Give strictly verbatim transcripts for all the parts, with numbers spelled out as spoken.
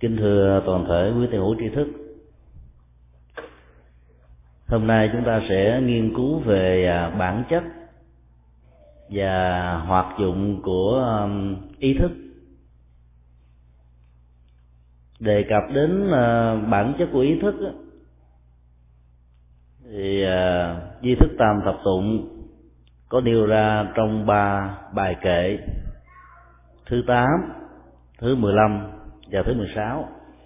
Kính thưa toàn thể quý thầy hữu tri thức, hôm nay chúng ta sẽ nghiên cứu về bản chất và hoạt dụng của ý thức. Đề cập đến bản chất của ý thức thì Di Thức Tam Thập Tụng có nêu ra trong ba bài kệ thứ tám, thứ mười lăm và thứ mười sáu.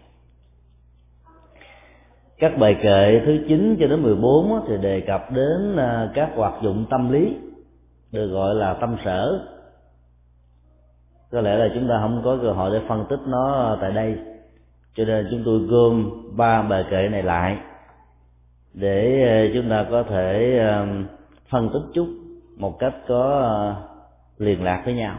Các bài kệ thứ chín cho đến mười bốn thì đề cập đến các hoạt dụng tâm lý, được gọi là tâm sở. Có lẽ là chúng ta không có cơ hội để phân tích nó tại đây, cho nên chúng tôi gom ba bài kệ này lại để chúng ta có thể phân tích chút một cách có liên lạc với nhau.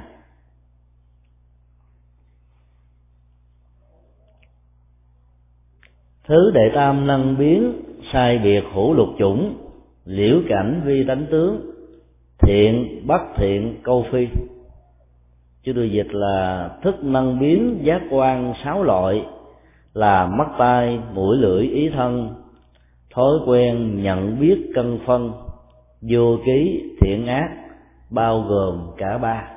Thứ đệ tam năng biến, sai biệt hữu lục chủng, liễu cảnh vi tánh tướng, thiện bất thiện câu phi. Chứ tôi dịch là thức năng biến giác quan sáu loại, là mắt tai mũi lưỡi ý thân, thói quen nhận biết cân phân, vô ký thiện ác, bao gồm cả ba.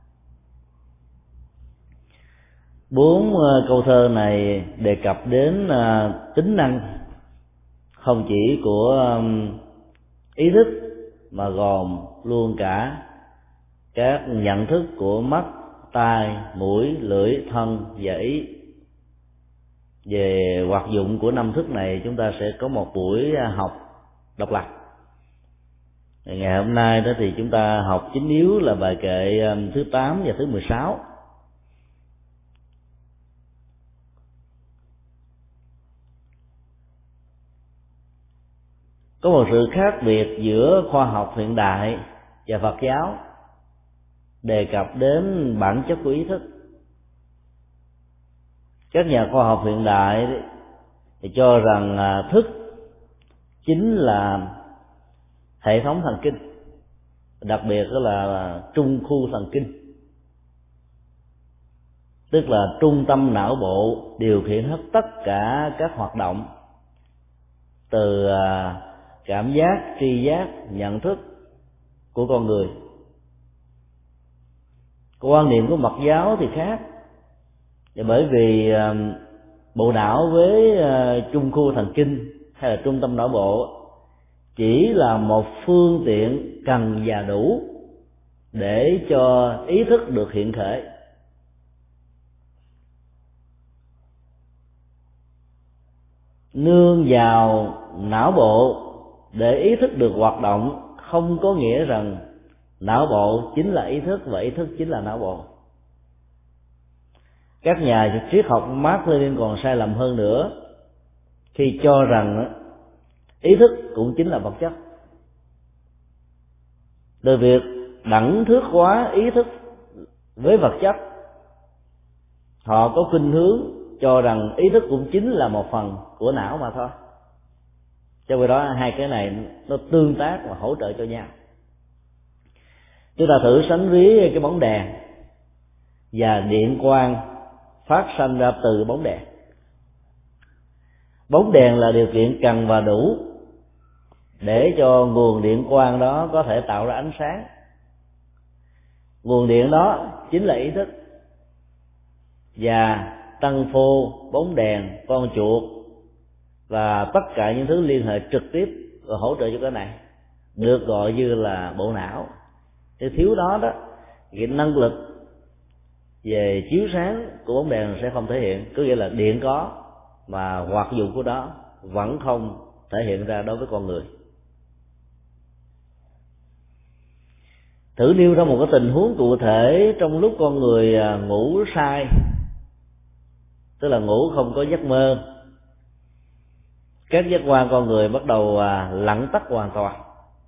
Bốn câu thơ này đề cập đến tính năng không chỉ của ý thức mà gồm luôn cả các nhận thức của mắt, tai, mũi, lưỡi, thân và ý. Về hoạt dụng của năm thức này chúng ta sẽ có một buổi học độc lập. Ngày hôm nay đó thì chúng ta học chính yếu là bài kệ thứ tám và thứ mười sáu. Có một sự khác biệt giữa khoa học hiện đại và Phật giáo đề cập đến bản chất của ý thức. Các nhà khoa học hiện đại thì cho rằng thức chính là hệ thống thần kinh, đặc biệt đó là trung khu thần kinh, tức là trung tâm não bộ điều khiển hết tất cả các hoạt động từ cảm giác, tri giác, nhận thức của con người. Quan niệm của Mật giáo thì khác, và bởi vì bộ não với trung khu thần kinh hay là trung tâm não bộ chỉ là một phương tiện cần và đủ để cho ý thức được hiện khởi. Nương vào não bộ để ý thức được hoạt động không có nghĩa rằng não bộ chính là ý thức và ý thức chính là não bộ. Các nhà triết học Mác Lênin còn sai lầm hơn nữa khi cho rằng ý thức cũng chính là vật chất. Từ việc đẳng thước hóa ý thức với vật chất, họ có khuynh hướng cho rằng ý thức cũng chính là một phần của não mà thôi. Cho nên đó hai cái này nó tương tác và hỗ trợ cho nhau. Chúng ta thử sánh ví cái bóng đèn và điện quang phát sinh ra từ bóng đèn. Bóng đèn là điều kiện cần và đủ để cho nguồn điện quang đó có thể tạo ra ánh sáng. Nguồn điện đó chính là ý thức, và tăng phô, bóng đèn, con chuột và tất cả những thứ liên hệ trực tiếp và hỗ trợ cho cái này được gọi như là bộ não. Thì thiếu đó đó, cái năng lực về chiếu sáng của bóng đèn sẽ không thể hiện. Có nghĩa là điện có mà hoạt dụng của đó vẫn không thể hiện ra đối với con người. Thử nêu ra một cái tình huống cụ thể trong lúc con người ngủ say, tức là ngủ không có giấc mơ, các giác quan con người bắt đầu lặng tắt hoàn toàn.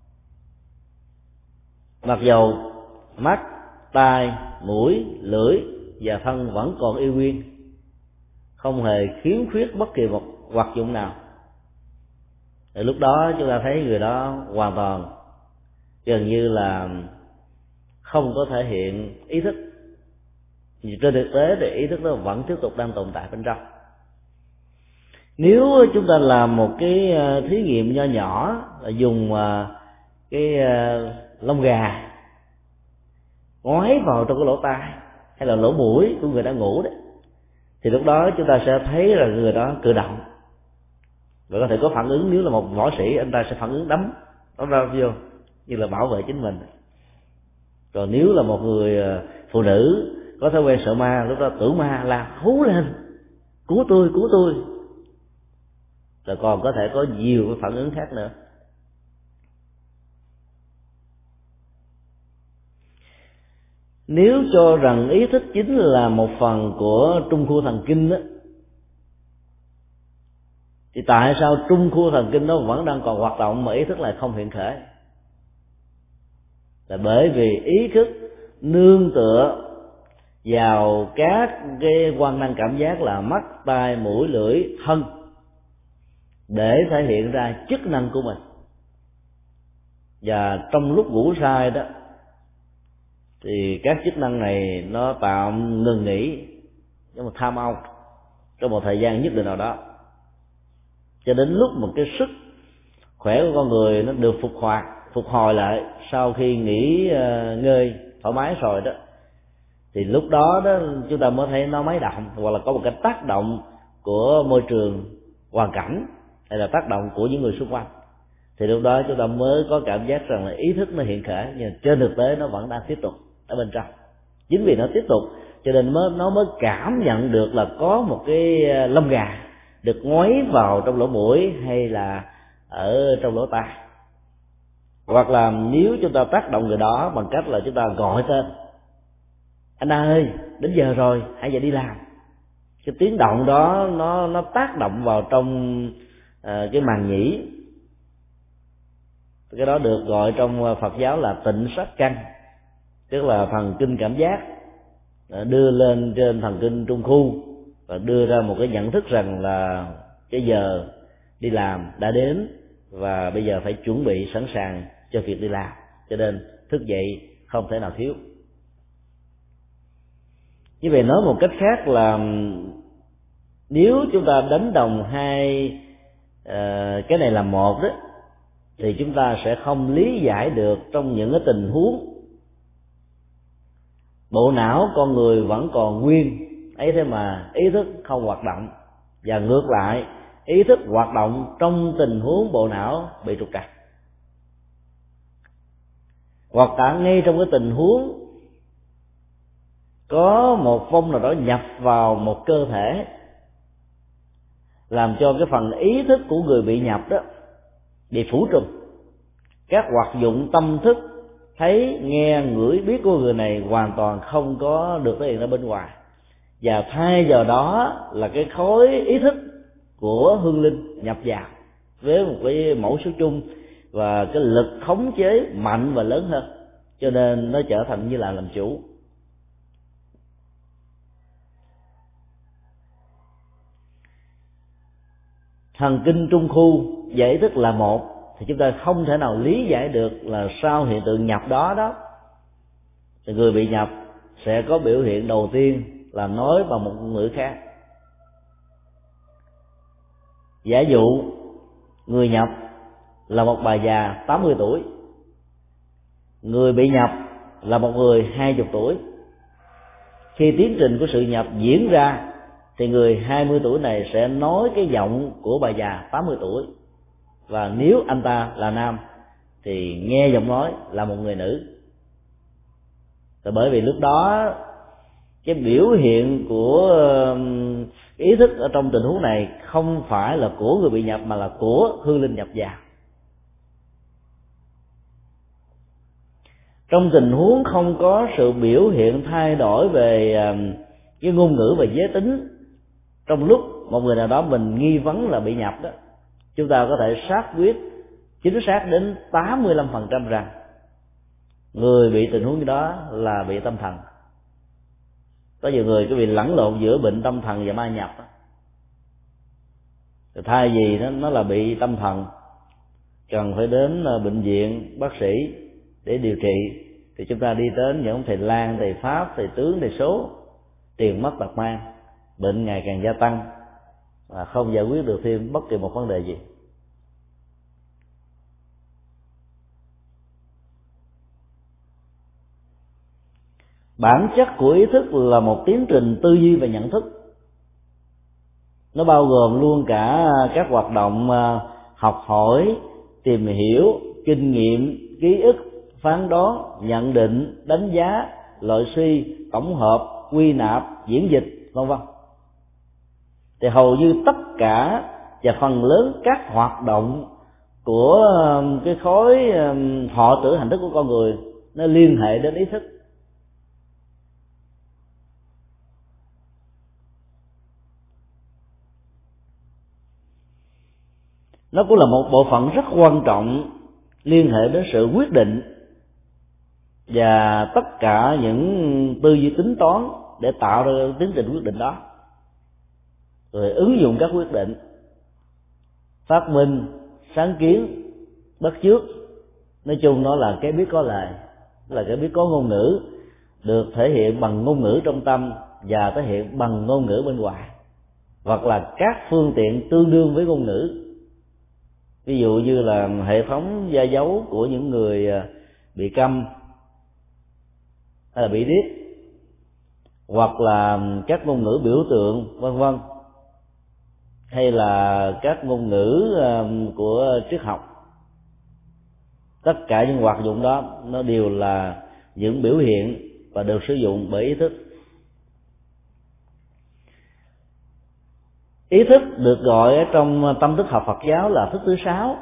Mặc dầu mắt, tai, mũi, lưỡi và thân vẫn còn y nguyên, không hề khiếm khuyết bất kỳ một hoạt dụng nào. Thì lúc đó chúng ta thấy người đó hoàn toàn gần như là không có thể hiện ý thức. Vì trên thực tế thì ý thức đó vẫn tiếp tục đang tồn tại bên trong. Nếu chúng ta làm một cái thí nghiệm nho nhỏ là dùng cái lông gà ngoái vào trong cái lỗ tai hay là lỗ mũi của người đang ngủ đấy, thì lúc đó chúng ta sẽ thấy là người đó cử động và có thể có phản ứng. Nếu là một võ sĩ, anh ta sẽ phản ứng đấm đấm ra vô như là bảo vệ chính mình. Còn nếu là một người phụ nữ có thói quen sợ ma, lúc đó tưởng ma là hú lên cứu tôi cứu tôi, rồi còn có thể có nhiều cái phản ứng khác nữa. Nếu cho rằng ý thức chính là một phần của trung khu thần kinh đó, thì tại sao trung khu thần kinh nó vẫn đang còn hoạt động mà ý thức lại không hiện khởi? Là bởi vì ý thức nương tựa vào các cái quan năng cảm giác là mắt, tai, mũi, lưỡi, thân để thể hiện ra chức năng của mình. Và trong lúc ngủ say đó thì các chức năng này nó tạm ngừng nghỉ, nhưng mà tham out trong một thời gian nhất định nào đó, cho đến lúc một cái sức khỏe của con người nó được phục hoạt phục hồi lại sau khi nghỉ ngơi thoải mái rồi đó, thì lúc đó đó chúng ta mới thấy nó máy động, hoặc là có một cái tác động của môi trường, hoàn cảnh, hay là tác động của những người xung quanh, thì lúc đó chúng ta mới có cảm giác rằng là ý thức nó hiện khởi, nhưng trên thực tế nó vẫn đang tiếp tục ở bên trong. Chính vì nó tiếp tục cho nên mới nó mới cảm nhận được là có một cái lông gà được ngoáy vào trong lỗ mũi hay là ở trong lỗ tai. Hoặc là nếu chúng ta tác động người đó bằng cách là chúng ta gọi tên: anh ơi, đến giờ rồi, hãy giờ đi làm. Cái tiếng động đó nó nó tác động vào trong uh, cái màng nhĩ. Cái đó được gọi trong Phật giáo là tịnh sát căn, tức là thần kinh cảm giác đưa lên trên thần kinh trung khu và đưa ra một cái nhận thức rằng là cái giờ đi làm đã đến và bây giờ phải chuẩn bị sẵn sàng cho việc đi làm, cho nên thức dậy không thể nào thiếu. Như vậy nói một cách khác là nếu chúng ta đánh đồng hai uh, cái này là một đó, thì chúng ta sẽ không lý giải được trong những cái tình huống bộ não con người vẫn còn nguyên ấy, thế mà ý thức không hoạt động, và ngược lại ý thức hoạt động trong tình huống bộ não bị trục trặc, hoặc cả ngay trong cái tình huống có một phong nào đó nhập vào một cơ thể làm cho cái phần ý thức của người bị nhập đó bị phủ trùm. Các hoạt dụng tâm thức thấy, nghe, ngửi, biết của người này hoàn toàn không có được thể hiện ra bên ngoài, và thay vào đó là cái khối ý thức của hương linh nhập vào với một cái mẫu số chung và cái lực khống chế mạnh và lớn hơn, cho nên nó trở thành như là làm chủ. Thần kinh trung khu và ý thức là một, thì chúng ta không thể nào lý giải được là sau hiện tượng nhập đó đó thì người bị nhập sẽ có biểu hiện đầu tiên là nói bằng một ngôn ngữ khác. Giả dụ người nhập là một bà già tám mươi tuổi, người bị nhập là một người hai mươi tuổi. Khi tiến trình của sự nhập diễn ra thì người hai mươi tuổi này sẽ nói cái giọng của bà già tám mươi tuổi, và nếu anh ta là nam thì nghe giọng nói là một người nữ. Và bởi vì lúc đó cái biểu hiện của ý thức ở trong tình huống này không phải là của người bị nhập mà là của hương linh nhập vào. Trong tình huống không có sự biểu hiện thay đổi về cái ngôn ngữ và giới tính, trong lúc một người nào đó mình nghi vấn là bị nhập đó, chúng ta có thể xác quyết chính xác đến tám mươi lăm phần trăm rằng người bị tình huống đó là bị tâm thần. Có nhiều người có bị lẫn lộn giữa bệnh tâm thần và ma nhập, thay vì nó, nó là bị tâm thần cần phải đến bệnh viện bác sĩ để điều trị, thì chúng ta đi đến những thầy lang, thầy pháp, thầy tướng, thầy số, tiền mất tật mang, bệnh ngày càng gia tăng, và không giải quyết được thêm bất kỳ một vấn đề gì. Bản chất của ý thức là một tiến trình tư duy và nhận thức. Nó bao gồm luôn cả các hoạt động học hỏi, tìm hiểu, kinh nghiệm, ký ức, phán đoán, nhận định, đánh giá, loại suy, tổng hợp, quy nạp, diễn dịch, vân vân. Thì hầu như tất cả và phần lớn các hoạt động của cái khối thọ tưởng hành thức của con người nó liên hệ đến ý thức. Nó cũng là một bộ phận rất quan trọng liên hệ đến sự quyết định và tất cả những tư duy tính toán để tạo ra tiến trình quyết định đó, rồi ứng dụng các quyết định, phát minh, sáng kiến, bắt chước. Nói chung nó là cái biết có lời, là cái biết có ngôn ngữ, được thể hiện bằng ngôn ngữ trong tâm và thể hiện bằng ngôn ngữ bên ngoài, hoặc là các phương tiện tương đương với ngôn ngữ. Ví dụ như là hệ thống da dấu của những người bị câm hay là bị điếc, hoặc là các ngôn ngữ biểu tượng, vân vân, hay là các ngôn ngữ của triết học. Tất cả những hoạt dụng đó nó đều là những biểu hiện và được sử dụng bởi ý thức. Ý thức được gọi ở trong tâm thức học Phật giáo là thức thứ sáu,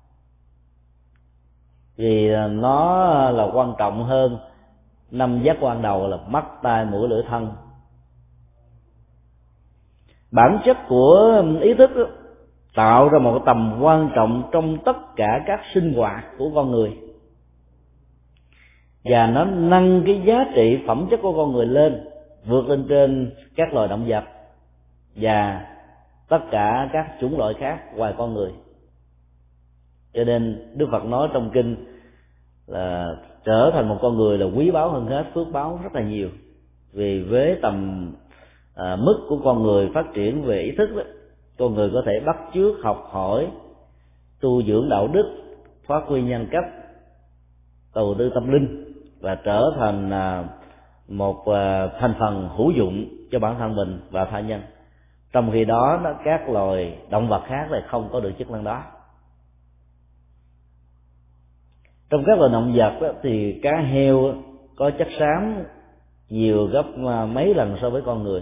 vì nó là quan trọng hơn năm giác quan đầu là mắt, tai, mũi, lưỡi, thân. Bản chất của ý thức tạo ra một tầm quan trọng trong tất cả các sinh hoạt của con người, và nó nâng cái giá trị phẩm chất của con người lên, vượt lên trên các loài động vật và tất cả các chủng loại khác ngoài con người. Cho nên Đức Phật nói trong kinh là trở thành một con người là quý báu hơn hết phước báo rất là nhiều. Vì với tầm à, mức của con người phát triển về ý thức đó, con người có thể bắt chước, học hỏi, tu dưỡng đạo đức, phát huy nhân cách, đầu tư tâm linh và trở thành à, một à, thành phần hữu dụng cho bản thân mình và tha nhân. Trong khi đó, đó các loài động vật khác lại không có được chức năng đó. Trong các loài động vật đó, thì cá heo có chất xám nhiều gấp mấy lần so với con người.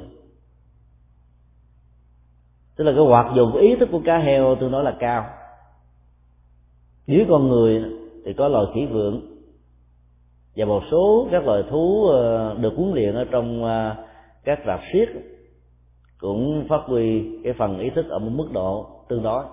Tức là cái hoạt dụng của ý thức của cá heo tôi nói là cao. Dưới con người thì có loài khỉ vượn và một số các loài thú được huấn luyện ở trong các rạp xiếc cũng phát huy cái phần ý thức ở một mức độ tương đối.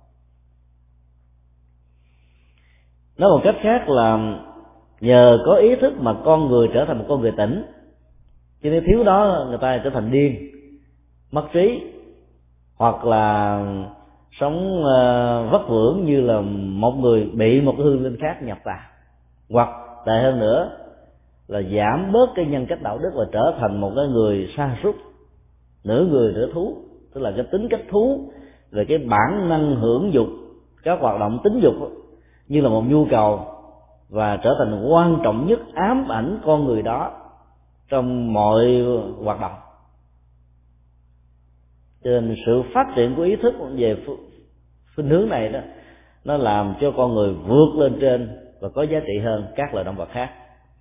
Nói một cách khác là nhờ có ý thức mà con người trở thành một con người tỉnh, chứ nếu thiếu đó người ta trở thành điên, mất trí, hoặc là sống vất vưởng như là một người bị một cái hương linh khác nhập vào, hoặc tệ hơn nữa là giảm bớt cái nhân cách đạo đức và trở thành một cái người sa sút, nửa người nửa thú. Tức là cái tính cách thú về cái bản năng hưởng dục, các hoạt động tính dục như là một nhu cầu, và trở thành quan trọng nhất, ám ảnh con người đó trong mọi hoạt động. Cho nên sự phát triển của ý thức về phương hướng này đó, nó làm cho con người vượt lên trên và có giá trị hơn các loài động vật khác.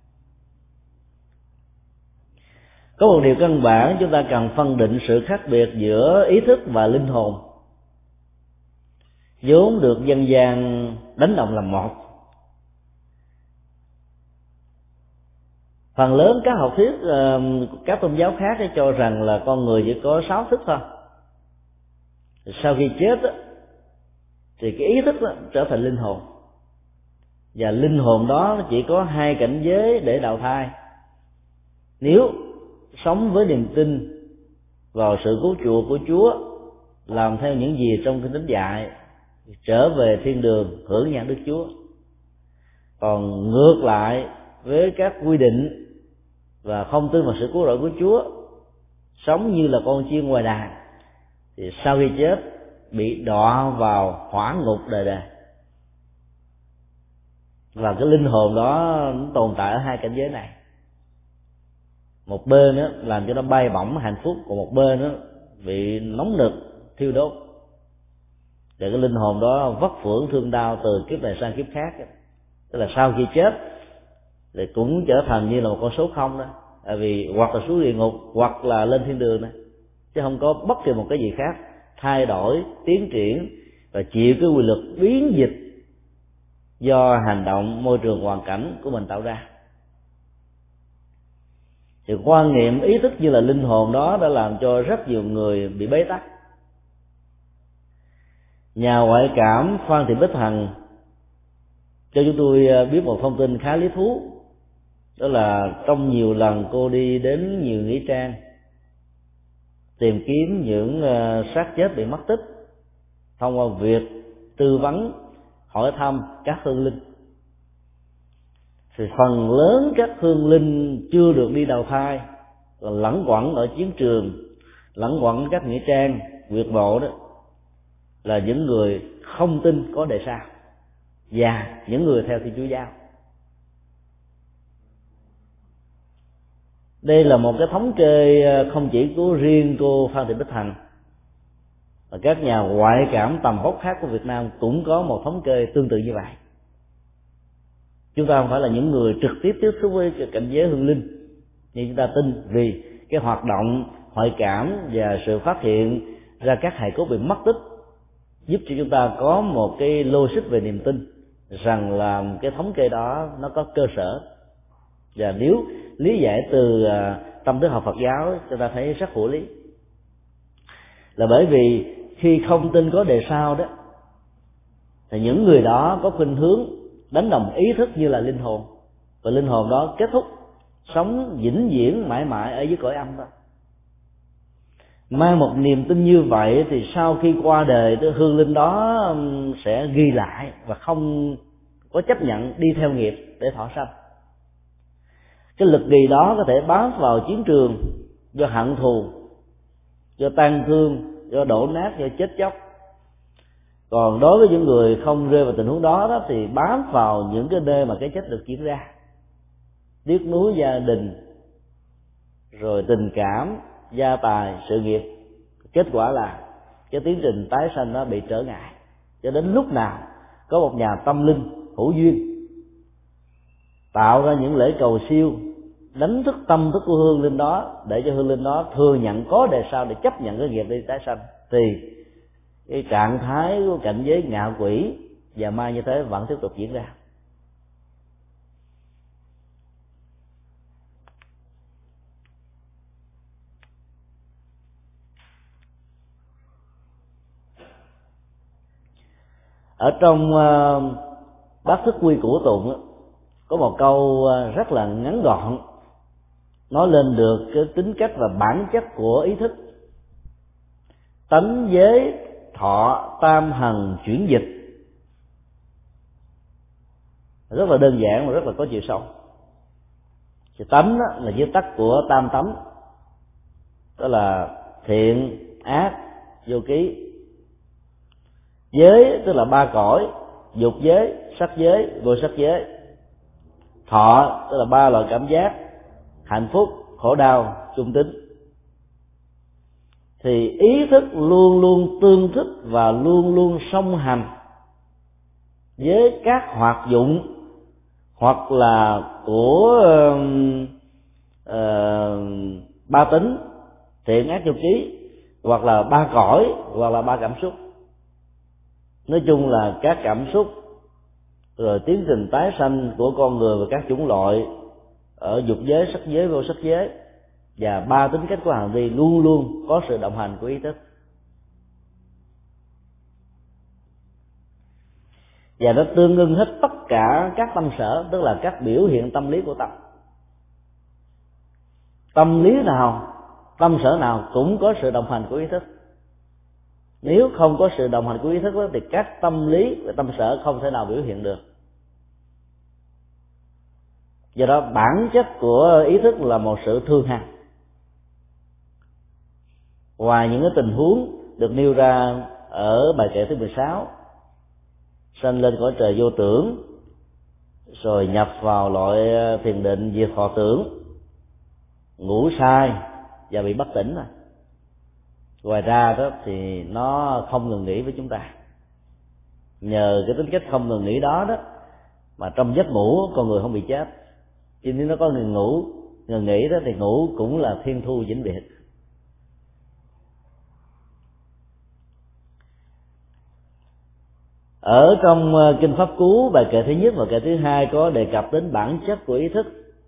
Có một điều căn bản chúng ta cần phân định sự khác biệt giữa ý thức và linh hồn, vốn được dân gian đánh đồng làm một. Phần lớn các học thuyết các tôn giáo khác cho rằng là con người chỉ có sáu thức thôi. Sau khi chết thì cái ý thức trở thành linh hồn, và linh hồn đó chỉ có hai cảnh giới để đào thai. Nếu sống với niềm tin vào sự cứu chuộc của Chúa, làm theo những gì trong kinh thánh dạy, trở về thiên đường hưởng nhận Đức Chúa. Còn ngược lại với các quy định và không tin vào sự cứu rỗi của Chúa, sống như là con chiên ngoài đàn, thì sau khi chết bị đọa vào hỏa ngục đời đời, và cái linh hồn đó nó tồn tại ở hai cảnh giới này. Một bên đó làm cho nó bay bổng hạnh phúc, còn một bên đó bị nóng nực thiêu đốt, để cái linh hồn đó vất vưởng thương đau từ kiếp này sang kiếp khác. Tức là sau khi chết thì cũng trở thành như là một con số không đó, tại vì hoặc là xuống địa ngục hoặc là lên thiên đường này, chứ không có bất kỳ một cái gì khác thay đổi, tiến triển và chịu cái quy luật biến dịch do hành động, môi trường, hoàn cảnh của mình tạo ra. Thì quan niệm ý thức như là linh hồn đó đã làm cho rất nhiều người bị bế tắc. Nhà ngoại cảm Phan Thị Bích Hằng cho chúng tôi biết một thông tin khá lý thú, đó là trong nhiều lần cô đi đến nhiều nghĩa trang tìm kiếm những xác chết bị mất tích, thông qua việc tư vấn, hỏi thăm các hương linh, thì phần lớn các hương linh chưa được đi đầu thai, còn lẩn quẩn ở chiến trường, lẩn quẩn các nghĩa trang, huyệt mộ đó, là những người không tin có đời sau và những người theo Thiên Chúa giáo. Đây là một cái thống kê không chỉ của riêng cô Phan Thị Bích Hằng, và các nhà ngoại cảm tầm vóc khác của Việt Nam cũng có một thống kê tương tự như vậy. Chúng ta không phải là những người trực tiếp tiếp xúc với cảnh giới hương linh, nhưng chúng ta tin vì cái hoạt động ngoại cảm và sự phát hiện ra các hài cốt bị mất tích giúp cho chúng ta có một cái logic về niềm tin rằng là cái thống kê đó nó có cơ sở. Và nếu lý giải từ tâm thức học Phật giáo, chúng ta thấy rất hữu lý, là bởi vì khi không tin có đề sau đó, thì những người đó có khuynh hướng đánh đồng ý thức như là linh hồn, và linh hồn đó kết thúc sống vĩnh viễn mãi mãi ở dưới cõi âm đó. Mang một niềm tin như vậy thì sau khi qua đời, hương linh đó sẽ ghi lại và không có chấp nhận đi theo nghiệp để thọ sanh. Cái lực ghi đó có thể bám vào chiến trường do hận thù, do tang thương, do đổ nát, do chết chóc. Còn đối với những người không rơi vào tình huống đó, đó thì bám vào những cái nơi mà cái chết được diễn ra, tiếc nuối gia đình, rồi tình cảm, gia tài, sự nghiệp. Kết quả là cái tiến trình tái sanh nó bị trở ngại, cho đến lúc nào có một nhà tâm linh hữu duyên tạo ra những lễ cầu siêu, đánh thức tâm thức của hương linh đó, để cho hương linh đó thừa nhận có đời sau để chấp nhận cái nghiệp đi tái sanh, thì cái trạng thái của cảnh giới ngạ quỷ và ma như thế vẫn tiếp tục diễn ra. Ở trong uh, bát thức quy củ tụng có một câu rất là ngắn gọn, nói lên được cái tính cách và bản chất của ý thức. Tánh giới thọ tam hằng chuyển dịch, rất là đơn giản và rất là có chiều sâu. Thì tánh là viết tắt của tam tánh, đó là thiện, ác, vô ký. Giới tức là ba cõi: dục giới, sắc giới, vô sắc giới. Thọ tức là ba loại cảm giác: hạnh phúc, khổ đau, trung tính. Thì ý thức luôn luôn tương thích và luôn luôn song hành với các hoạt dụng hoặc là của uh, uh, ba tính thiện ác dục trí, hoặc là ba cõi, hoặc là ba cảm xúc. Nói chung là các cảm xúc, rồi tiến trình tái sanh của con người và các chủng loại ở dục giới, sắc giới, vô sắc giới, và ba tính cách của hành vi luôn luôn có sự đồng hành của ý thức. Và nó tương ưng hết tất cả các tâm sở, tức là các biểu hiện tâm lý của tâm. Tâm lý nào, tâm sở nào cũng có sự đồng hành của ý thức. Nếu không có sự đồng hành của ý thức đó, thì các tâm lý và tâm sở không thể nào biểu hiện được. Do đó bản chất của ý thức là một sự thương hằng. Ngoài những cái tình huống được nêu ra ở bài kệ thứ mười sáu, sanh lên cõi trời vô tưởng, rồi nhập vào loại thiền định diệt thọ tưởng, ngủ sai và bị bất tỉnh. Rồi ngoài ra đó thì nó không ngừng nghỉ với chúng ta. Nhờ cái tính cách không ngừng nghỉ đó đó mà trong giấc ngủ con người không bị chết. Chứ nếu nó có ngừng ngủ ngừng nghỉ đó thì ngủ cũng là thiên thu vĩnh biệt. Ở trong kinh Pháp Cú, bài kệ thứ nhất và kệ thứ hai có đề cập đến bản chất của ý thức.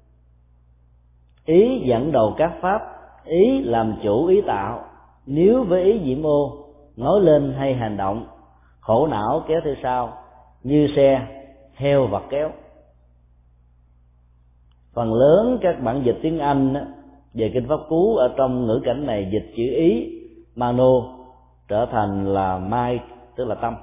Ý dẫn đầu các pháp, ý làm chủ ý tạo. Nếu với ý nhiễm ô, nói lên hay hành động, khổ não kéo theo sau, như xe heo vật kéo. Phần lớn các bản dịch tiếng Anh về kinh Pháp Cú ở trong ngữ cảnh này dịch chữ ý mano trở thành là mind, tức là tâm.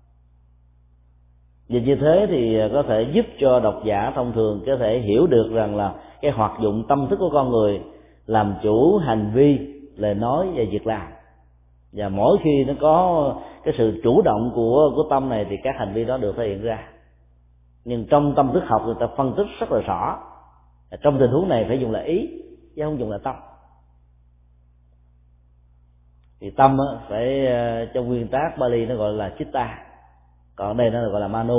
Dịch như thế thì có thể giúp cho độc giả thông thường có thể hiểu được rằng là cái hoạt dụng tâm thức của con người làm chủ hành vi, lời nói và việc làm. Và mỗi khi nó có cái sự chủ động của của tâm này thì các hành vi đó được thể hiện ra. Nhưng trong tâm thức học người ta phân tích rất là rõ, trong tình huống này phải dùng là ý chứ không dùng là tâm. Thì tâm phải trong nguyên tác Bali nó gọi là chitta, còn đây nó gọi là mano.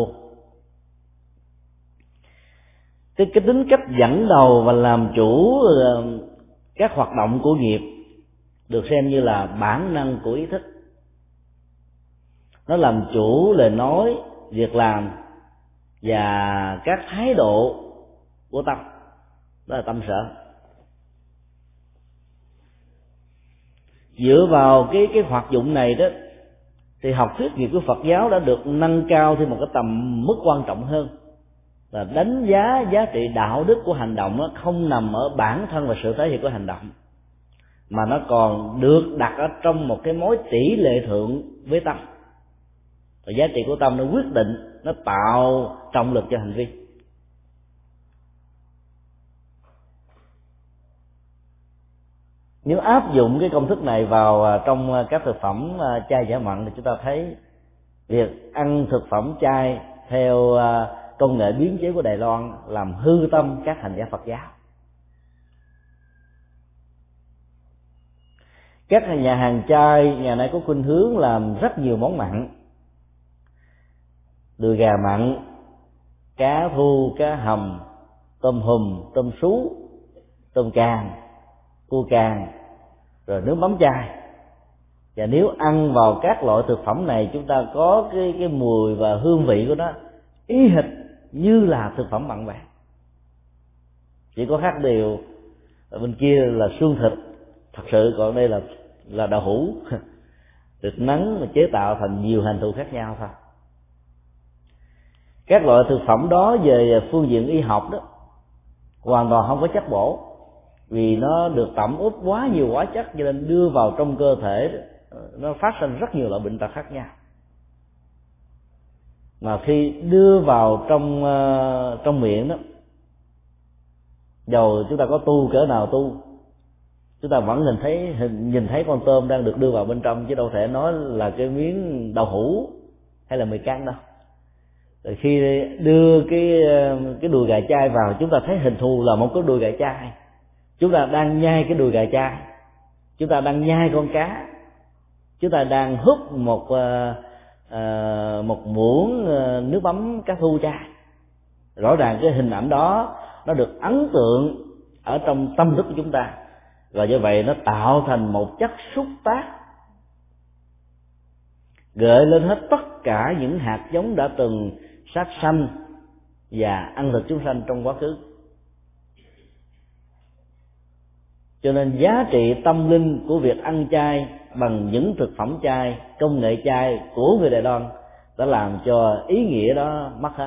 Cái, cái tính cách dẫn đầu và làm chủ các hoạt động của nghiệp được xem như là bản năng của ý thức. Nó làm chủ lời nói, việc làm và các thái độ của tâm, đó là tâm sở. Dựa vào cái cái hoạt dụng này đó thì học thuyết nghiệp của Phật giáo đã được nâng cao thêm một cái tầm mức quan trọng hơn, là đánh giá giá trị đạo đức của hành động không nằm ở bản thân và sự thể hiện của hành động, mà nó còn được đặt ở trong một cái mối tỷ lệ thượng với tâm. Và giá trị của tâm nó quyết định, nó tạo trọng lực cho hành vi. Nếu áp dụng cái công thức này vào trong các thực phẩm chay giả mặn thì chúng ta thấy việc ăn thực phẩm chay theo công nghệ biến chế của Đài Loan làm hư tâm các hành giả Phật giáo. Các nhà hàng chay nhà này có khuynh hướng làm rất nhiều món mặn: đùi gà mặn, cá thu, cá hầm, tôm hùm, tôm sú, tôm càng, cua càng, rồi nước mắm chay. Và nếu ăn vào các loại thực phẩm này, chúng ta có cái cái mùi và hương vị của nó y hệt như là thực phẩm mặn vàng, chỉ có khác điều ở bên kia là xương thịt thật sự, còn đây là là đậu hũ được nắng mà chế tạo thành nhiều hình thù khác nhau thôi. Các loại thực phẩm đó về phương diện y học đó hoàn toàn không có chất bổ, vì nó được tẩm ướp quá nhiều hóa chất, cho nên đưa vào trong cơ thể nó phát sinh rất nhiều loại bệnh tật khác nhau. Mà khi đưa vào trong uh, trong miệng đó, dầu chúng ta có tu cỡ nào tu, chúng ta vẫn nhìn thấy nhìn thấy con tôm đang được đưa vào bên trong, chứ đâu thể nói là cái miếng đậu hũ hay là mì căng đâu. Rồi khi đưa cái cái đùi gà chay vào, chúng ta thấy hình thù là một cái đùi gà chay, chúng ta đang nhai cái đùi gà chay, chúng ta đang nhai con cá, chúng ta đang húp một uh, uh, một muỗng uh, nước mắm cá thu chay. Rõ ràng cái hình ảnh đó nó được ấn tượng ở trong tâm thức của chúng ta, và do vậy nó tạo thành một chất xúc tác, gợi lên hết tất cả những hạt giống đã từng sát sanh và ăn thịt chúng sanh trong quá khứ. Cho nên giá trị tâm linh của việc ăn chay bằng những thực phẩm chay, công nghệ chay của người Đài Loan đã làm cho ý nghĩa đó mất hết.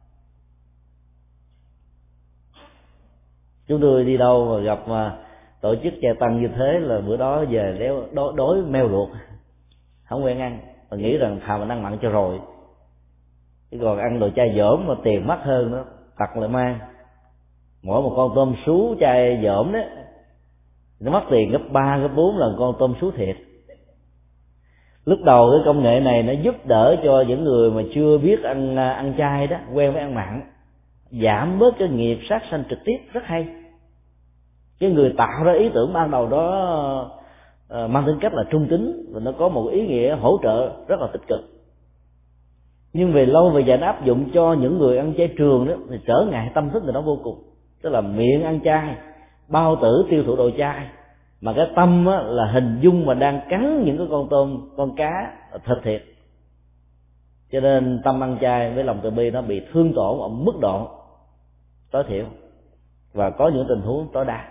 Chúng tôi đi đâu mà gặp mà tổ chức chay tăng như thế là bữa đó về đéo đói, đói meo luộc, không quen ăn, và nghĩ rằng thà mình ăn mặn cho rồi, chứ còn ăn đồ chay dởm mà tiền mắc hơn nữa, tặc lại mang. Mỗi một con tôm sú chay dởm đấy nó mất tiền gấp ba gấp bốn lần con tôm sú thiệt. Lúc đầu cái công nghệ này nó giúp đỡ cho những người mà chưa biết ăn ăn chay đó, quen với ăn mặn, giảm bớt cái nghiệp sát sanh trực tiếp, rất hay. Cái người tạo ra ý tưởng ban đầu đó uh, mang tính cách là trung tính, và nó có một ý nghĩa hỗ trợ rất là tích cực. Nhưng về lâu về dài nó áp dụng cho những người ăn chay trường đó thì trở ngại tâm thức người đó vô cùng. Tức là miệng ăn chay, bao tử tiêu thụ đồ chay, mà cái tâm á, là hình dung mà đang cắn những cái con tôm, con cá thịt thiệt. Cho nên tâm ăn chay với lòng từ bi nó bị thương tổn ở mức độ tối thiểu, và có những tình huống tối đa.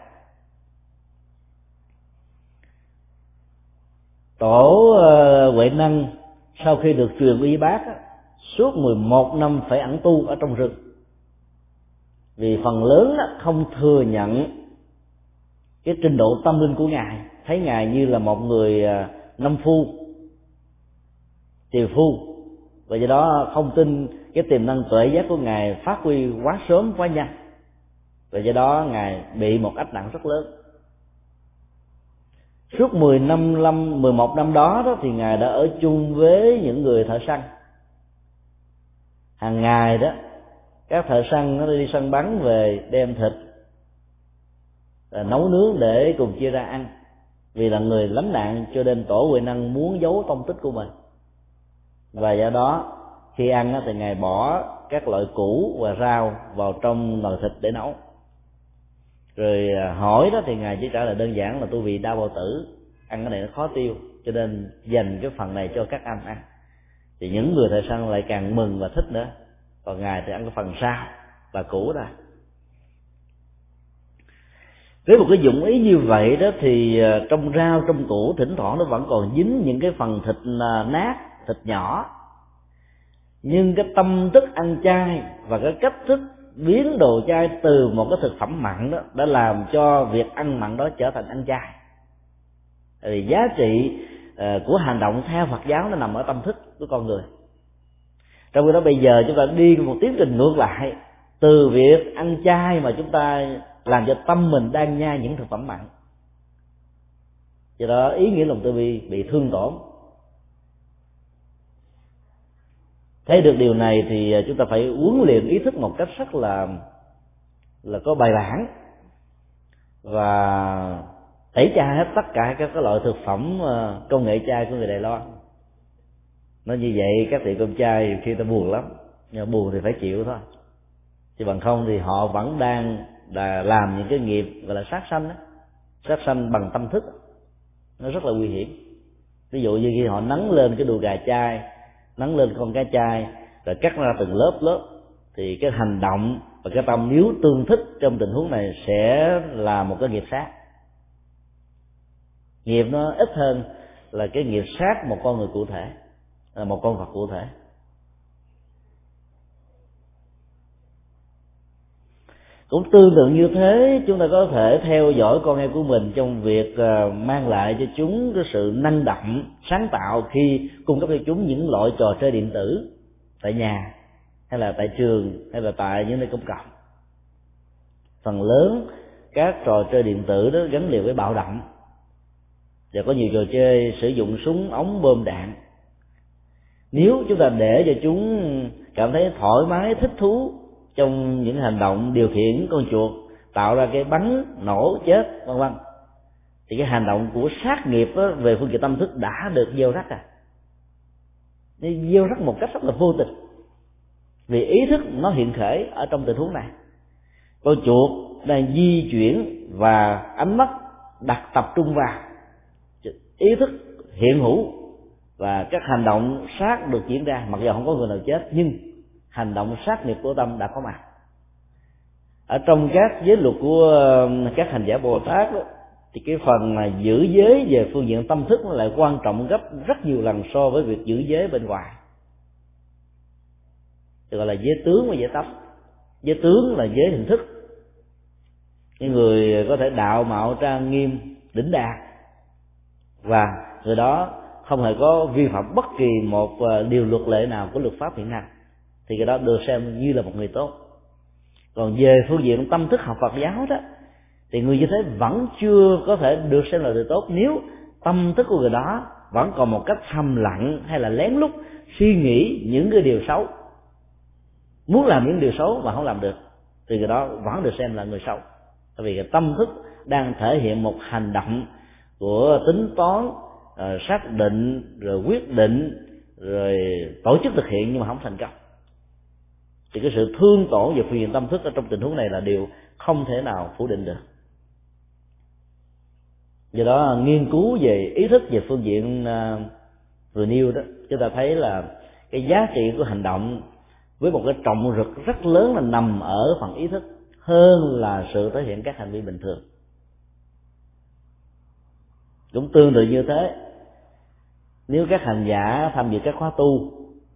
Tổ uh, Huệ Năng sau khi được truyền y bác á, suốt mười một năm phải ẩn tu ở trong rừng, vì phần lớn á, không thừa nhận cái trình độ tâm linh của ngài, thấy ngài như là một người uh, nông phu, tiều phu, và do đó không tin cái tiềm năng tuệ giác của ngài phát huy quá sớm quá nhanh, và do đó ngài bị một ách nặng rất lớn. Suốt mười năm, mười một năm đó, đó thì ngài đã ở chung với những người thợ săn. Hàng ngày đó các thợ săn nó đi săn bắn về đem thịt nấu nướng để cùng chia ra ăn. Vì là người lánh nạn cho nên Tổ Huệ Năng muốn giấu tông tích của mình, và do đó khi ăn thì ngài bỏ các loại củ và rau vào trong nồi thịt để nấu. Rồi hỏi đó thì ngài chỉ trả lời đơn giản là tôi bị đau bao tử, ăn cái này nó khó tiêu, cho nên dành cái phần này cho các anh ăn. Thì những người thợ săn lại càng mừng và thích nữa, còn ngài thì ăn cái phần rau và củ ra. Với một cái dụng ý như vậy đó thì trong rau trong củ thỉnh thoảng nó vẫn còn dính những cái phần thịt nát, thịt nhỏ, nhưng cái tâm thức ăn chay và cái cách thức biến đồ chay từ một cái thực phẩm mặn đó đã làm cho việc ăn mặn đó trở thành ăn chay. Thì giá trị của hành động theo Phật giáo nó nằm ở tâm thức của con người. Trong khi đó bây giờ chúng ta đi một tiến trình ngược lại, từ việc ăn chay mà chúng ta làm cho tâm mình đang nhai những thực phẩm mặn, do đó ý nghĩa lòng từ bi bị thương tổn. Thấy được điều này thì chúng ta phải huấn luyện ý thức một cách rất là là có bài bản, và tẩy chay hết tất cả các loại thực phẩm công nghệ chay của người Đài Loan. Nói như vậy các tiệm cơm chay khi ta buồn lắm, nhưng mà buồn thì phải chịu thôi, chứ bằng không thì họ vẫn đang là làm những cái nghiệp gọi là sát sanh đó. Sát sanh bằng tâm thức nó rất là nguy hiểm. Ví dụ như khi họ nắng lên cái đùi gà chay, nắng lên con cá chay, rồi cắt ra từng lớp lớp, thì cái hành động và cái tâm nếu tương thích trong tình huống này sẽ là một cái nghiệp sát. Nghiệp nó ít hơn là cái nghiệp sát một con người cụ thể, là một con vật cụ thể. Cũng tương tự như thế, chúng ta có thể theo dõi con em của mình trong việc mang lại cho chúng cái sự năng động, sáng tạo khi cung cấp cho chúng những loại trò chơi điện tử tại nhà, hay là tại trường, hay là tại những nơi công cộng. Phần lớn các trò chơi điện tử đó gắn liền với bạo động, và có nhiều trò chơi sử dụng súng ống bom đạn. Nếu chúng ta để cho chúng cảm thấy thoải mái, thích thú trong những hành động điều khiển con chuột, tạo ra cái bắn nổ chết vân vân, thì cái hành động của sát nghiệp đó, về phương diện tâm thức đã được gieo rắc à gieo rắc một cách rất là vô tình, vì ý thức nó hiện khởi ở trong tình huống này. Con chuột đang di chuyển và ánh mắt đặt tập trung vào, ý thức hiện hữu, và các hành động sát được diễn ra, mặc dù không có người nào chết, nhưng hành động sát nghiệp của tâm đã có mặt. Ở trong các giới luật của các hành giả Bồ Tát đó, thì cái phần mà giữ giới về phương diện tâm thức nó lại quan trọng gấp rất nhiều lần so với việc giữ giới bên ngoài. Thì gọi là giới tướng và giới tánh. Giới tướng là giới hình thức, những người có thể đạo mạo trang nghiêm đỉnh đạt, và người đó không hề có vi phạm bất kỳ một điều luật lệ nào của luật pháp hiện hành, thì cái đó được xem như là một người tốt. Còn về phương diện tâm thức học Phật giáo đó, thì người như thế vẫn chưa có thể được xem là người tốt nếu tâm thức của người đó vẫn còn một cách thầm lặng hay là lén lút suy nghĩ những cái điều xấu, muốn làm những điều xấu mà không làm được, thì người đó vẫn được xem là người xấu. Tại vì cái tâm thức đang thể hiện một hành động của tính toán, uh, xác định, rồi quyết định, rồi tổ chức thực hiện nhưng mà không thành công. Thì cái sự thương tổn về phương diện tâm thức ở trong tình huống này là điều không thể nào phủ định được. Do đó nghiên cứu về ý thức về phương diện uh, vừa nêu đó, chúng ta thấy là cái giá trị của hành động với một cái trọng lực rất lớn là nằm ở phần ý thức hơn là sự thể hiện các hành vi bình thường. Cũng tương tự như thế, nếu các hành giả tham dự các khóa tu,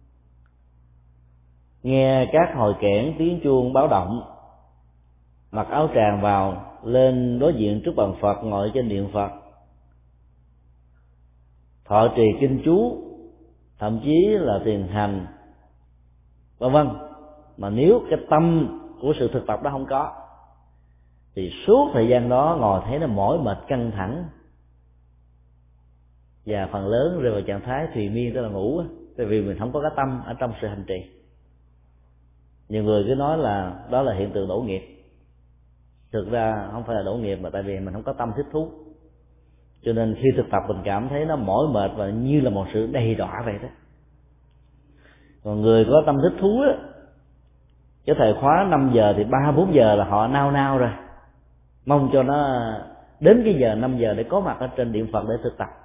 nghe các hồi kẽn tiếng chuông báo động, mặc áo tràng vào, lên đối diện trước bàn Phật, ngồi trên điện Phật, thọ trì kinh chú, thậm chí là thiền hành, vân vân, mà nếu cái tâm của sự thực tập đó không có, thì suốt thời gian đó ngồi thấy nó mỏi mệt căng thẳng, và phần lớn rơi vào trạng thái thùy miên, tức là ngủ, tại vì mình không có cái tâm ở trong sự hành trì. Nhiều người cứ nói là đó là hiện tượng đổ nghiệp. Thực ra không phải là đổ nghiệp, mà tại vì mình không có tâm thích thú, cho nên khi thực tập mình cảm thấy nó mỏi mệt và như là một sự đầy đọa vậy đó. Còn người có tâm thích thú á, cái thời khóa năm giờ thì ba bốn giờ là họ nao nao rồi, mong cho nó đến cái giờ năm giờ để có mặt ở trên điện Phật để thực tập.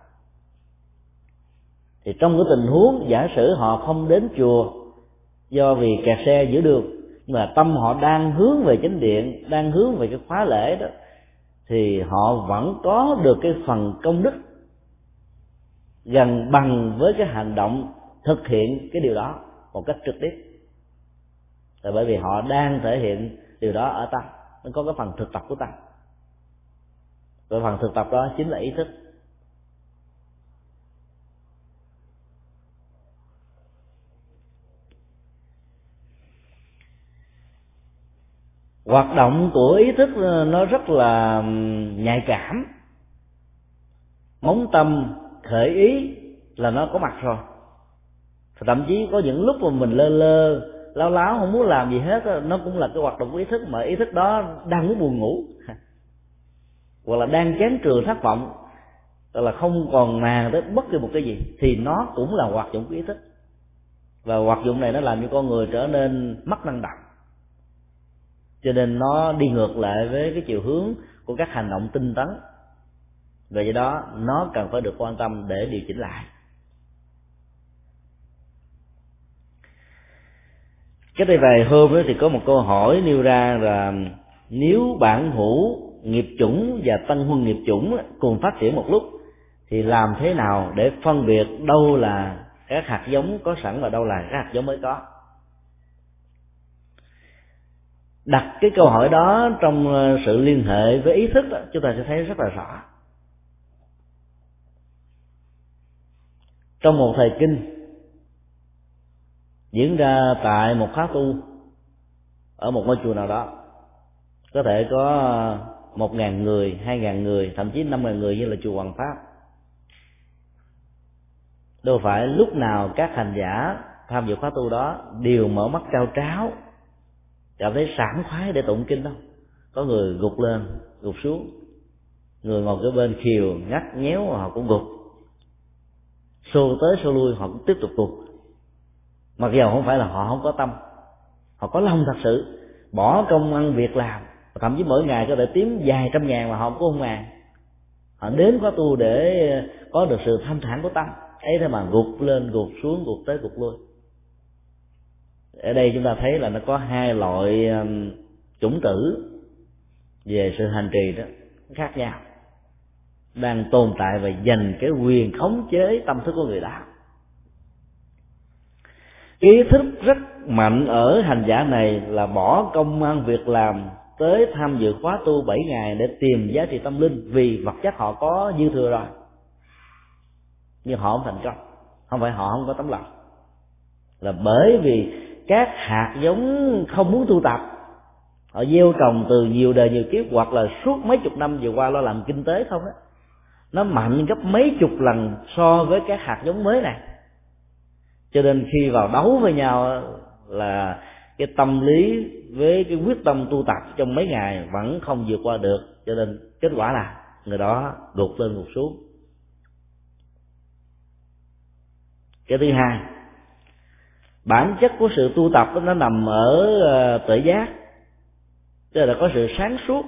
Thì trong cái tình huống giả sử họ không đến chùa do vì kẹt xe giữa đường, nhưng mà tâm họ đang hướng về chánh điện, đang hướng về cái khóa lễ đó, thì họ vẫn có được cái phần công đức gần bằng với cái hành động thực hiện cái điều đó một cách trực tiếp. Là bởi vì họ đang thể hiện điều đó ở tâm, nó có cái phần thực tập của tâm. Và phần thực tập đó chính là ý thức. Hoạt động của ý thức nó rất là nhạy cảm. Móng tâm khởi ý là nó có mặt rồi. Thậm chí có những lúc mà mình lơ lơ láo láo không muốn làm gì hết, nó cũng là cái hoạt động của ý thức, mà ý thức đó đang muốn buồn ngủ hoặc là đang chán trường thất vọng, tức là không còn màng tới bất kỳ một cái gì, thì nó cũng là hoạt dụng của ý thức. Và hoạt dụng này nó làm cho con người trở nên mất năng động, cho nên nó đi ngược lại với cái chiều hướng của các hành động tinh tấn. Vì vậy đó nó cần phải được quan tâm để điều chỉnh lại. Cách đây vài hôm đó thì có một câu hỏi nêu ra là nếu bản hữu nghiệp chủng và tân huân nghiệp chủng cùng phát triển một lúc thì làm thế nào để phân biệt đâu là các hạt giống có sẵn và đâu là các hạt giống mới có? Đặt cái câu hỏi đó trong sự liên hệ với ý thức đó, chúng ta sẽ thấy rất là rõ. Trong một thời kinh diễn ra tại một khóa tu ở một ngôi chùa nào đó, có thể có một ngàn người, hai ngàn người, thậm chí năm ngàn người như là chùa Hoàng Pháp. Đâu phải lúc nào các hành giả tham dự khóa tu đó đều mở mắt cao tráo, cảm thấy sảng khoái để tụng kinh đâu. Có người gục lên, gục xuống, người ngồi kế bên khiều, ngắt nhéo họ cũng gục, xô tới xô lui họ cũng tiếp tục gục. Mặc dù không phải là họ không có tâm, họ có lòng thật sự, bỏ công ăn việc làm, thậm chí mỗi ngày có thể kiếm vài trăm ngàn mà họ cũng không màng. Họ đến khóa tu để có được sự thanh thản của tâm, ấy thế mà gục lên gục xuống, gục tới gục lui. Ở đây chúng ta thấy là nó có hai loại chủng tử về sự hành trì đó khác nhau, đang tồn tại và giành cái quyền khống chế tâm thức của người đạo. Ý thức rất mạnh ở hành giả này là bỏ công ăn việc làm tới tham dự khóa tu bảy ngày để tìm giá trị tâm linh, vì vật chất họ có dư thừa rồi, nhưng họ không thành công. Không phải họ không có tấm lòng, là bởi vì các hạt giống không muốn tu tập, họ gieo trồng từ nhiều đời nhiều kiếp, hoặc là suốt mấy chục năm vừa qua lo làm kinh tế không á, nó mạnh gấp mấy chục lần so với các hạt giống mới này. Cho nên khi vào đấu với nhau là cái tâm lý với cái quyết tâm tu tập trong mấy ngày vẫn không vượt qua được, cho nên kết quả là người đó gục lên gục xuống. Cái thứ hai, bản chất của sự tu tập nó nằm ở tuệ giác, tức là có sự sáng suốt,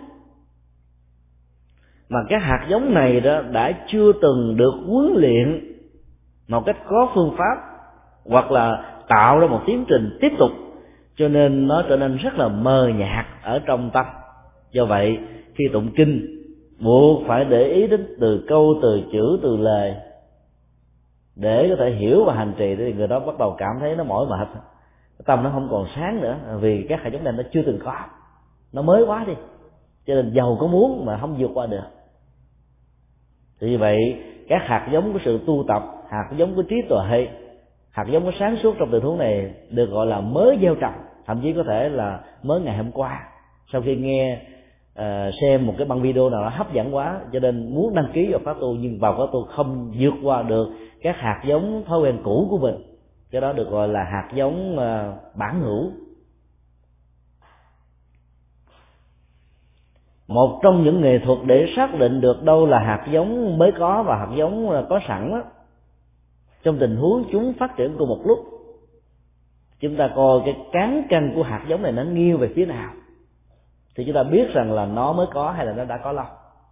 mà các hạt giống này đó đã chưa từng được huấn luyện một cách có phương pháp, hoặc là tạo ra một tiến trình tiếp tục, cho nên nó trở nên rất là mờ nhạt ở trong tâm. Do vậy khi tụng kinh buộc phải để ý đến từ câu, từ chữ, từ lời để có thể hiểu và hành trì, thì người đó bắt đầu cảm thấy nó mỏi mệt, tâm nó không còn sáng nữa, vì các hạt giống này nó chưa từng có, nó mới quá đi, cho nên giàu có muốn mà không vượt qua được. Thì như vậy các hạt giống của sự tu tập, hạt giống của trí tuệ, hạt giống của sáng suốt trong tình huống này được gọi là mới gieo trồng, thậm chí có thể là mới ngày hôm qua, sau khi nghe uh, xem một cái băng video nào đó hấp dẫn quá, cho nên muốn đăng ký vào pháp tu, nhưng vào pháp tu không vượt qua được các hạt giống thói quen cũ của mình, cái đó được gọi là hạt giống uh, bản hữu. Một trong những nghệ thuật để xác định được đâu là hạt giống mới có và hạt giống có sẵn đó, trong tình huống chúng phát triển cùng một lúc, chúng ta coi cái cán cân của hạt giống này nó nghiêng về phía nào, thì chúng ta biết rằng là nó mới có hay là nó đã có lâu.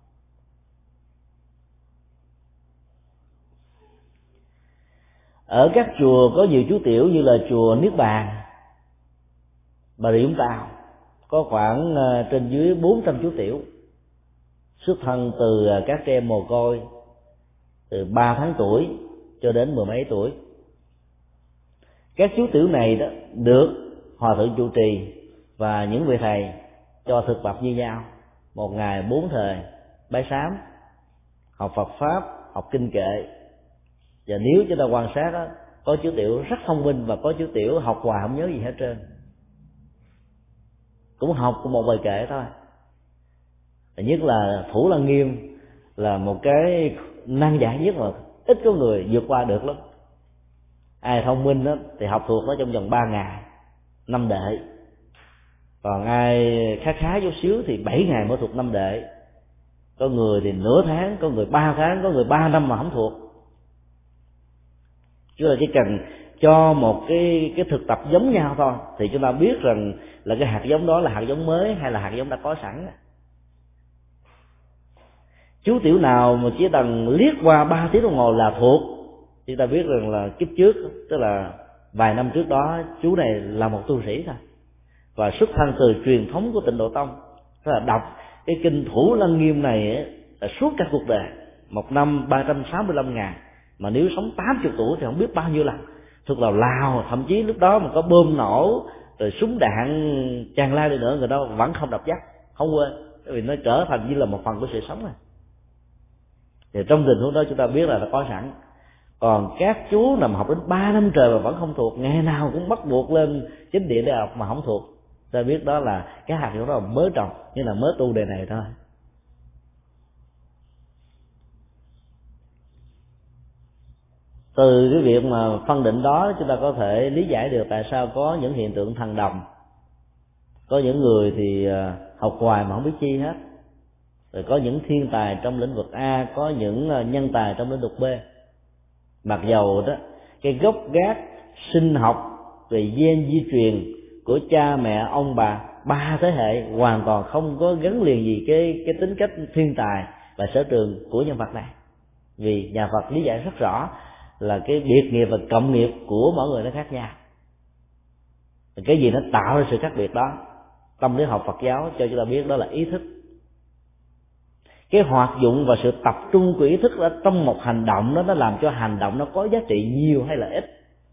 Ở các chùa có nhiều chú tiểu như là chùa Niết Bàn, Bà Rịa Vũng Tàu, có khoảng trên dưới bốn trăm chú tiểu, xuất thân từ các trẻ em mồ côi từ ba tháng tuổi cho đến mười mấy tuổi. Các chú tiểu này đó được hòa thượng trụ trì và những vị thầy cho thực tập như nhau, một ngày bốn thời bái sám, học Phật pháp, học kinh kệ. Và nếu chúng ta quan sát đó, có chú tiểu rất thông minh và có chú tiểu học hoài không nhớ gì hết trơn, cũng học một bài kệ thôi. Nhất là Thủ Lăng Nghiêm là một cái nan giải nhất mà ít có người vượt qua được lắm. Ai thông minh đó, thì học thuộc nó trong vòng ba ngày, năm đệ. Còn ai khá khá chút xíu thì bảy ngày mới thuộc năm đệ. Có người thì nửa tháng, có người ba tháng, có người ba năm mà không thuộc. Chứ là chỉ cần cho một cái cái thực tập giống nhau thôi thì chúng ta biết rằng là cái hạt giống đó là hạt giống mới hay là hạt giống đã có sẵn. Chú tiểu nào mà chỉ cần liếc qua ba tiếng đồng hồ là thuộc, chúng ta biết rằng là kiếp trước, tức là vài năm trước đó, chú này là một tu sĩ thôi, và xuất thân từ truyền thống của Tịnh Độ Tông. Tức là đọc cái kinh Thủ Lăng Nghiêm này ấy, là suốt cả cuộc đời, một năm ba trăm sáu mươi lăm ngày, mà nếu sống tám mươi tuổi thì không biết bao nhiêu lần thuộc lào lào, thậm chí lúc đó mà có bom nổ rồi súng đạn tràn lan đi nữa, người đó vẫn không đọc dắt, không quên, vì nó trở thành như là một phần của sự sống này. Thì trong tình huống đó chúng ta biết là nó có sẵn. Còn các chú nằm học đến ba năm trời mà vẫn không thuộc, ngày nào cũng bắt buộc lên chính điện để học mà không thuộc, ta biết đó là cái hạt giống đó là mới trồng, như là mới tu đề này thôi. Từ cái việc mà phân định đó, chúng ta có thể lý giải được tại sao có những hiện tượng thần đồng. Có những người thì học hoài mà không biết chi hết, rồi có những thiên tài trong lĩnh vực A, có những nhân tài trong lĩnh vực B. Mặc dầu đó cái gốc gác sinh học về gen di truyền của cha mẹ ông bà ba thế hệ hoàn toàn không có gắn liền gì cái cái tính cách thiên tài và sở trường của nhân vật này. Vì nhà Phật lý giải rất rõ là cái biệt nghiệp và cộng nghiệp của mỗi người nó khác nhau. Cái gì nó tạo ra sự khác biệt đó, tâm lý học Phật giáo cho chúng ta biết đó là ý thức. Cái hoạt dụng và sự tập trung của ý thức ở trong một hành động đó, nó làm cho hành động nó có giá trị nhiều hay là ít.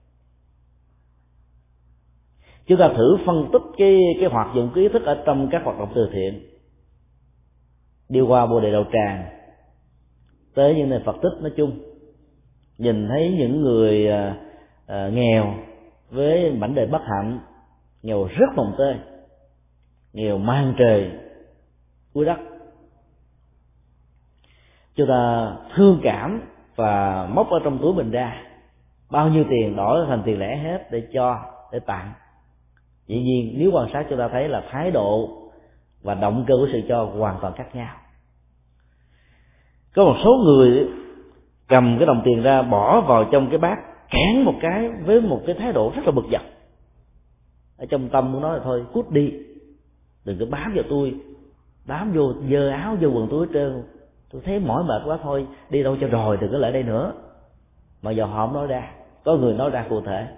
Chúng ta thử phân tích cái cái hoạt dụng của ý thức ở trong các hoạt động từ thiện. Đi qua Bồ Đề Đậu Tràng, tới những nơi Phật tích nói chung, nhìn thấy những người à, à, nghèo với mảnh đời bất hạnh, nghèo rất mồng tơi, nghèo mang trời cuối đất. chúng ta thương cảm và móc ở trong túi mình ra, bao nhiêu tiền đổi thành tiền lẻ hết để cho, để tặng. Dĩ nhiên nếu quan sát chúng ta thấy là thái độ và động cơ của sự cho hoàn toàn khác nhau. Có một số người cầm cái đồng tiền ra bỏ vào trong cái bát, cản một cái với một cái thái độ rất là bực dọc. Ở trong tâm muốn nói là thôi cút đi, đừng có bám vào tôi, bám vô dơ áo vô quần tôi hết trơn, tôi thấy mỏi mệt quá, thôi đi đâu cho rồi, đừng có lại đây nữa. Mà giờ họ không nói ra, có người nói ra cụ thể.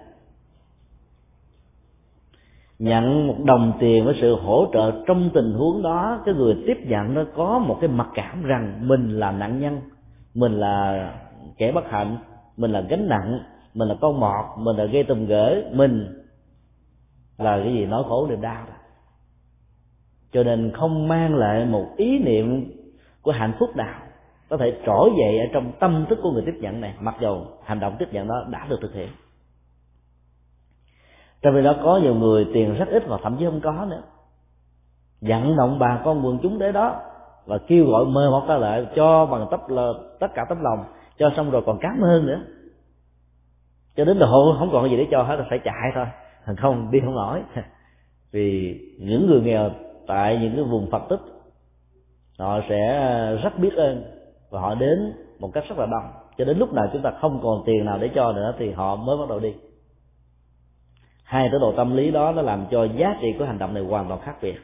Nhận một đồng tiền với sự hỗ trợ trong tình huống đó, cái người tiếp nhận nó có một cái mặc cảm rằng mình là nạn nhân, mình là kẻ bất hạnh, mình là gánh nặng, mình là con mọt, mình là gây tùm ghế, mình là cái gì nỗi khổ niềm đau đó. Cho nên không mang lại một ý niệm của hạnh phúc nào có thể trỗi dậy ở trong tâm thức của người tiếp nhận này, mặc dù hành động tiếp nhận đó đã được thực hiện. Trong khi đó có nhiều người tiền rất ít hoặc thậm chí không có nữa, vận động bà con quần chúng đến đó và kêu gọi mời một ta lại cho bằng tấm là tất cả tấm lòng, cho xong rồi còn cảm ơn nữa, cho đến độ không còn gì để cho hết là phải chạy thôi, thằng không đi không nổi. Vì những người nghèo tại những cái vùng Phật tích họ sẽ rất biết ơn và họ đến một cách rất là đông, cho đến lúc nào chúng ta không còn tiền nào để cho nữa thì họ mới bắt đầu đi. Hai thái độ tâm lý đó nó làm cho giá trị của hành động này hoàn toàn khác biệt.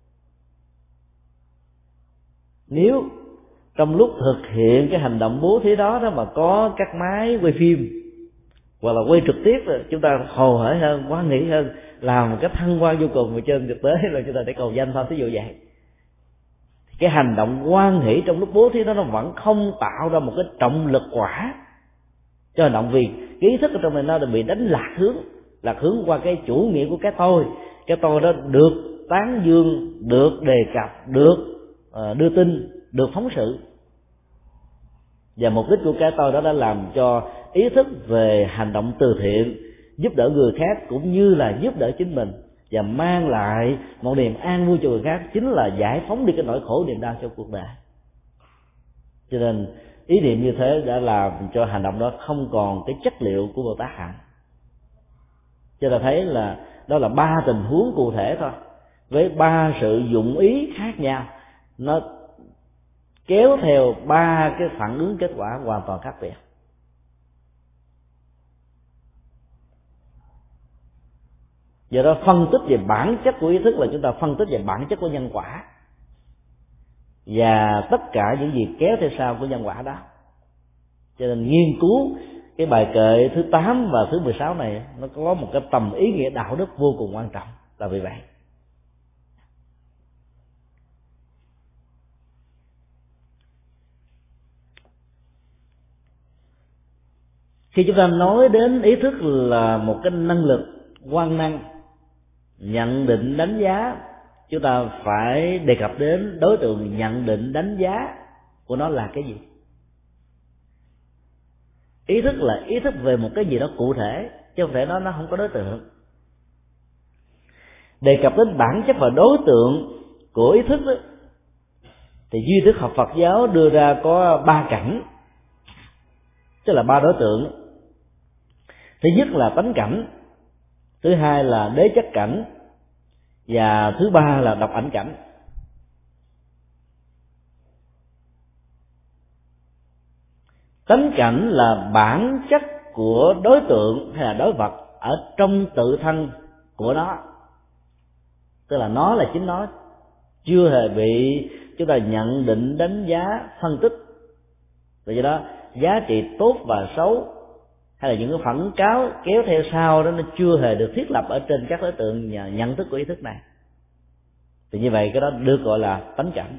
Nếu trong lúc thực hiện cái hành động bố thí đó đó mà có các máy quay phim hoặc là quay trực tiếp, chúng ta hồ hởi hơn, hoan hỷ hơn, làm một cách thăng hoa vô cùng, mà trên thực tế là chúng ta để cầu danh thôi, ví dụ vậy. Cái hành động hoan hỷ trong lúc bố thí đó nó vẫn không tạo ra một cái trọng lực quả cho hành động, vì cái ý thức ở trong này nó bị đánh lạc hướng, lạc hướng qua cái chủ nghĩa của cái tôi. Cái tôi đó được tán dương, được đề cập, được uh, đưa tin, được phóng sự, và mục đích của cái tôi đó đã làm cho ý thức về hành động từ thiện, giúp đỡ người khác cũng như là giúp đỡ chính mình và mang lại một niềm an vui cho người khác, chính là giải phóng đi cái nỗi khổ niềm đau trong cuộc đời. Cho nên ý niệm như thế đã làm cho hành động đó không còn cái chất liệu của Bồ Tát hạnh. Cho ta thấy là đó là ba tình huống cụ thể thôi, với ba sự dụng ý khác nhau, nó kéo theo ba cái phản ứng kết quả hoàn toàn khác biệt. Do đó phân tích về bản chất của ý thức là chúng ta phân tích về bản chất của nhân quả và tất cả những gì kéo theo sau của nhân quả đó. Cho nên nghiên cứu cái bài kệ thứ tám và thứ mười sáu này nó có một cái tầm ý nghĩa đạo đức vô cùng quan trọng là vì vậy. Khi chúng ta nói đến ý thức là một cái năng lực quan năng nhận định đánh giá, chúng ta phải đề cập đến đối tượng nhận định đánh giá của nó là cái gì. Ý thức là ý thức về một cái gì đó cụ thể, chứ không thể nói nó không có đối tượng. Đề cập đến bản chất và đối tượng của ý thức đó, thì duy thức học Phật giáo đưa ra có ba cảnh, tức là ba đối tượng. Thứ nhất là tánh cảnh, thứ hai là đế chất cảnh, và thứ ba là độc ảnh cảnh. Tánh cảnh là bản chất của đối tượng hay là đối vật ở trong tự thân của nó, tức là nó là chính nó, chưa hề bị chúng ta nhận định đánh giá phân tích. Vì vậy đó giá trị tốt và xấu hay là những cái phản cáo kéo theo sau đó nó chưa hề được thiết lập ở trên các đối tượng nhận thức của ý thức này. Thì như vậy cái đó được gọi là tánh cảnh.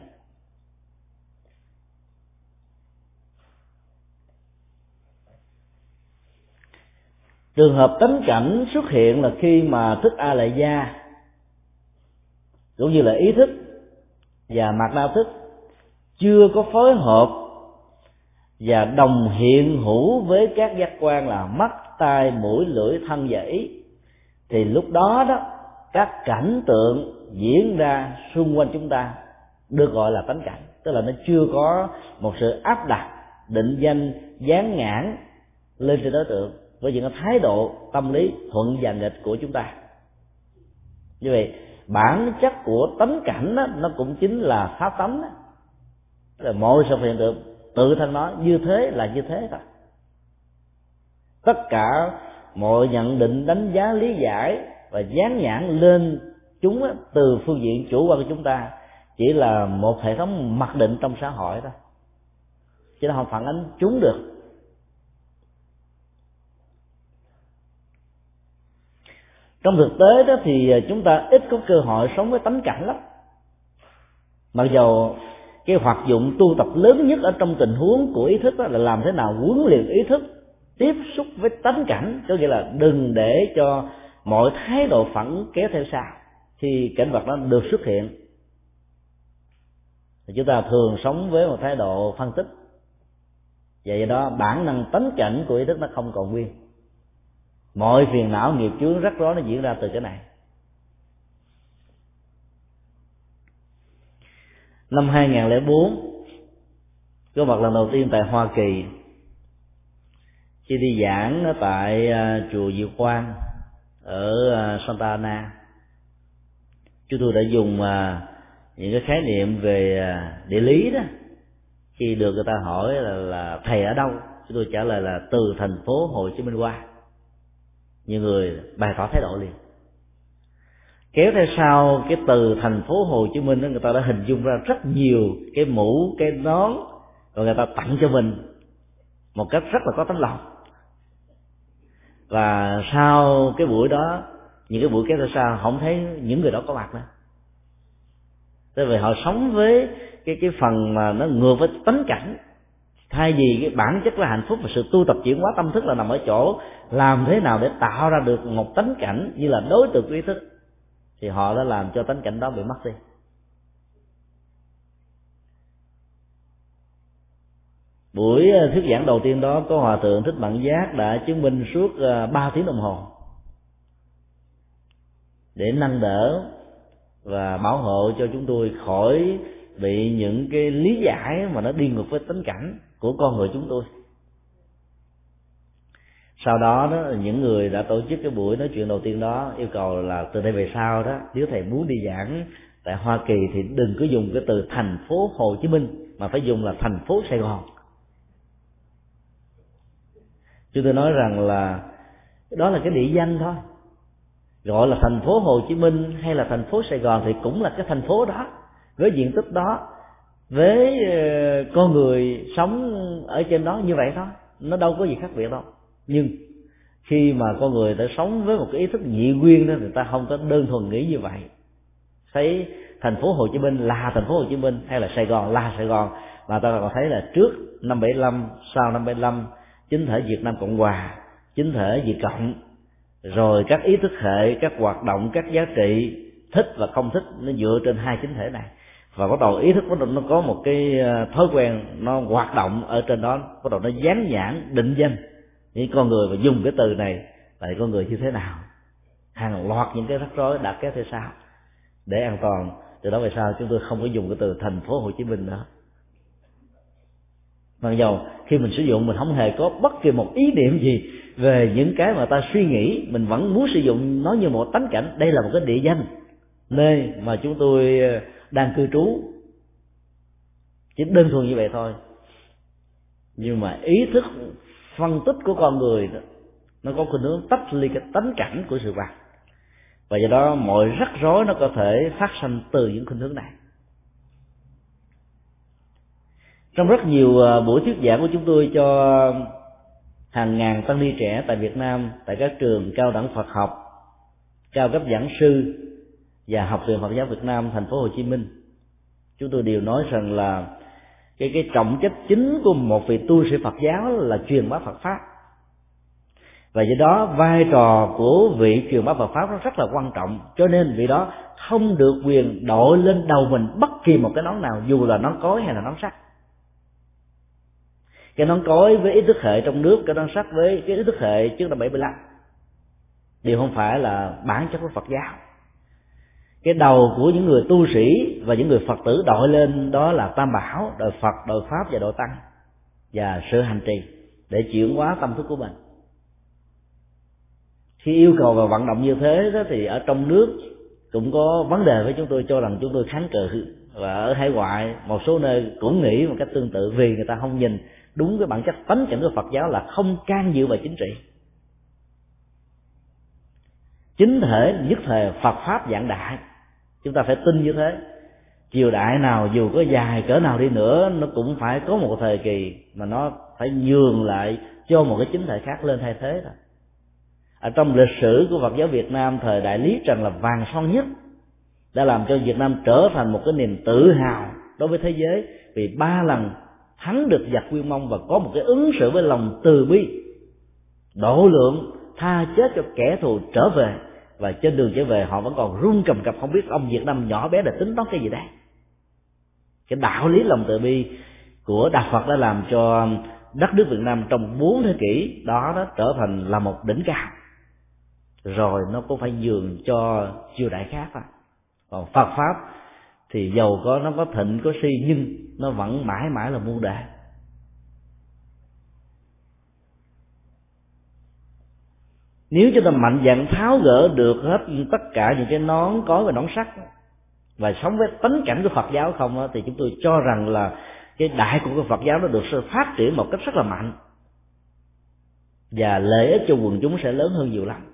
Trường hợp tánh cảnh xuất hiện là khi mà thức A lại gia cũng như là ý thức và mạt na thức chưa có phối hợp và đồng hiện hữu với các giác quan là mắt, tai, mũi, lưỡi, thân và ý, thì lúc đó đó các cảnh tượng diễn ra xung quanh chúng ta được gọi là tánh cảnh. tức là nó chưa có một sự áp đặt định danh dán nhãn lên trên đối tượng với những cái thái độ tâm lý thuận và nghịch của chúng ta. Như vậy bản chất của tánh cảnh đó, nó cũng chính là pháp tánh đó. Tức là mọi sự hiện tượng tự thân nó như thế là như thế thôi. Tất cả mọi nhận định, đánh giá, lý giải và dán nhãn lên chúng á, từ phương diện chủ quan của chúng ta chỉ là một hệ thống mặc định trong xã hội thôi, chứ nó không phản ánh chúng được. Trong thực tế đó thì chúng ta ít có cơ hội sống với tánh cảnh lắm. Mặc dầu cái hoạt dụng tu tập lớn nhất ở trong tình huống của ý thức đó là làm thế nào huấn luyện ý thức tiếp xúc với tánh cảnh, có nghĩa là đừng để cho mọi thái độ phản ứng kéo theo sau khi cảnh vật đó được xuất hiện. Thì chúng ta thường sống với một thái độ phân tích, vậy do đó bản năng tánh cảnh của ý thức nó không còn nguyên. Mọi phiền não nghiệp chướng rắc rối nó diễn ra từ cái này. Năm hai không không bốn, có mặt lần đầu tiên tại Hoa Kỳ, khi đi giảng tại chùa Diệu Quang ở Santa Ana, chúng tôi đã dùng những cái khái niệm về địa lý đó. Khi được người ta hỏi là, là thầy ở đâu, chúng tôi trả lời là từ thành phố Hồ Chí Minh qua. Nhiều người bày tỏ thái độ liền. Kéo theo sau cái từ thành phố Hồ Chí Minh đó, người ta đã hình dung ra rất nhiều cái mũ, cái nón, rồi người ta tặng cho mình một cách rất là có tấm lòng. Và sau cái buổi đó, những cái buổi kéo theo sau không thấy những người đó có mặt nữa. Tại vì họ sống với cái cái phần mà nó ngược với tánh cảnh. Thay vì cái bản chất là hạnh phúc và sự tu tập chuyển hóa tâm thức là nằm ở chỗ làm thế nào để tạo ra được một tánh cảnh như là đối tượng ý thức, thì họ đã làm cho tánh cảnh đó bị mất đi. Buổi thuyết giảng đầu tiên đó có Hòa thượng Thích Bằng Giác đã chứng minh suốt ba tiếng đồng hồ để nâng đỡ và bảo hộ cho chúng tôi khỏi bị những cái lý giải mà nó đi ngược với tánh cảnh của con người chúng tôi. Sau đó đó, những người đã tổ chức cái buổi nói chuyện đầu tiên đó yêu cầu là từ đây về sau đó, nếu thầy muốn đi giảng tại Hoa Kỳ thì đừng có dùng cái từ thành phố Hồ Chí Minh mà phải dùng là thành phố Sài Gòn. Chúng tôi nói rằng là đó là cái địa danh thôi, gọi là thành phố Hồ Chí Minh hay là thành phố Sài Gòn thì cũng là cái thành phố đó, với diện tích đó, với con người sống ở trên đó như vậy thôi, nó đâu có gì khác biệt đâu. Nhưng khi mà con người đã sống với một cái ý thức nhị nguyên đó, người ta không có đơn thuần nghĩ như vậy, thấy thành phố Hồ Chí Minh là thành phố Hồ Chí Minh hay là Sài Gòn là Sài Gòn, mà ta còn thấy là trước năm bảy lăm, sau năm bảy lăm, chính thể Việt Nam Cộng Hòa, chính thể Việt Cộng, rồi các ý thức hệ, các hoạt động, các giá trị thích và không thích nó dựa trên hai chính thể này. Và bắt đầu ý thức bắt đầu nó có một cái thói quen nó hoạt động ở trên đó, bắt đầu nó dán nhãn định danh những con người và dùng cái từ này là con người như thế nào, hàng loạt những cái rắc rối đã kéo theo sau. Để an toàn, từ đó về sau chúng tôi không có dùng cái từ thành phố Hồ Chí Minh nữa. Mặc dầu khi mình sử dụng mình không hề có bất kỳ một ý niệm gì về những cái mà ta suy nghĩ, mình vẫn muốn sử dụng nó như một tánh cảnh. Đây là một cái địa danh nơi mà chúng tôi đang cư trú, chỉ đơn thuần như vậy thôi. Nhưng mà ý thức phân tích của con người đó, nó có khuynh hướng tách ly cái tánh cảnh của sự vật, và do đó mọi rắc rối nó có thể phát sinh từ những khuynh hướng này. Trong rất nhiều buổi thuyết giảng của chúng tôi cho hàng ngàn tăng ni trẻ tại Việt Nam, tại các trường cao đẳng Phật học, cao cấp giảng sư và Học viện Phật giáo Việt Nam thành phố Hồ Chí Minh, chúng tôi đều nói rằng là cái cái trọng trách chính của một vị tu sĩ Phật giáo là truyền bá Phật pháp, và do đó vai trò của vị truyền bá Phật pháp nó rất là quan trọng. Cho nên vị đó không được quyền đội lên đầu mình bất kỳ một cái nón nào, dù là nón cối hay là nón sắt. Cái nón cối với ý thức hệ trong nước, cái nón sắt với cái ý thức hệ trước năm bảy mươi lăm đều không phải là bản chất của Phật giáo. cái đầu của những người tu sĩ và những người Phật tử đội lên đó là Tam Bảo, đội Phật, đội Pháp và đội Tăng, và sự hành trì để chuyển hóa tâm thức của mình. Khi yêu cầu và vận động như thế đó, thì ở trong nước cũng có vấn đề với chúng tôi, cho rằng chúng tôi kháng cự, và ở hải ngoại một số nơi cũng nghĩ một cách tương tự, vì người ta không nhìn đúng cái bản chất tánh cảnh của Phật giáo là không can dự vào chính trị. Chính thể nhất thể Phật pháp giảng đại, chúng ta phải tin như thế. Triều đại nào dù có dài cỡ nào đi nữa, nó cũng phải có một thời kỳ mà nó phải nhường lại cho một cái chính thể khác lên thay thế thôi. Ở trong lịch sử của Phật giáo Việt Nam, thời đại Lý Trần là vàng son nhất, đã làm cho Việt Nam trở thành một cái niềm tự hào đối với thế giới, vì ba lần thắng được giặc Nguyên Mông và có một cái ứng xử với lòng từ bi, độ lượng, tha chết cho kẻ thù trở về. Và trên đường trở về họ vẫn còn run cầm cập, không biết ông Việt Nam nhỏ bé là tính toán cái gì đây. Cái đạo lý lòng từ bi của Đạo Phật đã làm cho đất nước Việt Nam trong bốn thế kỷ đó, đó trở thành là một đỉnh cao. Rồi nó cũng phải nhường cho triều đại khác thôi. Còn Phật pháp thì giàu có nó có thịnh có suy, nhưng nó vẫn mãi mãi là muôn đời. Nếu chúng ta mạnh dạn tháo gỡ được hết tất cả những cái nón cối và nón sắt và sống với tánh cảnh của Phật giáo không đó, thì chúng tôi cho rằng là cái đại cục của Phật giáo nó được sự phát triển một cách rất là mạnh, và lợi ích cho quần chúng sẽ lớn hơn nhiều lắm.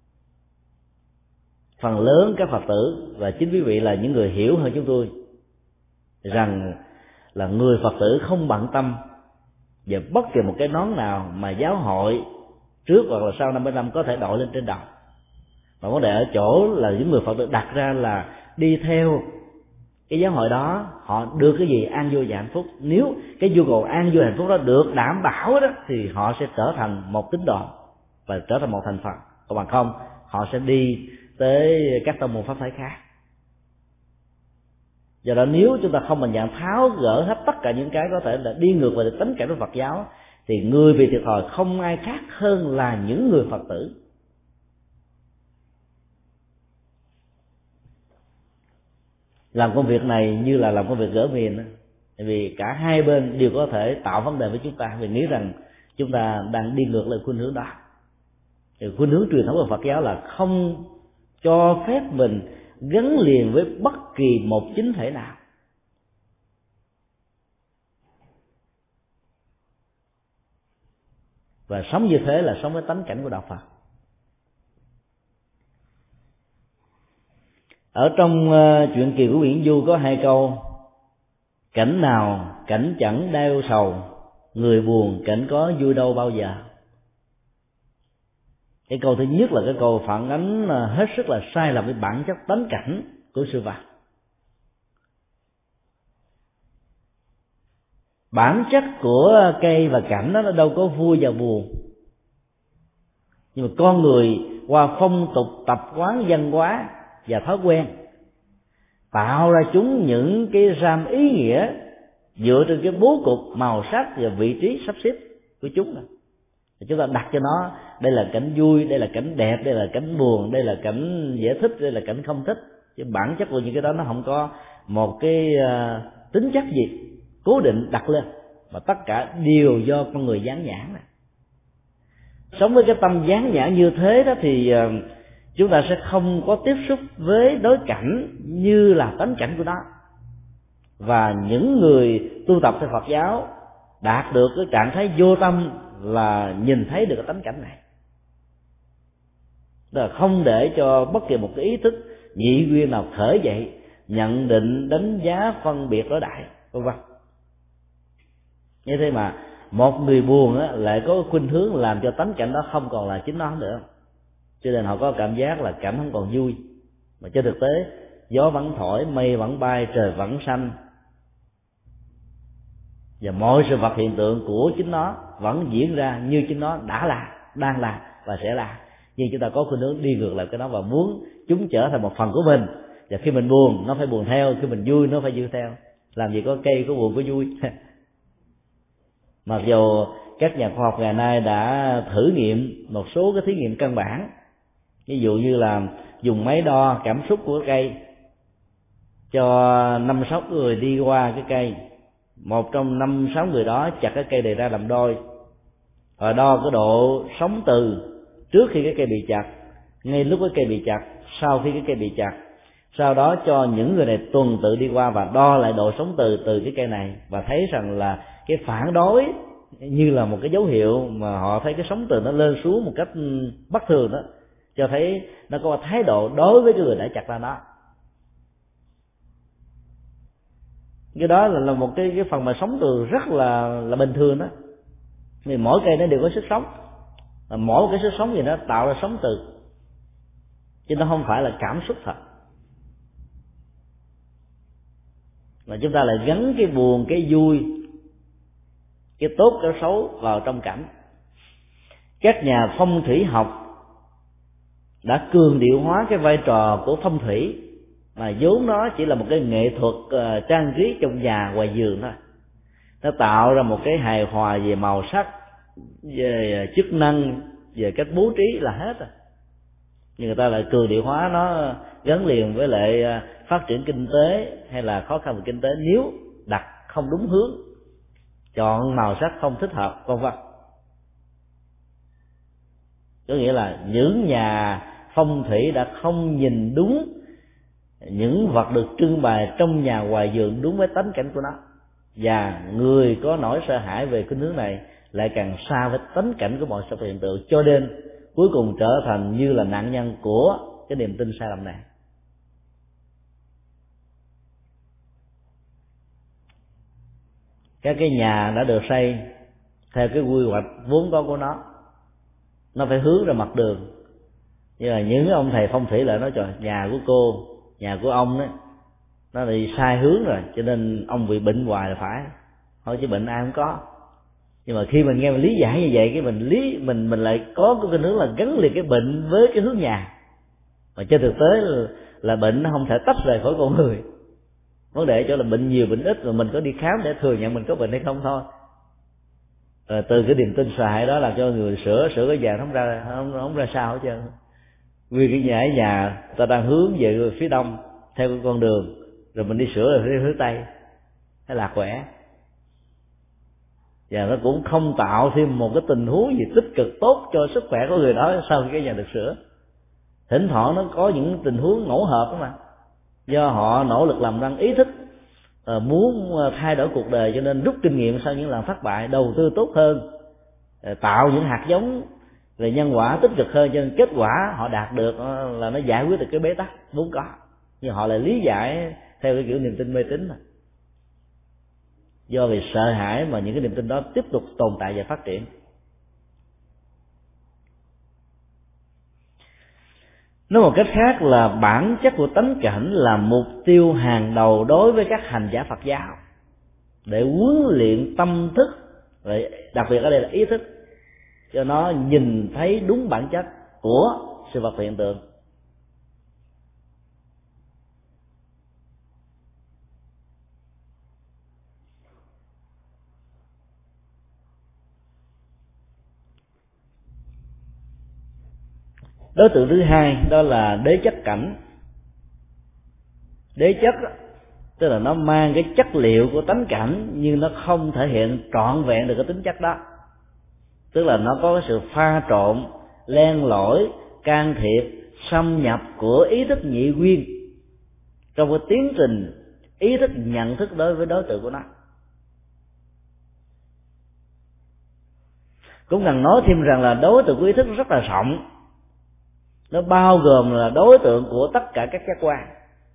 Phần lớn các Phật tử và chính quý vị là những người hiểu hơn chúng tôi rằng là người Phật tử không bận tâm về bất kỳ một cái nón nào mà giáo hội trước hoặc là sau năm mươi năm có thể đội lên trên đầu. Mà vấn đề ở chỗ là những người Phật tử đặt ra là đi theo cái giáo hội đó, họ được cái gì an vui và hạnh phúc. Nếu cái nhu cầu an vui hạnh phúc đó được đảm bảo đó, thì họ sẽ trở thành một tín đồ và trở thành một thành phần. Còn bằng không, họ sẽ đi tới các tông môn pháp phái khác. Do đó nếu chúng ta không mạnh dạn tháo gỡ hết tất cả những cái có thể là đi ngược về tính cảnh của Phật giáo, thì người bị thiệt thòi không ai khác hơn là những người Phật tử. Làm công việc này như là làm công việc gỡ miền đó. Tại vì cả hai bên đều có thể tạo vấn đề với chúng ta, vì nghĩ rằng chúng ta đang đi ngược lại khuynh hướng đó. Thì khuynh hướng truyền thống của Phật giáo là không cho phép mình gắn liền với bất kỳ một chính thể nào. Và sống như thế là sống với tánh cảnh của Đạo Phật. Ở trong uh, truyện Kiều của Nguyễn Du có hai câu: cảnh nào cảnh chẳng đau sầu, người buồn cảnh có vui đâu bao giờ. Cái câu thứ nhất là cái câu phản ánh uh, hết sức là sai lầm với bản chất tánh cảnh của sự vật. Bản chất của cây và cảnh đó nó đâu có vui và buồn, nhưng mà con người qua phong tục tập quán văn hóa và thói quen tạo ra chúng những cái ram ý nghĩa dựa trên cái bố cục màu sắc và vị trí sắp xếp của chúng. Chúng ta đặt cho nó đây là cảnh vui, đây là cảnh đẹp, đây là cảnh buồn, đây là cảnh dễ thích, đây là cảnh không thích. Chứ bản chất của những cái đó nó không có một cái uh, tính chất gì cố định đặt lên, mà tất cả đều do con người dán nhãn này. Sống với cái tâm dán nhãn như thế đó thì uh, chúng ta sẽ không có tiếp xúc với đối cảnh như là tánh cảnh của nó. Và những người tu tập theo Phật giáo đạt được cái trạng thái vô tâm là nhìn thấy được cái tánh cảnh này, tức là không để cho bất kỳ một cái ý thức nhị nguyên nào khởi dậy nhận định, đánh giá, phân biệt, đối đại, vân vân. Như thế mà một người buồn á, lại có khuynh hướng làm cho tánh cảnh đó không còn là chính nó nữa, cho nên họ có cảm giác là cảnh không còn vui. Mà trên thực tế gió vẫn thổi, mây vẫn bay, trời vẫn xanh, và mọi sự vật hiện tượng của chính nó vẫn diễn ra như chính nó đã là, đang là và sẽ là. Nhưng chúng ta có khuynh hướng đi ngược lại cái đó và muốn chúng trở thành một phần của mình. Và khi mình buồn nó phải buồn theo, khi mình vui nó phải vui theo. Làm gì có cây có buồn có vui. Mặc dù các nhà khoa học ngày nay đã thử nghiệm một số cái thí nghiệm căn bản, ví dụ như là dùng máy đo cảm xúc của cây cho năm sáu người đi qua cái cây, một trong năm sáu người đó chặt cái cây này ra làm đôi, và đo cái độ sống từ trước khi cái cây bị chặt, ngay lúc cái cây bị chặt, sau khi cái cây bị chặt. Sau đó cho những người này tuần tự đi qua và đo lại độ sống từ từ cái cây này, và thấy rằng là cái phản đối như là một cái dấu hiệu mà họ thấy cái sống từ nó lên xuống một cách bất thường đó, cho thấy nó có thái độ đối với cái người đã chặt ra nó. Cái đó là, là một cái cái phần mà sống từ rất là là bình thường đó. Vì mỗi cây nó đều có sức sống, và mỗi một cái sức sống gì nó tạo ra sống từ, chứ nó không phải là cảm xúc thật. Mà chúng ta lại gắn cái buồn, cái vui, cái tốt, cái xấu vào trong cảnh. Các nhà phong thủy học đã cường điệu hóa cái vai trò của phong thủy, mà vốn nó chỉ là một cái nghệ thuật uh, trang trí trong nhà ngoài vườn thôi. Nó tạo ra một cái hài hòa về màu sắc, về chức năng, về cách bố trí là hết rồi. Nhưng người ta lại cường điệu hóa nó, gắn liền với lại phát triển kinh tế hay là khó khăn về kinh tế nếu đặt không đúng hướng, chọn màu sắc không thích hợp, vân vân. Có nghĩa là những nhà phong thủy đã không nhìn đúng những vật được trưng bày trong nhà ngoài vườn đúng với tánh cảnh của nó, và người có nỗi sợ hãi về cái hướng này lại càng xa với tánh cảnh của mọi sự hiện tượng, cho nên cuối cùng trở thành như là nạn nhân của cái niềm tin sai lầm này. Các cái nhà đã được xây theo cái quy hoạch vốn có của nó, nó phải hướng ra mặt đường. Nhưng mà những ông thầy phong thủy lại nói trời, nhà của cô, nhà của ông đấy, nó đi sai hướng rồi, cho nên ông bị bệnh hoài là phải. Thôi chứ bệnh ai không có. Nhưng mà khi mình nghe mình lý giải như vậy, cái mình lý mình mình lại có cái hướng là gắn liền cái bệnh với cái hướng nhà, mà trên thực tế là, là bệnh nó không thể tách rời khỏi con người. Vấn đề chỗ là bệnh nhiều bệnh ít, rồi mình có đi khám để thừa nhận mình có bệnh hay không thôi. Rồi từ cái niềm tin sợ hãi đó làm cho người sửa sửa cái nhà không ra không, không ra sao hết trơn. Vì cái nhà ở nhà ta đang hướng về phía đông theo cái con đường, rồi mình đi sửa rồi hướng tây, nó lạc quẻ. Và nó cũng không tạo thêm một cái tình huống gì tích cực tốt cho sức khỏe của người đó sau khi cái nhà được sửa. Thỉnh thoảng nó có những tình huống ngẫu hợp đó mà, do họ nỗ lực làm năng ý thức muốn thay đổi cuộc đời, cho nên rút kinh nghiệm sau những lần thất bại, đầu tư tốt hơn, tạo những hạt giống về nhân quả tích cực hơn, cho nên kết quả họ đạt được là nó giải quyết được cái bế tắc vốn có. Nhưng họ lại lý giải theo cái kiểu niềm tin mê tín mà. Do vì sợ hãi mà những cái niềm tin đó tiếp tục tồn tại và phát triển. Nói một cách khác là bản chất của tánh cảnh là mục tiêu hàng đầu đối với các hành giả Phật giáo, để huấn luyện tâm thức, đặc biệt ở đây là ý thức, cho nó nhìn thấy đúng bản chất của sự vật hiện tượng. Đối tượng thứ hai đó là đế chất cảnh. Đế chất đó, tức là nó mang cái chất liệu của tánh cảnh, nhưng nó không thể hiện trọn vẹn được cái tính chất đó. Tức là nó có cái sự pha trộn, len lỏi, can thiệp, xâm nhập của ý thức nhị nguyên trong cái tiến trình ý thức nhận thức đối với đối tượng của nó. Cũng cần nói thêm rằng là đối tượng của ý thức rất là rộng. Nó bao gồm là đối tượng của tất cả các giác quan: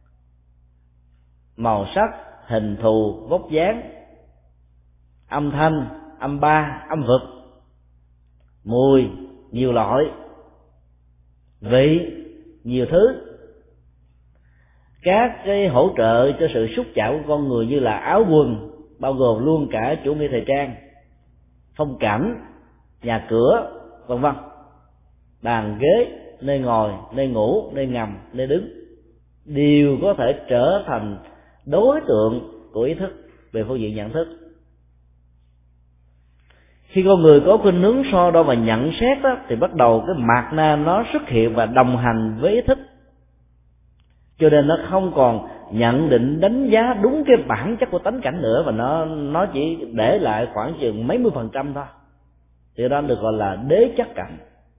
màu sắc, hình thù, vóc dáng, âm thanh, âm ba, âm vực, mùi, nhiều loại, vị, nhiều thứ. Các cái hỗ trợ cho sự xúc chạm của con người như là áo quần, bao gồm luôn cả chủ nghĩa thời trang, phong cảnh, nhà cửa, vân vân, bàn ghế, nơi ngồi, nơi ngủ, nơi nằm, nơi đứng, đều có thể trở thành đối tượng của ý thức về phương diện nhận thức. Khi con người có khuynh hướng so đo và nhận xét đó, thì bắt đầu cái mạt na nó xuất hiện và đồng hành với ý thức, cho nên nó không còn nhận định đánh giá đúng cái bản chất của tánh cảnh nữa, và nó nó chỉ để lại khoảng chừng mấy mươi phần trăm thôi, thì đó được gọi là đế chất cảnh.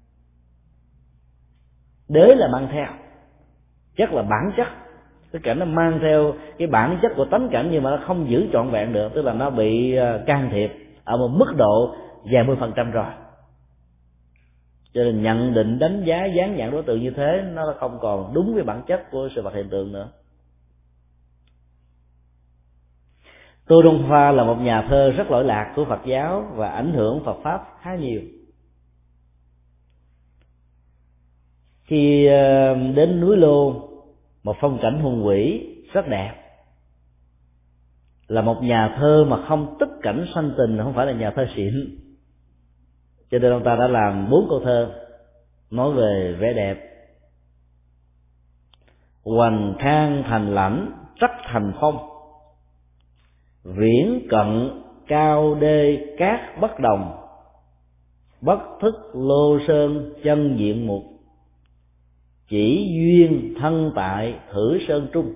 Đế là mang theo, chất là bản chất, cái cảnh nó mang theo cái bản chất của tánh cảnh nhưng mà nó không giữ trọn vẹn được, tức là nó bị can thiệp ở một mức độ vài mươi phần trăm rồi. Cho nên nhận định đánh giá dán nhãn đối tượng như thế nó không còn đúng với bản chất của sự vật hiện tượng nữa. Tô Đông Pha là một nhà thơ rất lỗi lạc của Phật giáo và ảnh hưởng Phật pháp khá nhiều. Khi đến núi Lô, một phong cảnh hùng vĩ rất đẹp, là một nhà thơ mà không tích cảnh sanh tình, không phải là nhà thơ xịn, cho nên ông ta đã làm bốn câu thơ nói về vẻ đẹp. Hoành khang thành lãnh trắc thành phong, viễn cận cao đê cát bất đồng, bất thức lô sơn chân diện mục, chỉ duyên thân tại thử sơn trung.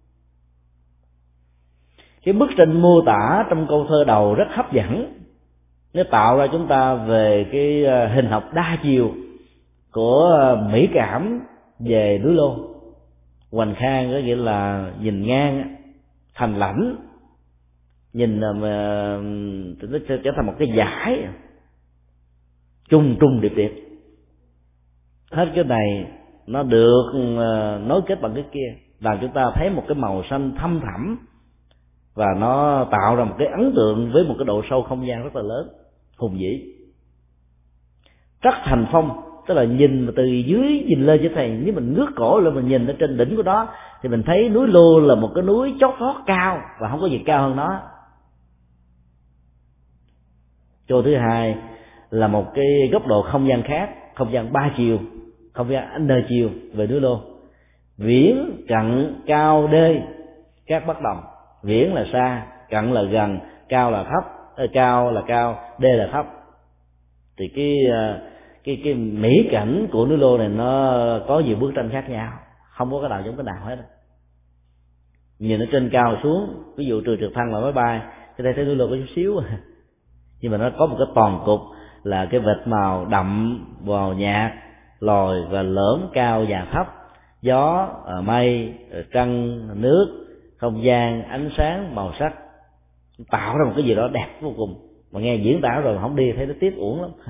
Cái bức tranh mô tả trong câu thơ đầu rất hấp dẫn, nó tạo ra chúng ta về cái hình học đa chiều của mỹ cảm về núi Lô. Hoành khang có nghĩa là nhìn ngang, thành lãnh nhìn mà nó trở thành một cái dải trung trung điệp điệp. Hết cái này nó được nối kết bằng cái kia, làm chúng ta thấy một cái màu xanh thâm thẳm, và nó tạo ra một cái ấn tượng với một cái độ sâu không gian rất là lớn, hùng vĩ. Trắc thành phong tức là nhìn từ dưới nhìn lên, chứ thầy nếu mình ngước cổ lên mình nhìn ở trên đỉnh của đó thì mình thấy núi Lô là một cái núi chót vót cao và không có gì cao hơn nó. Câu thứ hai là một cái góc độ không gian khác, không gian ba chiều, không gian n chiều về núi Lô. Viễn cận cao đê các bất đồng, viễn là xa, cận là gần, cao là thấp, cao là cao, đê là thấp. Thì cái cái cái mỹ cảnh của núi Lô này nó có nhiều bức tranh khác nhau, không có cái nào giống cái nào hết. Nhìn ở trên cao xuống, ví dụ trừ trực thăng là máy bay, cái đây thấy núi Lô có chút xíu, nhưng mà nó có một cái toàn cục là cái vệt màu đậm vào nhạt, lồi và lõm, cao và thấp, gió, mây, trăng, nước, không gian, ánh sáng, màu sắc, tạo ra một cái gì đó đẹp vô cùng. Mà nghe diễn tả rồi không đi thấy nó tiếc uổng lắm.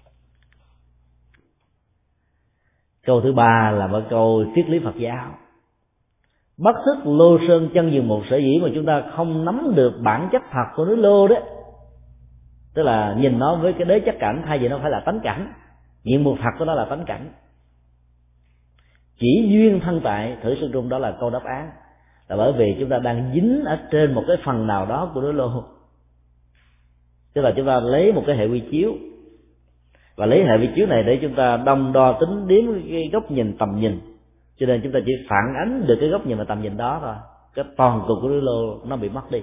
Câu thứ ba là một câu triết lý Phật giáo. Bất thức lô sơn chân diện mục, sở dĩ mà chúng ta không nắm được bản chất thật của núi Lô đó, tức là nhìn nó với cái đế chất cảnh thay vì nó phải là tánh cảnh. Diện mục thật của nó là tánh cảnh. Chỉ duyên thân tại thử sơn trung, đó là câu đáp án, là bởi vì chúng ta đang dính ở trên một cái phần nào đó của núi Lô. Tức là chúng ta lấy một cái hệ quy chiếu, và lấy hệ vi chiếu này để chúng ta đong đo tính điếm cái góc nhìn, tầm nhìn, cho nên chúng ta chỉ phản ánh được cái góc nhìn và tầm nhìn đó thôi. Cái toàn cục của núi Lô nó bị mất đi.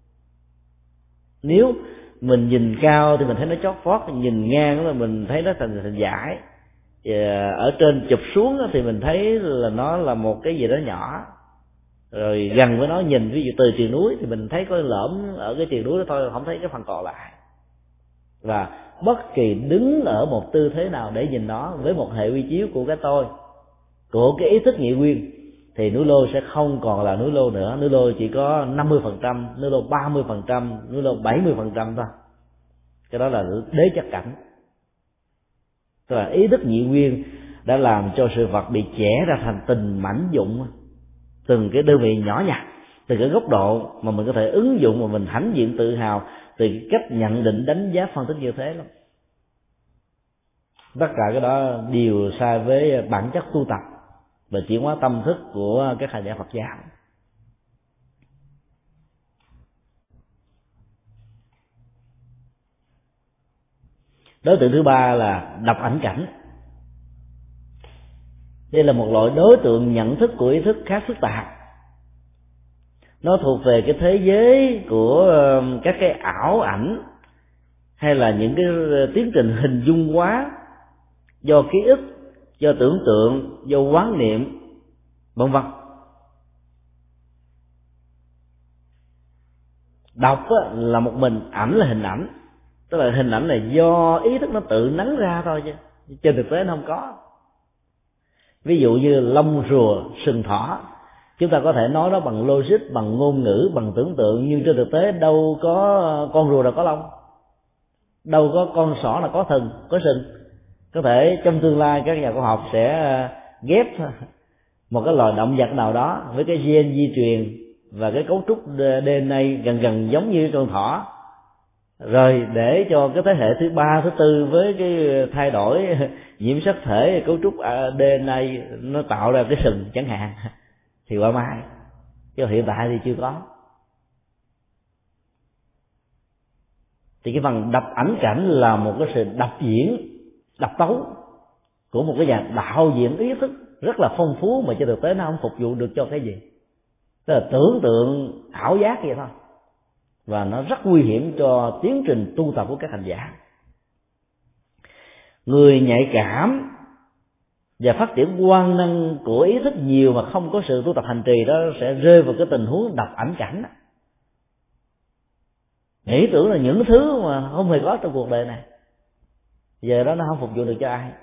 Nếu mình nhìn cao thì mình thấy nó chót vót, nhìn ngang là mình thấy nó thành thành dải, ở trên chụp xuống thì mình thấy là nó là một cái gì đó nhỏ, rồi gần với nó nhìn ví dụ từ triền núi thì mình thấy có lõm ở cái triền núi đó thôi, không thấy cái phần còn lại. Và bất kỳ đứng ở một tư thế nào để nhìn nó với một hệ quy chiếu của cái tôi, của cái ý thức nhị nguyên, thì núi Lô sẽ không còn là núi Lô nữa. Núi Lô chỉ có năm mươi phần trăm, núi Lô ba mươi phần trăm, núi Lô bảy mươi phần trăm thôi. Cái đó là đế chất cảnh. Tức là ý thức nhị nguyên đã làm cho sự vật bị chẻ ra thành tình mảnh dụng, từng cái đơn vị nhỏ nhặt, từ cái góc độ mà mình có thể ứng dụng, mà mình hãnh diện tự hào từ cái cách nhận định, đánh giá, phân tích như thế lắm. Tất cả cái đó đều sai với bản chất tu tập và chuyển hóa tâm thức của các hành giả Phật giáo. Đối tượng thứ ba là độc ảnh cảnh. Đây là một loại đối tượng nhận thức của ý thức khá phức tạp. Nó thuộc về cái thế giới của các cái ảo ảnh, hay là những cái tiến trình hình dung hóa do ký ức, do tưởng tượng, do quán niệm, vân vân. Đọc á, là một mình, ảnh là hình ảnh, tức là hình ảnh là do ý thức nó tự nắn ra thôi, chứ trên thực tế nó không có. Ví dụ như lông rùa, sừng thỏ, chúng ta có thể nói nó bằng logic, bằng ngôn ngữ, bằng tưởng tượng, nhưng trên thực tế đâu có con rùa nào có lông, đâu có con sỏ nào có thừng, có sừng. Có thể trong tương lai các nhà khoa học sẽ ghép một cái loài động vật nào đó với cái gen di truyền và cái cấu trúc đê en a gần gần giống như con thỏ, rồi để cho cái thế hệ thứ ba, thứ tư với cái thay đổi nhiễm sắc thể, cấu trúc đê en a nó tạo ra cái sừng chẳng hạn, thì qua mai, chứ hiện tại thì chưa có. Thì cái phần đập ảnh cảnh là một cái sự đập diễn, đập tấu của một cái nhà đạo diễn ý thức rất là phong phú, mà trên thực tế nó không phục vụ được cho cái gì, tức là tưởng tượng ảo giác vậy thôi, và nó rất nguy hiểm cho tiến trình tu tập của các hành giả. Người nhạy cảm và phát triển quan năng của ý thức nhiều mà không có sự tu tập hành trì đó sẽ rơi vào cái tình huống đập ảnh cảnh, nghĩ tưởng là những thứ mà không hề có trong cuộc đời này, giờ đó nó không phục vụ được cho ai.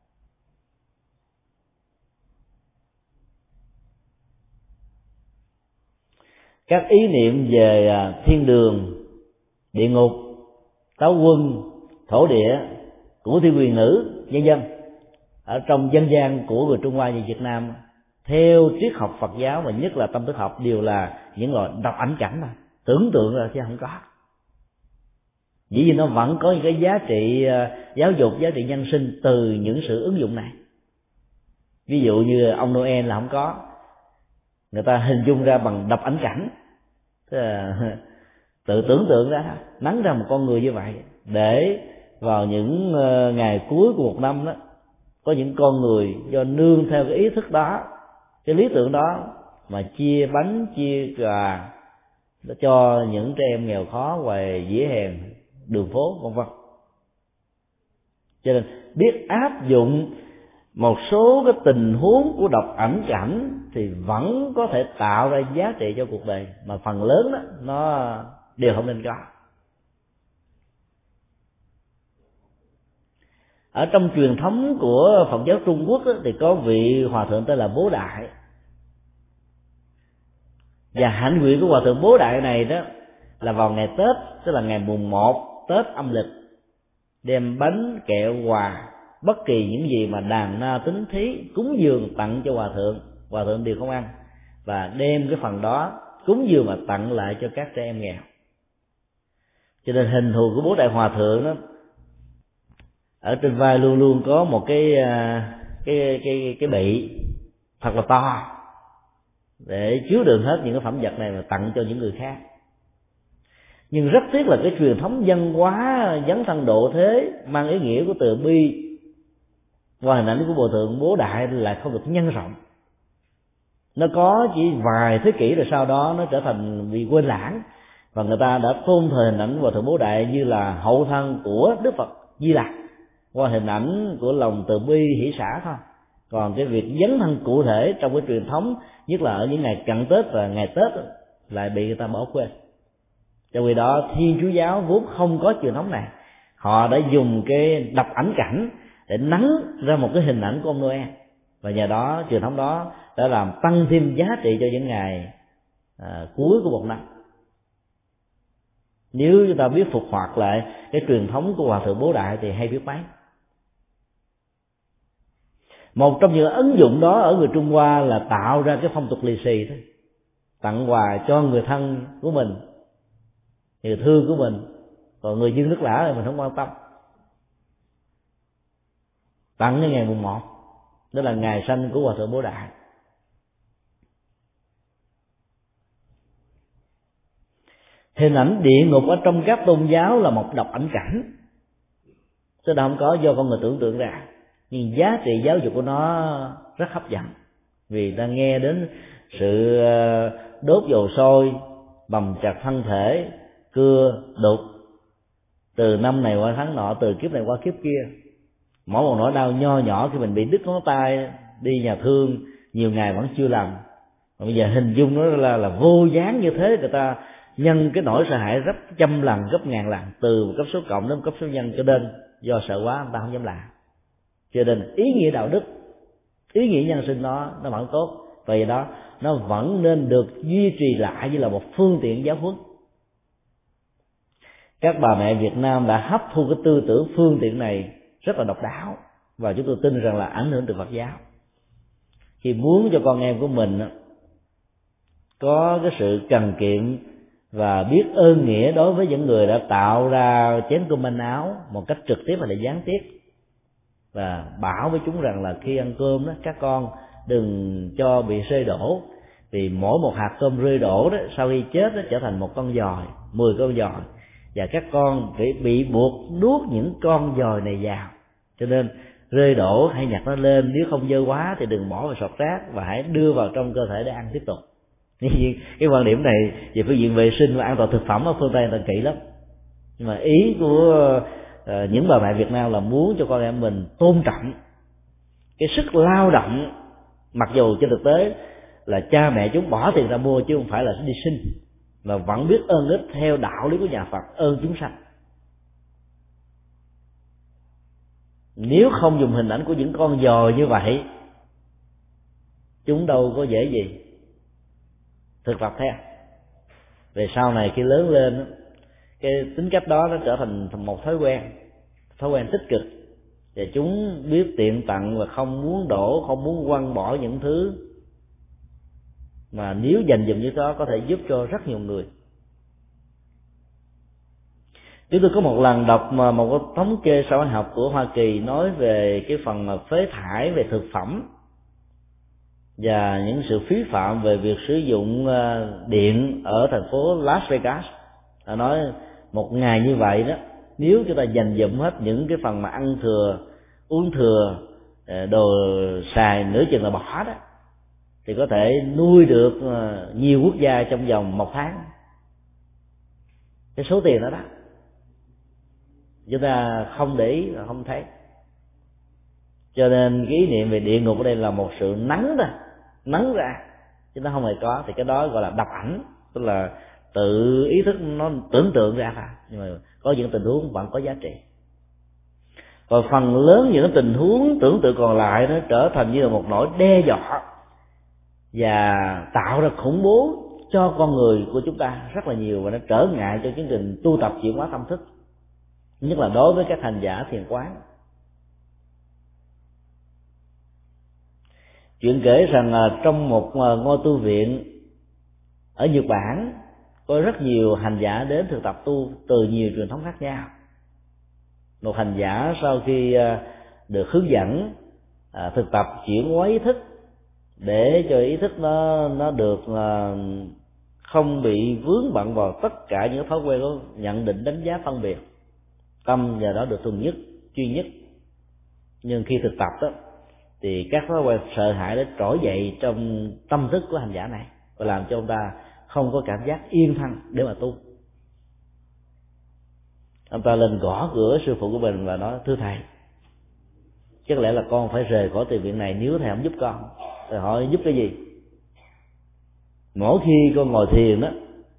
Các ý niệm về thiên đường, địa ngục, táo quân, thổ địa, của thiên quyền nữ, vân vân ở trong dân gian của người Trung Hoa và Việt Nam theo triết học Phật giáo và nhất là tâm thức học đều là những loại đọc ảnh cảnh mà tưởng tượng rồi chứ không có. Dĩ nhiên nó vẫn có những cái giá trị giáo dục, giá trị nhân sinh từ những sự ứng dụng này. Ví dụ như ông Noel là không có, người ta hình dung ra bằng đập ảnh cảnh, tức là tự tưởng tượng ra, nắn ra một con người như vậy để vào những ngày cuối của một năm đó có những con người do nương theo cái ý thức đó, cái lý tưởng đó mà chia bánh chia quà cho những trẻ em nghèo khó ngoài vỉa hè đường phố vân vân. Cho nên biết áp dụng một số cái tình huống của đọc ảnh cảnh thì vẫn có thể tạo ra giá trị cho cuộc đời, mà phần lớn đó nó đều không nên có. Ở trong truyền thống của Phật giáo Trung Quốc đó, thì có vị hòa thượng tên là Bố Đại, và hạnh nguyện của hòa thượng Bố Đại này đó là vào ngày Tết, tức là ngày mùng một Tết âm lịch, đem bánh kẹo quà bất kỳ những gì mà đàn na tín thí cúng dường tặng cho hòa thượng, hòa thượng đều không ăn, và đem cái phần đó cúng dường mà tặng lại cho các trẻ em nghèo. Cho nên hình thù của Bố Đại Hòa thượng đó, ở trên vai luôn luôn có một cái cái cái cái bị thật là to để chứa đựng hết những cái phẩm vật này mà tặng cho những người khác. Nhưng rất tiếc là cái truyền thống văn hóa dấn thân độ thế mang ý nghĩa của từ bi và hình ảnh của Bồ Thượng Bố Đại lại không được nhân rộng. Nó có chỉ vài thế kỷ rồi sau đó nó trở thành bị quên lãng, và người ta đã tôn thờ hình ảnh của Bồ Thượng Bố Đại như là hậu thân của Đức Phật Di Lặc qua hình ảnh của lòng từ bi hỷ xả thôi. Còn cái việc dấn thân cụ thể trong cái truyền thống, nhất là ở những ngày cận Tết và ngày Tết, lại bị người ta bỏ quên. Trong khi đó Thiên Chúa giáo vốn không có truyền thống này, họ đã dùng cái đập ảnh cảnh để nắn ra một cái hình ảnh của ông Noel, và nhờ đó truyền thống đó đã làm tăng thêm giá trị cho những ngày à, cuối của một năm. Nếu chúng ta biết phục hoạt lại cái truyền thống của Hòa thượng Bố Đại thì hay biết mấy. Một trong những ứng dụng đó ở người Trung Hoa là tạo ra cái phong tục lì xì thôi, tặng quà cho người thân của mình, người thương của mình, còn người dưng nước lã thì mình không quan tâm. Tặng cái ngày mùng một, đó là ngày sanh của Hòa thượng Bố Đại. Hình ảnh địa ngục ở trong các tôn giáo là một độc ảnh cảnh, chứ đâu không có do con người tưởng tượng ra, nhưng giá trị giáo dục của nó rất hấp dẫn, vì ta nghe đến sự đốt dầu sôi, bầm chặt thân thể, cưa đục, từ năm này qua tháng nọ, từ kiếp này qua kiếp kia. Mỗi một nỗi đau nho nhỏ khi mình bị đứt ngón tay, đi nhà thương nhiều ngày vẫn chưa lành, còn bây giờ hình dung nó là là vô dáng như thế, người ta nhân cái nỗi sợ hãi gấp trăm lần, gấp ngàn lần, từ một cấp số cộng đến một cấp số nhân, cho nên do sợ quá người ta không dám làm. Cho nên ý nghĩa đạo đức, ý nghĩa nhân sinh nó nó vẫn tốt, vì đó nó vẫn nên được duy trì lại như là một phương tiện giáo huấn. Các bà mẹ Việt Nam đã hấp thu cái tư tưởng phương tiện này rất là độc đáo, và chúng tôi tin rằng là ảnh hưởng từ Phật giáo. Khi muốn cho con em của mình có cái sự cần kiệm và biết ơn nghĩa đối với những người đã tạo ra chén cơm manh áo một cách trực tiếp và là gián tiếp, và bảo với chúng rằng là khi ăn cơm đó, các con đừng cho bị rơi đổ, vì mỗi một hạt cơm rơi đổ đó sau khi chết nó trở thành một con giòi, mười con giòi, và các con phải bị buộc nuốt những con giòi này vào. Cho nên rơi đổ hãy nhặt nó lên, nếu không dơ quá thì đừng bỏ vào sọt rác, và hãy đưa vào trong cơ thể để ăn tiếp tục. Nhưng cái quan điểm này về phương diện vệ sinh và an toàn thực phẩm ở phương Tây là kỹ lắm, nhưng mà ý của uh, những bà mẹ Việt Nam là muốn cho con em mình tôn trọng cái sức lao động, mặc dù trên thực tế là cha mẹ chúng bỏ tiền ra mua chứ không phải là đi sinh, mà vẫn biết ơn ích theo đạo lý của nhà Phật, ơn chúng sanh. Nếu không dùng hình ảnh của những con giòi như vậy, chúng đâu có dễ gì thực tập theo. Về sau này khi lớn lên, cái tính cách đó nó trở thành một thói quen, thói quen tích cực, và chúng biết tiện tặng và không muốn đổ, không muốn quăng bỏ những thứ mà nếu dành dụm như đó có thể giúp cho rất nhiều người. Chúng tôi có một lần đọc một cái thống kê xã hội học của Hoa Kỳ nói về cái phần phế thải về thực phẩm và những sự phí phạm về việc sử dụng điện ở thành phố Las Vegas. Họ nói một ngày như vậy đó, nếu chúng ta dành dụm hết những cái phần mà ăn thừa, uống thừa, đồ xài nửa chừng là bỏ đó, thì có thể nuôi được nhiều quốc gia trong vòng một tháng. Cái số tiền đó đó chúng ta không để ý, là không thấy. Cho nên cái ý niệm về địa ngục ở đây là một sự nắng ra, nắng ra chứ nó không hề có. Thì cái đó gọi là đập ảnh, tức là tự ý thức nó tưởng tượng ra thôi, nhưng mà có những tình huống vẫn có giá trị. Còn phần lớn những tình huống tưởng tượng còn lại nó trở thành như là một nỗi đe dọa và tạo ra khủng bố cho con người của chúng ta rất là nhiều, và nó trở ngại cho chương trình tu tập chuyển hóa tâm thức, nhất là đối với các hành giả thiền quán. Chuyện kể rằng trong một ngôi tu viện ở Nhật Bản có rất nhiều hành giả đến thực tập tu từ nhiều truyền thống khác nhau. Một hành giả sau khi được hướng dẫn thực tập chuyển hóa ý thức để cho ý thức nó nó được không bị vướng bận vào tất cả những thói quen của nhận định, đánh giá, phân biệt, tâm nhờ đó được thuần nhất, duy nhất. Nhưng khi thực tập đó thì các thói quen sợ hãi đã trỗi dậy trong tâm thức của hành giả này và làm cho ông ta không có cảm giác yên thân để mà tu. Ông ta lên gõ cửa sư phụ của mình và nói: thưa thầy, chắc lẽ là con phải rời khỏi tiền viện này nếu thầy không giúp con. Thầy hỏi giúp cái gì? Mỗi khi con ngồi thiền đó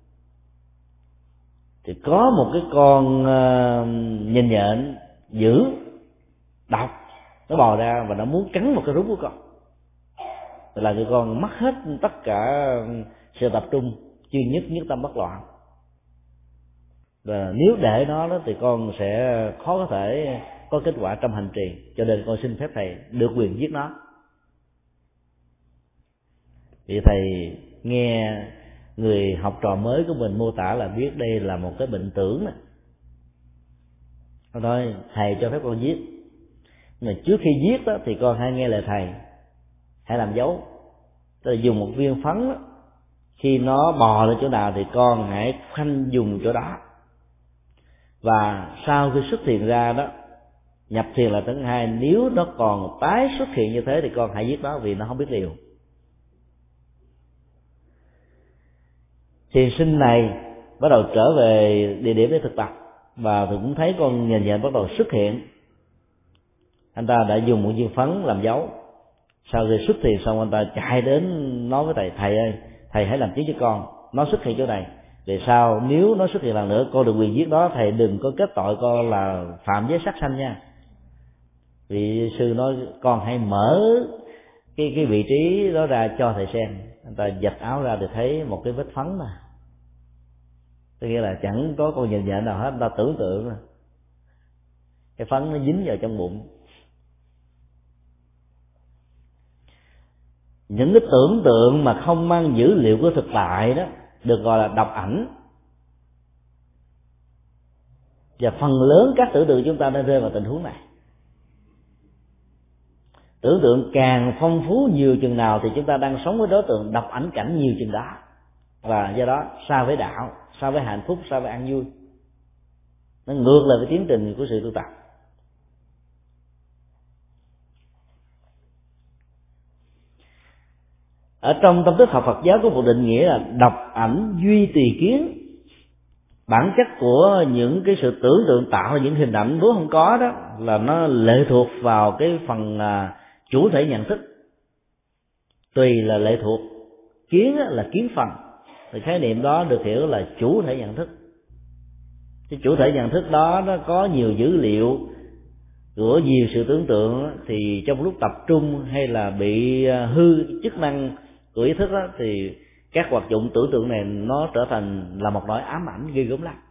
thì có một cái con uh, nhìn nhện dữ độc nó bò ra và nó muốn cắn một cái rúng của con, là cho con mất hết tất cả sự tập trung, chuyên nhất, nhất tâm bất loạn. Và nếu để nó đó thì con sẽ khó có thể có kết quả trong hành trì, cho nên con xin phép thầy được quyền giết nó. Vì thầy nghe người học trò mới của mình mô tả là biết đây là một cái bệnh tưởng này. Con nói thầy cho phép con giết, nhưng mà trước khi giết đó thì con hãy nghe lời thầy, hãy làm dấu. Tức là dùng một viên phấn đó, khi nó bò lên chỗ nào thì con hãy khoanh dùng chỗ đó. Và sau khi xuất hiện ra đó, nhập thiền là thứ hai, nếu nó còn tái xuất hiện như thế thì con hãy giết nó, vì nó không biết điều. Thiền sinh này bắt đầu trở về địa điểm để thực tập, và thì cũng thấy con nhìn nhận bắt đầu xuất hiện. Anh ta đã dùng một viên phấn làm dấu. Sau khi xuất thiền xong, anh ta chạy đến nói với thầy: thầy ơi, thầy hãy làm chứng cho con, nó xuất hiện chỗ này. về sau nếu nó xuất hiện lần nữa con được quyền giết đó, thầy đừng có kết tội con là phạm giới sát sanh nha. Vị sư nói con hãy mở cái cái vị trí đó ra cho thầy xem. Người ta giật áo ra thì thấy một cái vết phấn mà, tức nghĩa là chẳng có con nhìn nhận nào hết, người ta tưởng tượng mà. Cái phấn nó dính vào trong bụng. Những cái tưởng tượng mà không mang dữ liệu của thực tại đó được gọi là độc ảnh, và phần lớn các tưởng tượng chúng ta đang rơi vào tình huống này. Tưởng tượng càng phong phú nhiều chừng nào thì chúng ta đang sống với đối tượng độc ảnh cảnh nhiều chừng đó, và do đó xa với đạo, xa với hạnh phúc, xa với an vui. Nó ngược lại với tiến trình của sự tu tập. Ở trong tâm thức học Phật giáo có một định nghĩa là độc ảnh duy tùy kiến. Bản chất của những cái sự tưởng tượng tạo ra những hình ảnh vốn không có đó là nó lệ thuộc vào cái phần chủ thể nhận thức. Tùy là lệ thuộc, kiến là kiến phần, thì khái niệm đó được hiểu là chủ thể nhận thức. Cái chủ thể nhận thức đó nó có nhiều dữ liệu của nhiều sự tưởng tượng, thì trong lúc tập trung hay là bị hư chức năng của ý thức đó, thì các hoạt dụng tưởng tượng này nó trở thành là một nỗi ám ảnh ghê gớm lắm.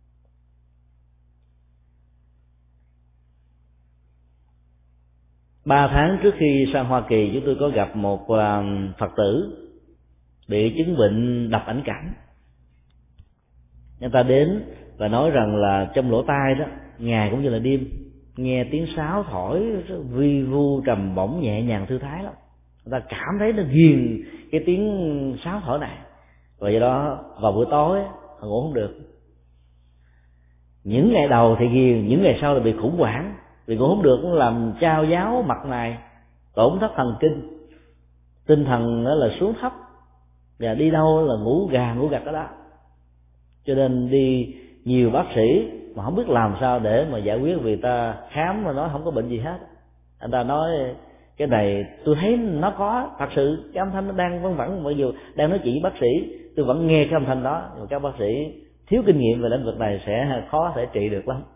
Ba tháng trước khi sang Hoa Kỳ, chúng tôi có gặp một Phật tử bị chứng bệnh độc ảnh cảnh. Người ta đến và nói rằng là trong lỗ tai đó, ngày cũng như là đêm, nghe tiếng sáo thổi vi vu trầm bổng nhẹ nhàng thư thái lắm. Người ta cảm thấy nó ghiền cái tiếng sáo thổi này, và do đó vào buổi tối họ ngủ không được. Những ngày đầu thì ghiền, những ngày sau là bị khủng hoảng, vì ngủ không được cũng làm chao giáo mặt mày, tổn thất thần kinh, tinh thần đó là xuống thấp, và đi đâu là ngủ gà ngủ gật ở đó. Cho nên đi nhiều bác sĩ mà không biết làm sao để mà giải quyết, vì ta khám mà nói không có bệnh gì hết. Anh ta nói cái này tôi thấy nó có thật sự, cái âm thanh nó đang văng vẳng, mặc dù đang nói chuyện với bác sĩ tôi vẫn nghe cái âm thanh đó, nhưng mà các bác sĩ thiếu kinh nghiệm về lĩnh vực này sẽ khó thể trị được lắm.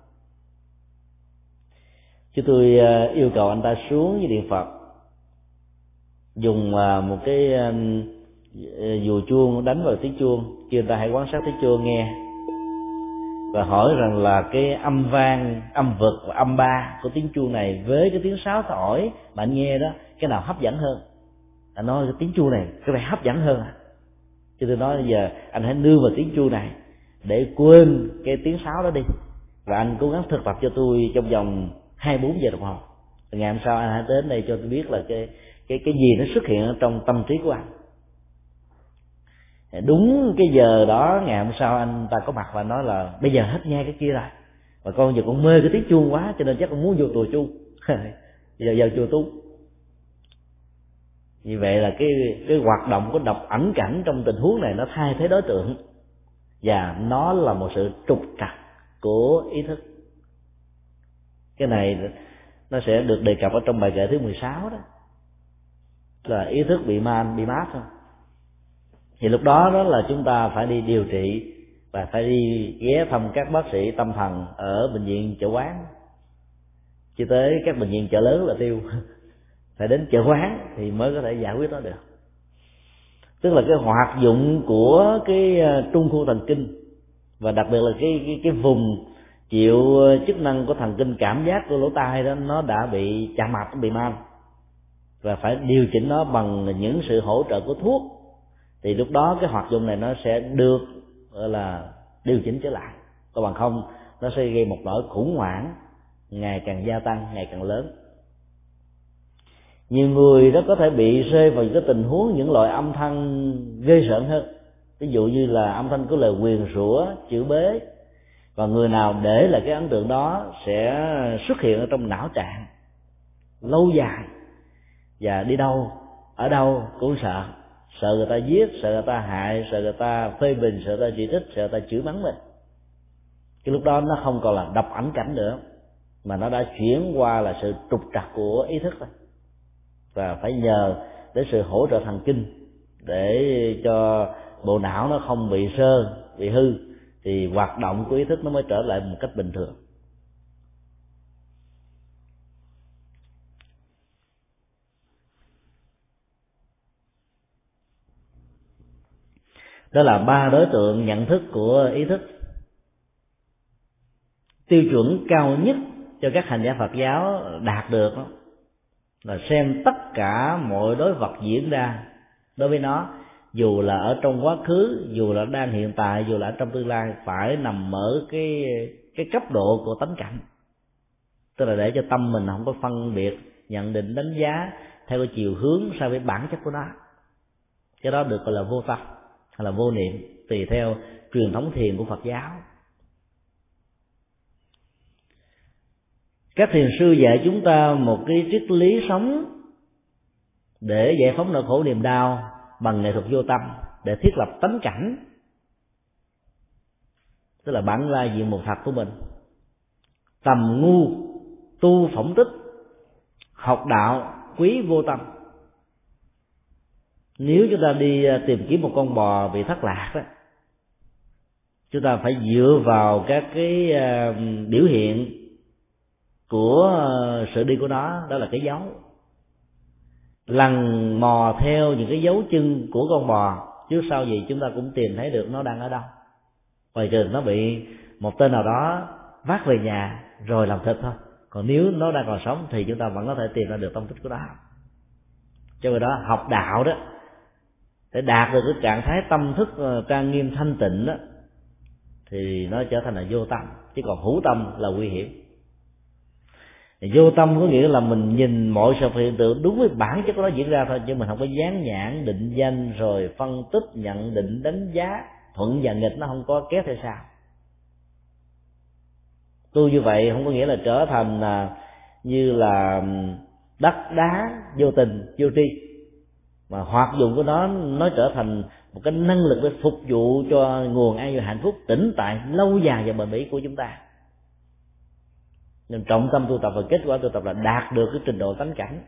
Chứ tôi yêu cầu anh ta xuống với điện Phật, dùng một cái dùi chuông đánh vào tiếng chuông, kêu người ta hãy quan sát tiếng chuông nghe, và hỏi rằng là cái âm vang, âm vực và âm ba của tiếng chuông này với cái tiếng sáo thổi mà anh nghe đó, cái nào hấp dẫn hơn? Anh nói cái tiếng chuông này cái này hấp dẫn hơn à? Chứ tôi nói bây giờ anh hãy nương vào tiếng chuông này để quên cái tiếng sáo đó đi, và anh cố gắng thực tập cho tôi trong vòng hai bốn giờ đồng hồ. Ngày hôm sau anh hãy đến đây cho tôi biết là cái cái cái gì nó xuất hiện ở trong tâm trí của anh. Đúng cái giờ đó, ngày hôm sau anh ta có mặt và nói là bây giờ hết nghe cái kia rồi, và con giờ con mê cái tiếng chuông quá cho nên chắc con muốn vô chùa chuông. Giờ vào chùa tu. Như vậy là cái cái hoạt động của độc ảnh cảnh trong tình huống này nó thay thế đối tượng, và nó là một sự trục trặc của ý thức. Cái này nó sẽ được đề cập ở trong bài kệ thứ mười sáu đó, là ý thức bị man bị mát thôi. Thì lúc đó đó là chúng ta phải đi điều trị và phải đi ghé thăm các bác sĩ tâm thần ở bệnh viện Chợ Quán, chứ tới các bệnh viện chợ lớn là tiêu. Phải đến Chợ Quán thì mới có thể giải quyết nó được. Tức là cái hoạt dụng của cái trung khu thần kinh, và đặc biệt là cái cái cái vùng chịu chức năng của thần kinh cảm giác của lỗ tai đó, nó đã bị chạm mạch, bị man, và phải điều chỉnh nó bằng những sự hỗ trợ của thuốc. Thì lúc đó cái hoạt dụng này nó sẽ được gọi là điều chỉnh trở lại, còn bằng không nó sẽ gây một nỗi khủng hoảng ngày càng gia tăng, ngày càng lớn. Nhiều người đó có thể bị rơi vào những cái tình huống, những loại âm thanh ghê rợn hơn, ví dụ như là âm thanh của lời nguyền rủa, chửi bới, và người nào để lại cái ấn tượng đó sẽ xuất hiện ở trong não trạng lâu dài, và đi đâu ở đâu cũng sợ, sợ người ta giết, sợ người ta hại, sợ người ta phê bình, sợ người ta chỉ trích, sợ người ta chửi mắng mình. Cái lúc đó nó không còn là độc ảnh cảnh nữa, mà nó đã chuyển qua là sự trục trặc của ý thức rồi, và phải nhờ đến sự hỗ trợ thần kinh để cho bộ não nó không bị sơ, bị hư, thì hoạt động của ý thức nó mới trở lại một cách bình thường. Đó là ba đối tượng nhận thức của ý thức. Tiêu chuẩn cao nhất cho các hành giả Phật giáo đạt được đó là xem tất cả mọi đối vật diễn ra đối với nó, dù là ở trong quá khứ, dù là đang hiện tại, dù là ở trong tương lai, phải nằm ở cái cái cấp độ của tánh cảnh, tức là để cho tâm mình không có phân biệt, nhận định, đánh giá theo cái chiều hướng so với bản chất của nó. Cái đó được gọi là vô tâm hay là vô niệm, tùy theo truyền thống thiền của Phật giáo. Các thiền sư dạy chúng ta một cái triết lý sống để giải phóng nỗi khổ niềm đau bằng nghệ thuật vô tâm, để thiết lập tánh cảnh, tức là bản lai diện mục thật của mình. Tầm ngu tu phỏng tích, học đạo quý vô tâm. Nếu chúng ta đi tìm kiếm một con bò bị thất lạc đó, chúng ta phải dựa vào các cái biểu hiện của sự đi của nó, đó là cái dấu. Lần mò theo những cái dấu chân của con bò, trước sau gì chúng ta cũng tìm thấy được nó đang ở đâu, ngoài trừ nó bị một tên nào đó vác về nhà rồi làm thịt thôi. Còn nếu nó đang còn sống thì chúng ta vẫn có thể tìm ra được tông tích của nó. Cho nên đó, học đạo đó, để đạt được cái trạng thái tâm thức trang nghiêm thanh tịnh đó, thì nó trở thành là vô tâm, chứ còn hữu tâm là nguy hiểm. Vô tâm có nghĩa là mình nhìn mọi sự hiện tượng đúng với bản chất của nó diễn ra thôi, chứ mình không có dán nhãn, định danh, rồi phân tích, nhận định, đánh giá, thuận và nghịch nó không có kéo theo sau. Tu như vậy không có nghĩa là trở thành là như là đất đá vô tình, vô tri, mà hoạt dụng của nó nó trở thành một cái năng lực để phục vụ cho nguồn an vui hạnh phúc tĩnh tại lâu dài và bền bỉ của chúng ta. Nên trọng tâm tu tập và kết quả tu tập là đạt được cái trình độ tánh cảnh,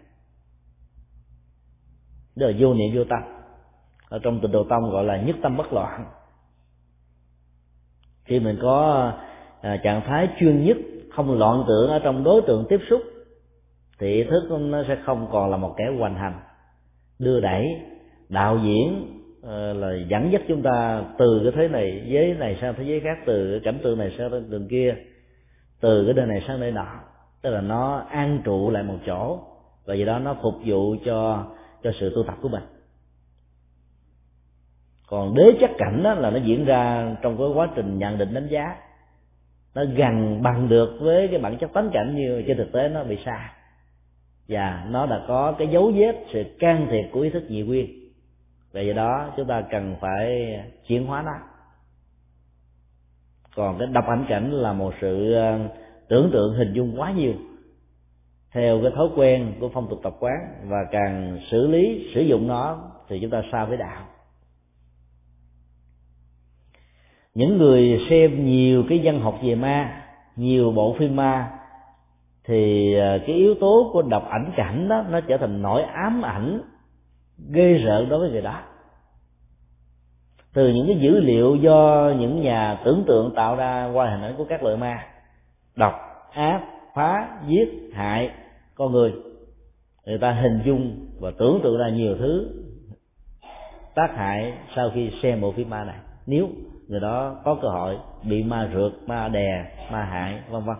đó là vô niệm vô tâm. Ở trong Tịnh Độ Tông gọi là nhất tâm bất loạn. Khi mình có à, trạng thái chuyên nhất, không loạn tưởng ở trong đối tượng tiếp xúc, thì ý thức nó sẽ không còn là một kẻ hoành hành, đưa đẩy, đạo diễn, à, là dẫn dắt chúng ta từ cái thế này giới này sang thế giới khác, từ cái cảnh tượng này sang cảnh tượng kia, từ cái nơi này sang nơi nọ. Tức là nó an trụ lại một chỗ, và vì đó nó phục vụ cho cho sự tu tập của mình. Còn đế chất cảnh đó là nó diễn ra trong cái quá trình nhận định đánh giá, nó gần bằng được với cái bản chất tánh cảnh, như trên thực tế nó bị sai, và nó đã có cái dấu vết sự can thiệp của ý thức nhị nguyên. Vì vậy đó chúng ta cần phải chuyển hóa nó. Còn cái độc ảnh cảnh là một sự tưởng tượng hình dung quá nhiều theo cái thói quen của phong tục tập quán, và càng xử lý sử dụng nó thì chúng ta xa với đạo. Những người xem nhiều cái văn học về ma, nhiều bộ phim ma, thì cái yếu tố của độc ảnh cảnh đó nó trở thành nỗi ám ảnh ghê rợn đối với người đó. Từ những cái dữ liệu do những nhà tưởng tượng tạo ra qua hình ảnh của các loại ma độc, ác, phá, giết, hại con người, người ta hình dung và tưởng tượng ra nhiều thứ tác hại sau khi xem bộ phim ma này, nếu người đó có cơ hội bị ma rượt, ma đè, ma hại, vân vân.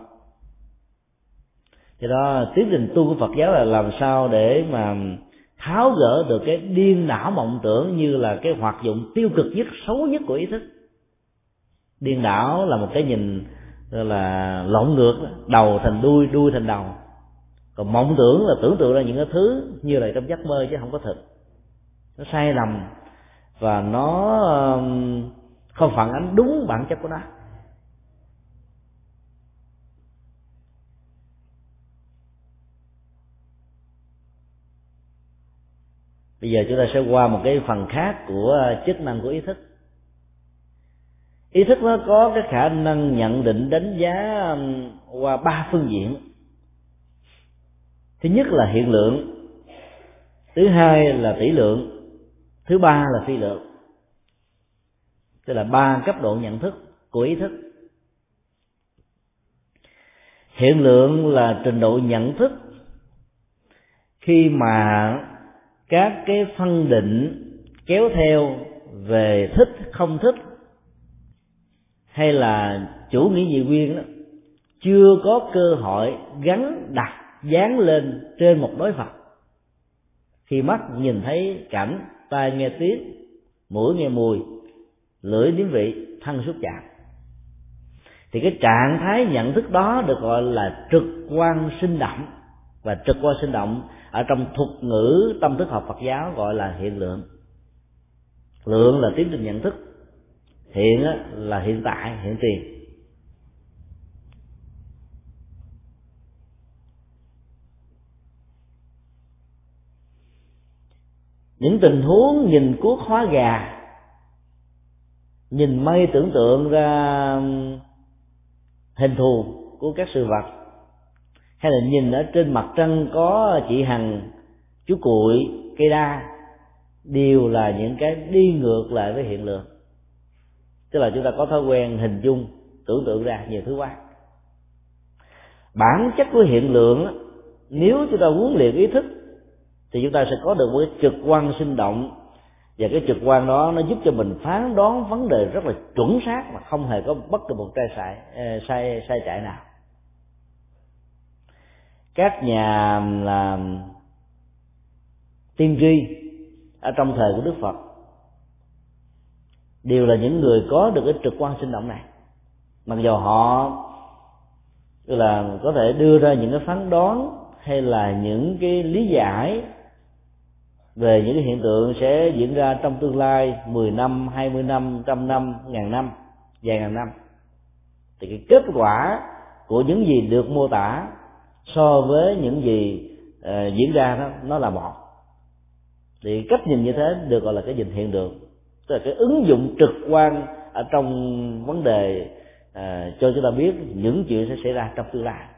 Cho đó tiến trình tu của Phật giáo là làm sao để mà tháo gỡ được cái điên đảo mộng tưởng như là cái hoạt dụng tiêu cực nhất, xấu nhất của ý thức. Điên đảo là một cái nhìn là lộn ngược, đầu thành đuôi, đuôi thành đầu. Còn mộng tưởng là tưởng tượng ra những cái thứ như là trong giấc mơ chứ không có thực. Nó sai lầm và nó không phản ánh đúng bản chất của nó. Bây giờ chúng ta sẽ qua một cái phần khác của chức năng của ý thức. Ý thức nó có cái khả năng nhận định đánh giá qua ba phương diện. Thứ nhất là hiện lượng, thứ hai là tỷ lượng, thứ ba là phi lượng. tức là ba cấp độ nhận thức của ý thức. Hiện lượng là trình độ nhận thức khi mà các cái phân định kéo theo về thích không thích hay là chủ nghĩa dị nguyên đó, chưa có cơ hội gắn đặt dán lên trên một đối vật. Khi mắt nhìn thấy cảnh, tai nghe tiếng, mũi nghe mùi, lưỡi nếm vị, thân xúc chạm, thì cái trạng thái nhận thức đó được gọi là trực quan sinh động. Và trực quan sinh động ở trong thuật ngữ tâm thức học Phật giáo gọi là hiện lượng. Lượng là tiến trình nhận thức, hiện là hiện tại, hiện tiền. Những tình huống nhìn cuốc hóa gà, nhìn mây tưởng tượng ra hình thù của các sự vật, hay là nhìn ở trên mặt trăng có chị Hằng, chú Cuội, cây đa, đều là những cái đi ngược lại với hiện lượng. Tức là chúng ta có thói quen hình dung, tưởng tượng ra nhiều thứ quá. Bản chất của hiện lượng, nếu chúng ta huấn luyện ý thức thì chúng ta sẽ có được một cái trực quan sinh động, và cái trực quan đó nó giúp cho mình phán đoán vấn đề rất là chuẩn xác mà không hề có bất kỳ một sai sai sai sai chạy nào. Các nhà làm tiên tri ở trong thời của Đức Phật đều là những người có được cái trực quan sinh động này, mặc dù họ tức là có thể đưa ra những cái phán đoán hay là những cái lý giải về những cái hiện tượng sẽ diễn ra trong tương lai mười năm, hai mươi năm, trăm năm, ngàn năm, vài ngàn năm, thì cái kết quả của những gì được mô tả so với những gì uh, diễn ra đó nó là một. Thì cách nhìn như thế được gọi là cái nhìn hiện được, tức là cái ứng dụng trực quan ở trong vấn đề uh, cho chúng ta biết những chuyện sẽ xảy ra trong tương lai.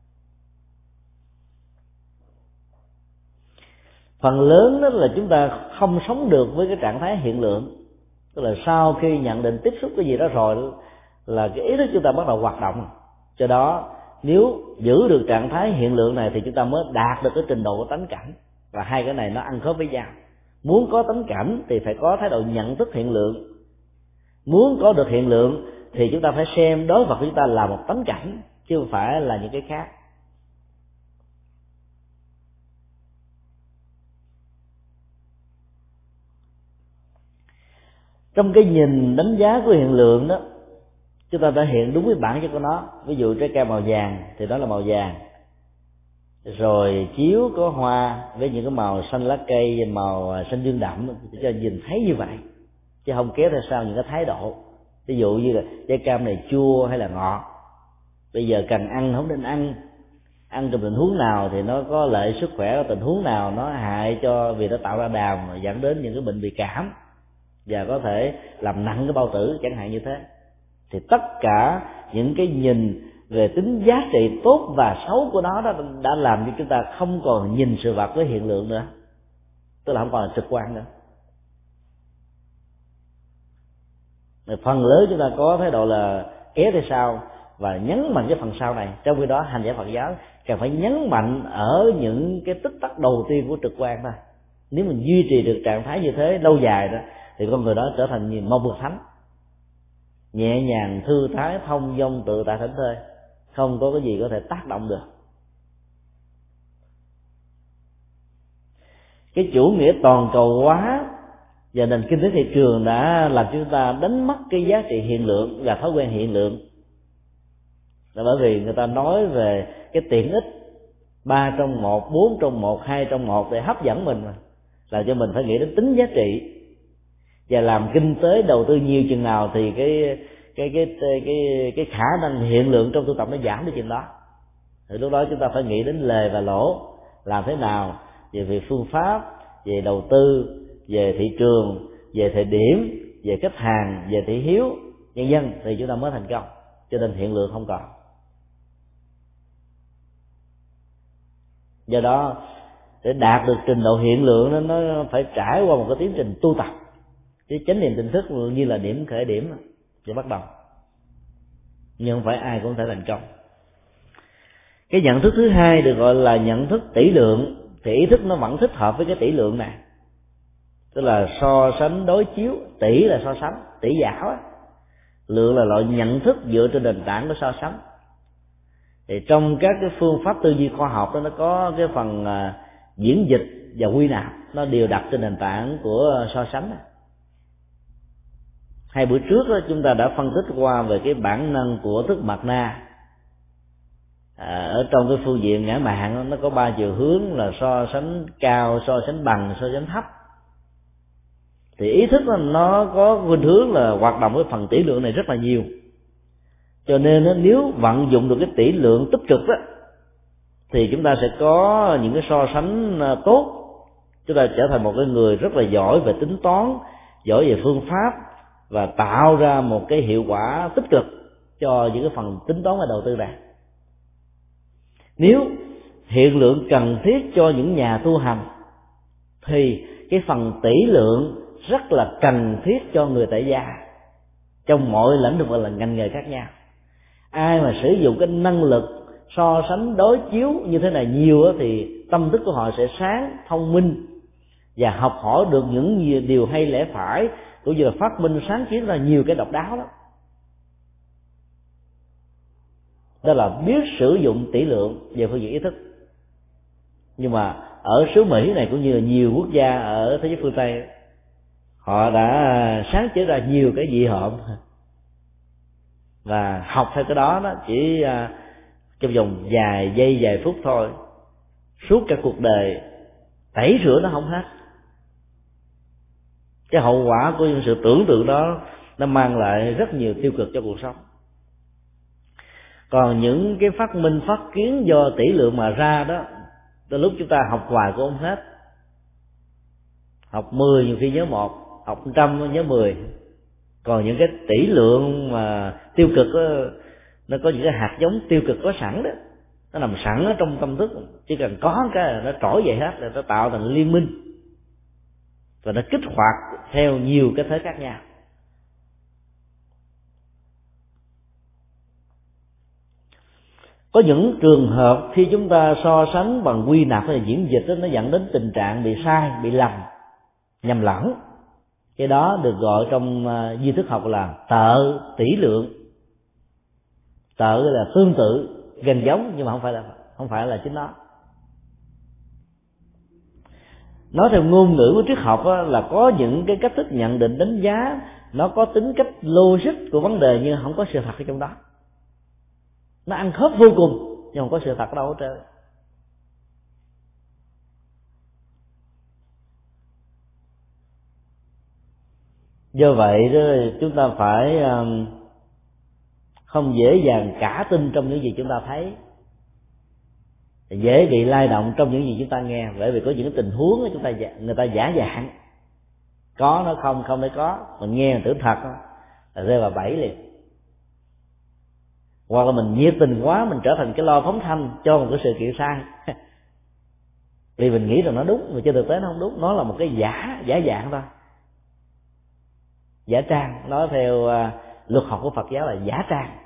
Phần lớn đó là chúng ta không sống được với cái trạng thái hiện lượng, tức là sau khi nhận định tiếp xúc cái gì đó rồi là cái ý thức chúng ta bắt đầu hoạt động. Do đó nếu giữ được trạng thái hiện lượng này thì chúng ta mới đạt được cái trình độ của tánh cảnh, và hai cái này nó ăn khớp với nhau. Muốn có tánh cảnh thì phải có thái độ nhận thức hiện lượng, muốn có được hiện lượng thì chúng ta phải xem đối vật của chúng ta là một tánh cảnh chứ không phải là những cái khác. Trong cái nhìn đánh giá của hiện lượng đó, chúng ta thể hiện đúng với bản chất của nó. Ví dụ trái cây màu vàng thì đó là màu vàng, rồi chiếu có hoa với những cái màu xanh lá cây, màu xanh dương đậm, cho nên nhìn thấy như vậy chứ không kéo theo sau những cái thái độ. Ví dụ như là trái cam này chua hay là ngọt, bây giờ cần ăn không nên ăn, ăn trong tình huống nào thì nó có lợi sức khỏe, tình huống nào nó hại cho vì nó tạo ra đàm dẫn đến những cái bệnh bị cảm và có thể làm nặng cái bao tử chẳng hạn như thế. Thì tất cả những cái nhìn về tính giá trị tốt và xấu của nó đó đã làm cho chúng ta không còn nhìn sự vật với hiện lượng nữa, tức là không còn là trực quan nữa. Phần lớn chúng ta có thái độ là kéo theo sau và nhấn mạnh cái phần sau này, trong khi đó hành giả Phật giáo cần phải nhấn mạnh ở những cái tích tắc đầu tiên của trực quan thôi. Nếu mình duy trì được trạng thái như thế lâu dài đó thì con người đó trở thành một bậc thánh, nhẹ nhàng, thư thái, thông dong, tự tại, thảnh thơi, không có cái gì có thể tác động được. Cái chủ nghĩa toàn cầu hóa và nền kinh tế thị trường đã làm cho chúng ta đánh mất cái giá trị hiện lượng và thói quen hiện lượng. Là bởi vì người ta nói về cái tiện ích ba trong một, bốn trong một, hai trong một để hấp dẫn mình, mà làm cho mình phải nghĩ đến tính giá trị. Và làm kinh tế đầu tư nhiều chừng nào thì cái cái cái cái cái, cái khả năng hiện lượng trong tu tập nó giảm đi chừng đó. Thì lúc đó chúng ta phải nghĩ đến lời và lỗ, làm thế nào về việc phương pháp, về đầu tư, về thị trường, về thời điểm, về khách hàng, về thị hiếu, nhân dân thì chúng ta mới thành công. Cho nên hiện lượng không còn. Do đó để đạt được trình độ hiện lượng đó, nó phải trải qua một cái tiến trình tu tập Chứ chánh niệm tỉnh thức như là điểm khởi điểm để bắt đầu, nhưng không phải ai cũng thể thành công. Cái nhận thức thứ hai được gọi là nhận thức tỷ lượng, thì ý thức nó vẫn thích hợp với cái tỷ lượng này, tức là so sánh đối chiếu. Tỷ là so sánh, tỷ giáo á. Lượng là loại nhận thức dựa trên nền tảng của so sánh. Thì trong các cái phương pháp tư duy khoa học đó, nó có cái phần à, diễn dịch và quy nạp, nó đều đặt trên nền tảng của so sánh. Hai bữa trước đó, chúng ta đã phân tích qua về cái bản năng của thức mạt na. À, ở trong cái phương diện ngã mạn nó có ba chiều hướng là so sánh cao, so sánh bằng, so sánh thấp. Thì ý thức nó có khuynh hướng là hoạt động với phần tỷ lượng này rất là nhiều. Cho nên nếu vận dụng được cái tỷ lượng tích cực đó, thì chúng ta sẽ có những cái so sánh tốt. Chúng ta trở thành một cái người rất là giỏi về tính toán, giỏi về phương pháp, và tạo ra một cái hiệu quả tích cực cho những cái phần tính toán và đầu tư này. Nếu hiện lượng cần thiết cho những nhà tu hành, thì cái phần tỷ lượng rất là cần thiết cho người tại gia trong mọi lĩnh vực và là ngành nghề khác nhau. Ai mà sử dụng cái năng lực so sánh đối chiếu như thế này nhiều đó, thì tâm thức của họ sẽ sáng, thông minh và học hỏi được những điều hay lẽ phải, cũng như là phát minh sáng kiến ra nhiều cái độc đáo đó. Đó là biết sử dụng tỷ lượng về phương diện ý thức. Nhưng mà ở xứ Mỹ này cũng như là nhiều quốc gia ở thế giới phương Tây, họ đã sáng chế ra nhiều cái dị hợm, và học theo cái đó đó chỉ trong vòng vài giây vài phút thôi, suốt cả cuộc đời tẩy rửa nó không hết. Cái hậu quả của những sự tưởng tượng đó nó mang lại rất nhiều tiêu cực cho cuộc sống. Còn những cái phát minh phát kiến do tỷ lượng mà ra đó, tới lúc chúng ta học hoài cũng không hết. Học mười nhiều khi nhớ một, học trăm nhớ mười. Còn những cái tỷ lượng mà tiêu cực đó, nó có những cái hạt giống tiêu cực có sẵn đó, nó nằm sẵn ở trong tâm thức, chỉ cần có cái nó trỗi dậy hết, rồi nó tạo thành liên minh, và nó kích hoạt theo nhiều cái thế khác nhau. Có những trường hợp khi chúng ta so sánh bằng quy nạp hay là diễn dịch đó, nó dẫn đến tình trạng bị sai, bị lầm, nhầm lẫn. Cái đó được gọi trong uh, duy thức học là tợ tỷ lượng. Tợ là tương tự, gần giống, nhưng mà không phải là không phải là chính nó. Nói theo ngôn ngữ của triết học á, là có những cái cách thức nhận định đánh giá nó có tính cách logic của vấn đề, nhưng không có sự thật ở trong đó. Nó ăn khớp vô cùng nhưng không có sự thật đâu hết trơn. Do vậy đó, chúng ta phải không dễ dàng cả tin trong những gì chúng ta thấy, dễ bị lay động trong những gì chúng ta nghe. Bởi vì có những tình huống chúng ta người ta giả dạng, có nó không, không nó có, mình nghe mình tưởng thật là rơi vào bẫy liền. Hoặc là mình nhiệt tình quá, mình trở thành cái loa phóng thanh cho một cái sự kiện sai vì mình nghĩ rằng nó đúng, mà trên thực tế nó không đúng, nó là một cái giả giả dạng thôi, giả trang. Nói theo uh, luật học của Phật giáo là giả trang.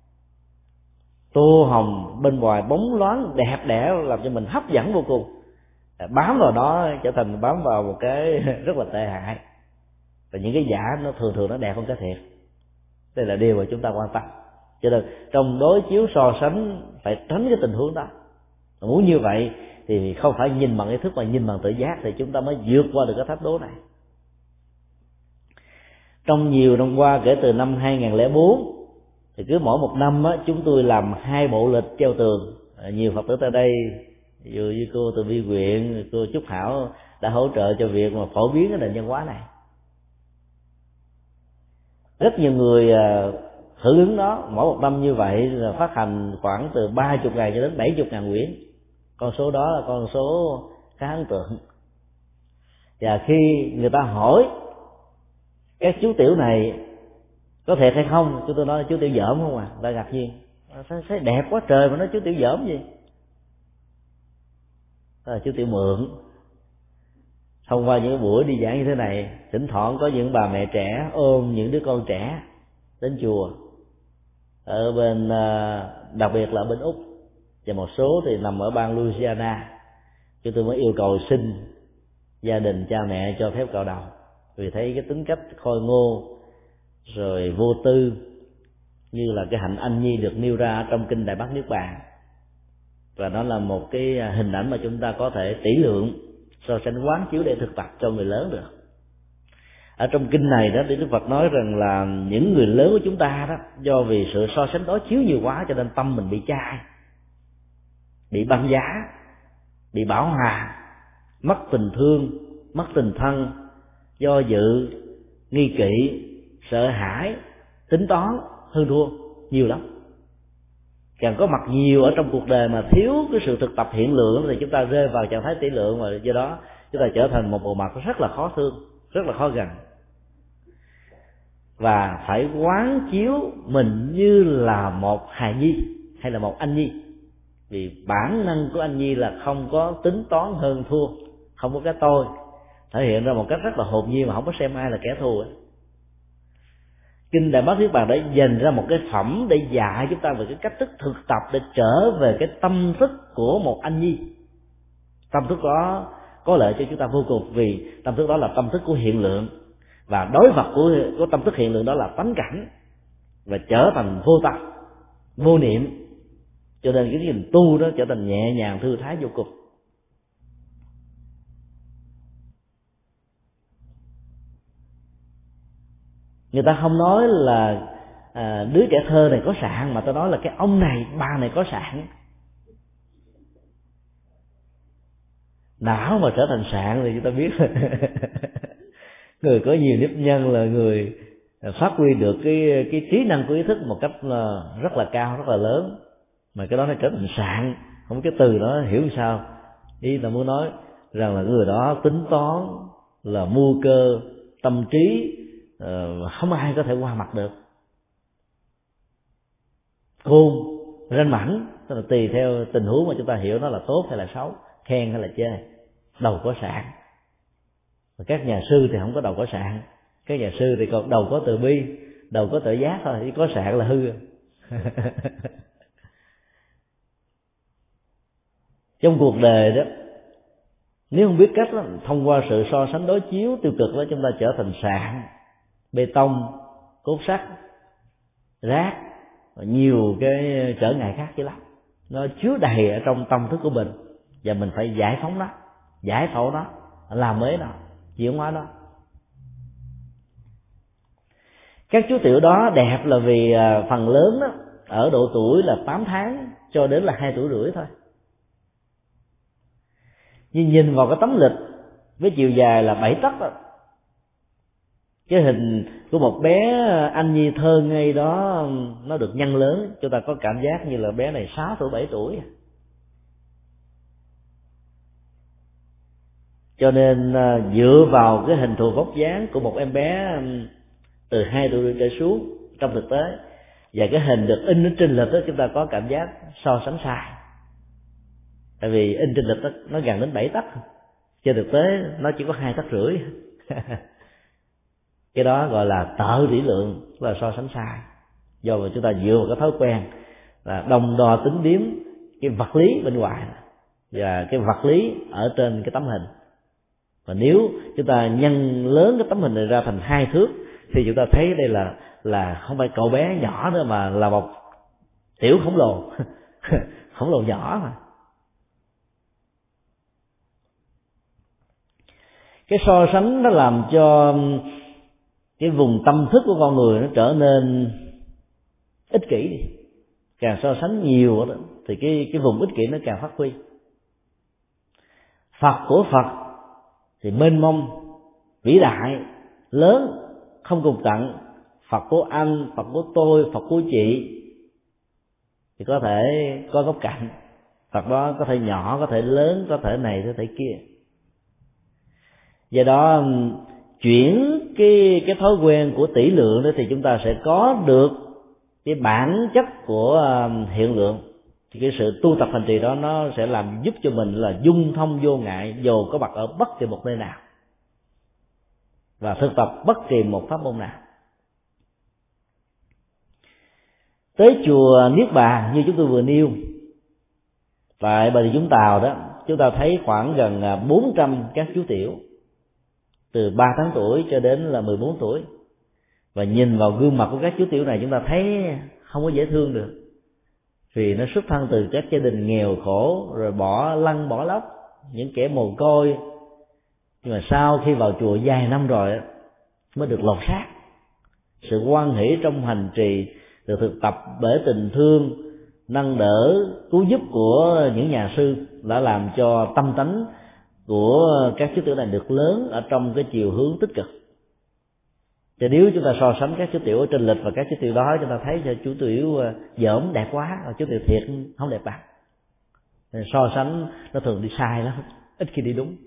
Tô hồng bên ngoài bóng loáng đẹp đẽ làm cho mình hấp dẫn vô cùng, bám vào đó trở thành bám vào một cái rất là tệ hại. Và những cái giả nó thường thường nó đẹp hơn cái thiệt. Đây là điều mà chúng ta quan tâm. Cho nên trong đối chiếu so sánh phải tránh cái tình huống đó. Muốn như vậy thì không phải nhìn bằng ý thức mà nhìn bằng tự giác, thì chúng ta mới vượt qua được cái thách đố này. Trong nhiều năm qua, kể từ năm hai không không bốn, thì cứ mỗi một năm á, chúng tôi làm hai bộ lịch treo tường. Nhiều Phật tử tại đây, ví dụ như cô Từ Vi Quyện, cô Trúc Hảo đã hỗ trợ cho việc mà phổ biến cái nền văn hóa này. Rất nhiều người hưởng ứng đó. Mỗi một năm như vậy là phát hành khoảng từ ba mươi ngàn cho đến bảy mươi ngàn quyển. Con số đó là con số khá ấn tượng. Và khi người ta hỏi các chú tiểu này có thiệt hay không, chúng tôi nói chú tiểu dởm không à, ta ngạc nhiên, thấy đẹp quá trời mà nói chú tiểu dởm gì. Đó là chú tiểu mượn. thông qua những buổi đi giảng như thế này, thỉnh thoảng có những bà mẹ trẻ ôm những đứa con trẻ đến chùa ở bên, đặc biệt là ở bên Úc và một số thì nằm ở bang Louisiana. Chúng tôi mới yêu cầu xin gia đình cha mẹ cho phép cạo đầu, vì thấy cái tính cách khôi ngô rồi vô tư như là cái hạnh anh nhi được nêu ra trong kinh Đại Bát Niết Bàn, và nó là một cái hình ảnh mà chúng ta có thể tỷ lượng so sánh quán chiếu để thực tập cho người lớn được. Ở trong kinh này đó thì Đức Phật nói rằng là những người lớn của chúng ta đó, do vì sự so sánh đối chiếu nhiều quá cho nên tâm mình bị chai, bị băng giá, bị bão hòa, mất tình thương, mất tình thân, do dự, nghi kỵ, sợ hãi, tính toán, hơn thua nhiều lắm. Càng có mặt nhiều ở trong cuộc đời mà thiếu cái sự thực tập hiện lượng thì chúng ta rơi vào trạng thái tỷ lượng, và do đó chúng ta trở thành một bộ mặt rất là khó thương, rất là khó gần. Và phải quán chiếu mình như là một hài nhi hay là một anh nhi, vì bản năng của anh nhi là không có tính toán hơn thua, không có cái tôi, thể hiện ra một cách rất là hồn nhiên mà không có xem ai là kẻ thù ấy. Kinh Đại Bát Niết Bàn đã dành ra một cái phẩm để dạy chúng ta về cái cách thức thực tập để trở về cái tâm thức của một anh nhi. Tâm thức đó có lợi cho chúng ta vô cùng, vì tâm thức đó là tâm thức của hiện lượng, và đối vật của, của tâm thức hiện lượng đó là tánh cảnh, và trở thành vô tâm, vô niệm, cho nên cái nhìn tu đó trở thành nhẹ nhàng thư thái vô cùng. Người ta không nói là à, đứa trẻ thơ này có sạn, mà ta nói là cái ông này, bà này có sạn. Não mà trở thành sạn thì chúng ta biết người có nhiều nếp nhân là người phát huy được cái cái trí năng của ý thức một cách rất là cao, rất là lớn, mà cái đó nó trở thành sạn. Không, cái từ đó hiểu làm sao, ý là muốn nói rằng là người đó tính toán, là mưu cơ, tâm trí, không ai có thể qua mặt được. Khôn, ranh mãnh, tức là tùy theo tình huống mà chúng ta hiểu nó là tốt hay là xấu, khen hay là chê. Đầu có sạn, các nhà sư thì không có đầu có sạn, các nhà sư thì còn đầu có từ bi, đầu có tự giác thôi, chỉ có sạn là hư. Trong cuộc đời đó, nếu không biết cách đó, thông qua sự so sánh đối chiếu tiêu cực đó, chúng ta trở thành sạn, bê tông, cốt sắt, rác và nhiều cái trở ngại khác chứ lắm. Nó chứa đầy ở trong tâm thức của mình, và mình phải giải phóng nó, giải phẫu nó, làm mới nó, chuyển hóa nó. Các chú tiểu đó đẹp là vì phần lớn đó ở độ tuổi là tám tháng cho đến là hai tuổi rưỡi thôi. Nhưng nhìn vào cái tấm lịch với chiều dài là bảy tấc đó, cái hình của một bé anh nhi thơ ngây đó nó được nhân lớn, chúng ta có cảm giác như là bé này sáu tuổi bảy tuổi. Cho nên dựa vào cái hình thù vóc dáng của một em bé từ hai tuổi trở xuống trong thực tế, và cái hình được in ở trên lịch đó, chúng ta có cảm giác so sánh sai. Tại vì in trên lịch đó, nó gần đến bảy tấc, trên thực tế nó chỉ có hai tấc rưỡi. Cái đó gọi là tợ tỷ lượng, là so sánh sai. Do mà chúng ta dựa vào cái thói quen là đồng đo tính điếm cái vật lý bên ngoài và cái vật lý ở trên cái tấm hình. Và nếu chúng ta nhân lớn cái tấm hình này ra thành hai thước thì chúng ta thấy đây là là không phải cậu bé nhỏ nữa, mà là một tiểu khổng lồ. Khổng lồ nhỏ mà. Cái so sánh nó làm cho cái vùng tâm thức của con người nó trở nên ích kỷ đi. Càng so sánh nhiều đó, thì cái cái vùng ích kỷ nó càng phát huy. Phật của Phật thì mênh mông, vĩ đại, lớn, không cùng tận. Phật của anh, Phật của tôi, Phật của chị thì có thể có góc cạnh. Phật đó có thể nhỏ, có thể lớn, có thể này, có thể kia. Do đó chuyển cái cái thói quen của tỷ lượng đó thì chúng ta sẽ có được cái bản chất của hiện lượng. Thì cái sự tu tập hành trì đó nó sẽ làm giúp cho mình là dung thông vô ngại, dù có mặt ở bất kỳ một nơi nào. và thực tập bất kỳ một pháp môn nào. Tới chùa Niết Bàn như chúng tôi vừa nêu, tại Bà Rịa Vũng Tàu đó, chúng ta thấy khoảng gần bốn trăm các chú tiểu từ ba tháng tuổi cho đến là mười bốn tuổi, và nhìn vào gương mặt của các chú tiểu này chúng ta thấy không có dễ thương được, vì nó xuất thân từ các gia đình nghèo khổ, rồi bỏ lăn bỏ lóc, những kẻ mồ côi. Nhưng mà sau khi vào chùa vài năm rồi mới được lột xác. Sự hoan hỷ trong hành trì, được thực tập bởi tình thương, nâng đỡ, cứu giúp của những nhà sư đã làm cho tâm tánh của các chú tiểu này được lớn ở trong cái chiều hướng tích cực. Chứ nếu chúng ta so sánh các chú tiểu ở trên lịch và các chú tiểu đó, chúng ta thấy cho chú tiểu dởm đẹp quá, chú tiểu thiệt không đẹp bằng. So sánh nó thường đi sai lắm, ít khi đi đúng.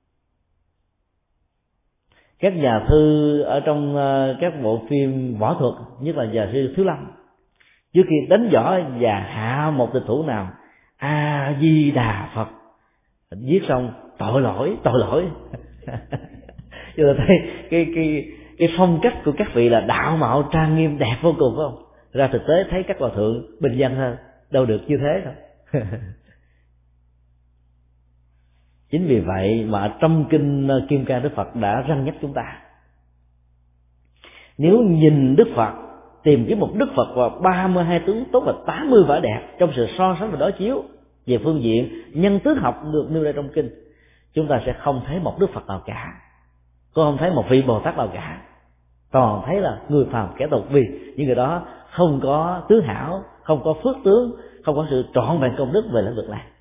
Các nhà thư ở trong các bộ phim võ thuật, nhất là nhà sư Thiếu Lâm, trước khi đánh võ và hạ một địch thủ nào, A Di Đà Phật, viết xong tội lỗi tội lỗi. Chúng ta thấy cái cái cái phong cách của các vị là đạo mạo trang nghiêm đẹp vô cùng, phải không? Ra thực tế thấy các hòa thượng bình dân hơn, đâu được như thế đâu. Chính vì vậy mà trong kinh Kim Cang Đức Phật đã răn nhắc chúng ta, nếu nhìn Đức Phật, tìm kiếm một Đức Phật và ba mươi hai tướng tốt và tám mươi vẻ đẹp trong sự so sánh và đối chiếu về phương diện nhân tứ học được nêu ra trong kinh, chúng ta sẽ không thấy một Đức Phật nào cả, cũng không thấy một vị Bồ Tát nào cả, toàn thấy là người phàm kẻ tục, vì những người đó không có tướng hảo, không có phước tướng, không có sự trọn vẹn công đức về lĩnh vực này.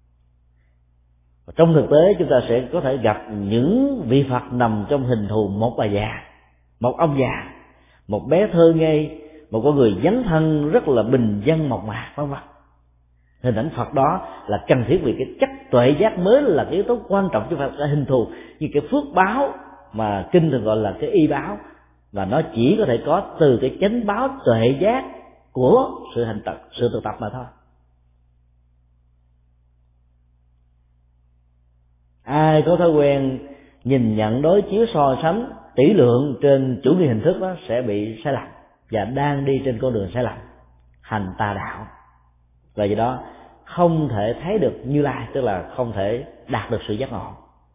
Trong thực tế chúng ta sẽ có thể gặp những vị Phật nằm trong hình thù một bà già, một ông già, một bé thơ ngây, một con người dấn thân rất là bình dân mộc mạc, vân vân. Hình ảnh Phật đó là cần thiết vì cái chất tuệ giác mới là cái yếu tố quan trọng cho Phật, là hình thù như cái phước báo mà kinh thường gọi là cái y báo, và nó chỉ có thể có từ cái chánh báo tuệ giác của sự hành tập, sự thực tập mà thôi. Ai có thói quen nhìn nhận, đối chiếu, so sánh tỷ lượng trên chủ nghĩa hình thức đó sẽ bị sai lầm và đang đi trên con đường sai lầm, hành tà đạo, và do đó không thể thấy được Như Lai, tức là không thể đạt được sự giác ngộ.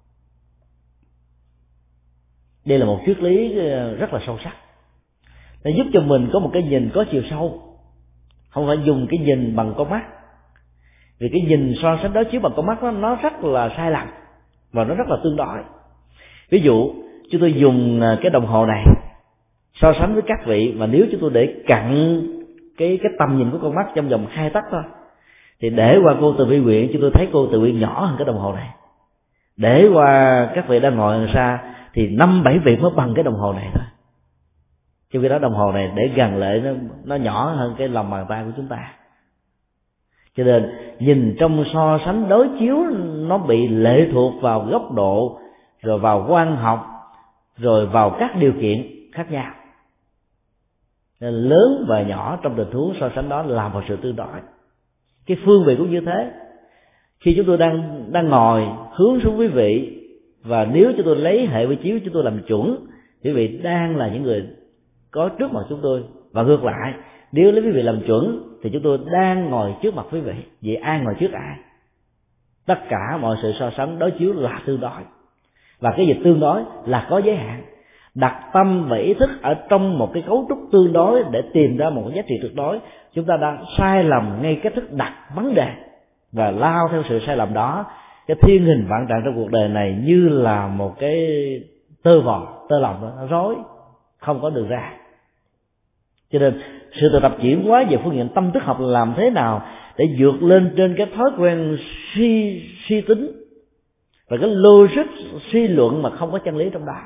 Đây là một triết lý rất là sâu sắc, nó giúp cho mình có một cái nhìn có chiều sâu, không phải dùng cái nhìn bằng con mắt, vì cái nhìn so sánh đối chiếu bằng con mắt đó, nó rất là sai lầm và nó rất là tương đối. Ví dụ chúng tôi dùng cái đồng hồ này so sánh với các vị, mà nếu chúng tôi để cặn cái cái tầm nhìn của con mắt trong vòng hai tấc thôi, thì để qua cô Từ Vi Nguyện chúng tôi thấy cô Từ Vi nhỏ hơn cái đồng hồ này. Để qua các vị đang ngồi đằng xa thì năm bảy vị mới bằng cái đồng hồ này thôi. Trong khi đó đồng hồ này để gần lại nó nó nhỏ hơn cái lòng bàn tay của chúng ta. Cho nên nhìn trong so sánh đối chiếu nó bị lệ thuộc vào góc độ, rồi vào quan học, rồi vào các điều kiện khác nhau. Nên lớn và nhỏ trong tình huống so sánh đó là một sự tương đối. Cái phương vị cũng như thế. Khi chúng tôi đang đang ngồi hướng xuống quý vị, và nếu chúng tôi lấy hệ vi chiếu chúng tôi làm chuẩn, quý vị đang là những người có trước mặt chúng tôi, và ngược lại, nếu lấy quý vị làm chuẩn thì chúng tôi đang ngồi trước mặt quý vị. Vậy ai ngồi trước ai? Tất cả mọi sự so sánh đối chiếu là tương đối, và cái việc tương đối là có giới hạn. Đặt tâm và ý thức ở trong một cái cấu trúc tương đối để tìm ra một cái giá trị tuyệt đối, chúng ta đang sai lầm ngay cách thức đặt vấn đề, và lao theo sự sai lầm đó, cái thiên hình vạn trạng trong cuộc đời này như là một cái tơ vò, tơ lòng đó, nó rối, không có đường ra. Cho nên sự thực tập chuyển hóa về phương diện tâm thức học là làm thế nào để vượt lên trên cái thói quen suy suy tính và cái logic suy luận mà không có chân lý trong đó.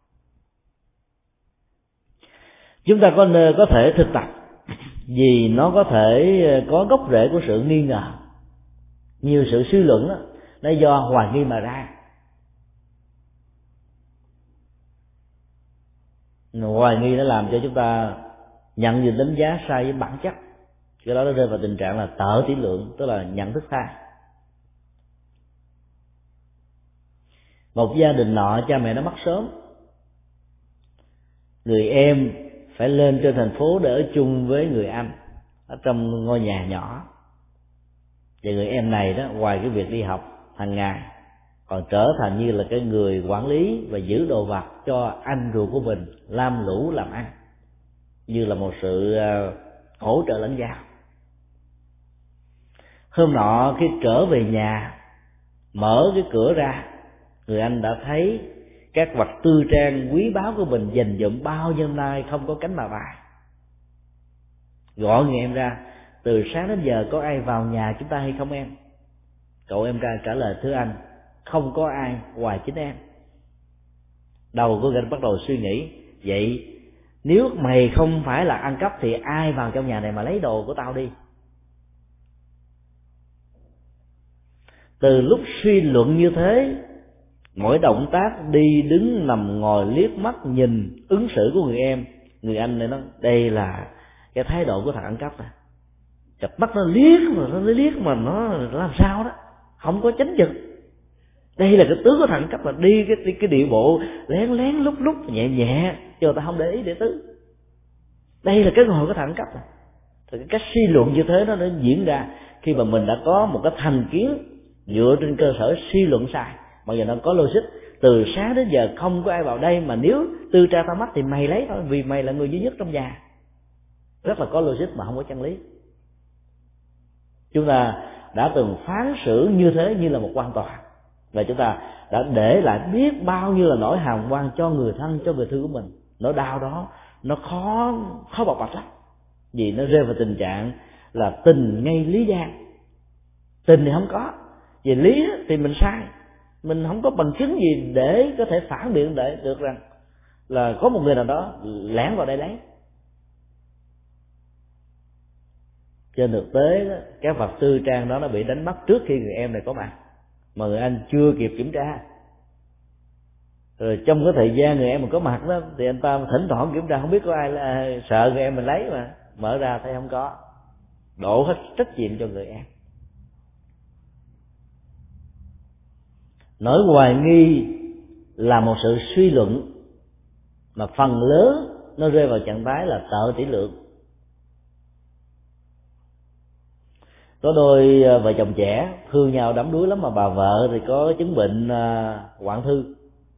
Chúng ta có có thể thực tập vì nó có thể có gốc rễ của sự nghi ngờ. Nhiều sự suy luận đó, nó do hoài nghi mà ra. Hoài nghi nó làm cho chúng ta nhận định đánh giá sai với bản chất, cái đó nó rơi vào tình trạng là tợ tỷ lượng, tức là nhận thức sai. Một gia đình nọ cha mẹ nó mất sớm, người em phải lên trên thành phố để ở chung với người anh ở trong ngôi nhà nhỏ, và người em này đó ngoài cái việc đi học hàng ngày còn trở thành như là cái người quản lý và giữ đồ vật cho anh ruột của mình lam lũ làm ăn, như là một sự hỗ trợ lẫn nhau. Hôm nọ khi trở về nhà, mở cái cửa ra, người anh đã thấy các vật tư trang quý báu của mình dành dụm bao nhiêu nay không có cánh mà bay. Gọi người em ra: từ sáng đến giờ có ai vào nhà chúng ta hay không em? Cậu em trai trả lời: thưa anh, không có ai ngoài chính em. Đầu của anh bắt đầu suy nghĩ: vậy nếu mày không phải là ăn cắp thì ai vào trong nhà này mà lấy đồ của tao đi? Từ lúc suy luận như thế, mỗi động tác đi đứng nằm ngồi liếc mắt nhìn ứng xử của người em, người anh này nói đây là cái thái độ của thằng ăn cắp này. Chập mắt nó liếc mà nó liếc mà nó làm sao đó không có chánh trực. Đây là cái tướng của thằng ăn cắp, là đi cái cái điệu bộ lén lén lúc lúc nhẹ nhẹ cho người ta không để ý để tứ. Đây là cái ngồi của thằng ăn cắp này. Thì cái cách suy luận như thế nó đã diễn ra khi mà mình đã có một cái thành kiến dựa trên cơ sở suy luận sai, mà giờ nó có logic. Từ sáng đến giờ không có ai vào đây, mà nếu tư tra ta mắt thì mày lấy thôi, vì mày là người duy nhất trong nhà. Rất là có logic mà không có chân lý. Chúng ta đã từng phán xử như thế như là một quan tòa, và chúng ta đã để lại biết bao nhiêu là nỗi hàm oan cho người thân, cho người thương của mình. Nỗi đau đó nó khó khó bộc bạch lắm, vì nó rơi vào tình trạng là tình ngay lý gian. Tình thì không có, về lý thì mình sai, mình không có bằng chứng gì để có thể phản biện để được rằng là có một người nào đó lẻn vào đây lấy. Trên thực tế đó, các vật tư trang đó nó bị đánh mất trước khi người em này có mặt, mà người anh chưa kịp kiểm tra. Rồi trong cái thời gian người em mà có mặt đó thì anh ta thỉnh thoảng kiểm tra, không biết có ai là sợ người em mình lấy, mà mở ra thấy không có, đổ hết trách nhiệm cho người em. Nỗi hoài nghi là một sự suy luận mà phần lớn nó rơi vào trạng thái là tợ tỷ lượng. Có đôi vợ chồng trẻ thương nhau đắm đuối lắm, mà bà vợ thì có chứng bệnh hoạn thư,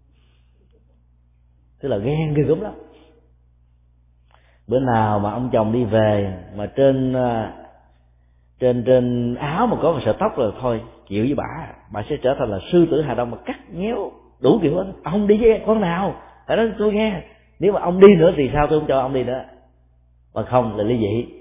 tức là ghen ghê gớm lắm. Bữa nào mà ông chồng đi về mà trên trên trên áo mà có một sợi tóc rồi thôi chịu với bà, bà sẽ trở thành là sư tử Hà Đông mà cắt nhéo đủ kiểu hết. Ông đi với con nào phải nói tôi nghe, nếu mà ông đi nữa thì sao tôi không cho ông đi nữa, mà không là ly dị.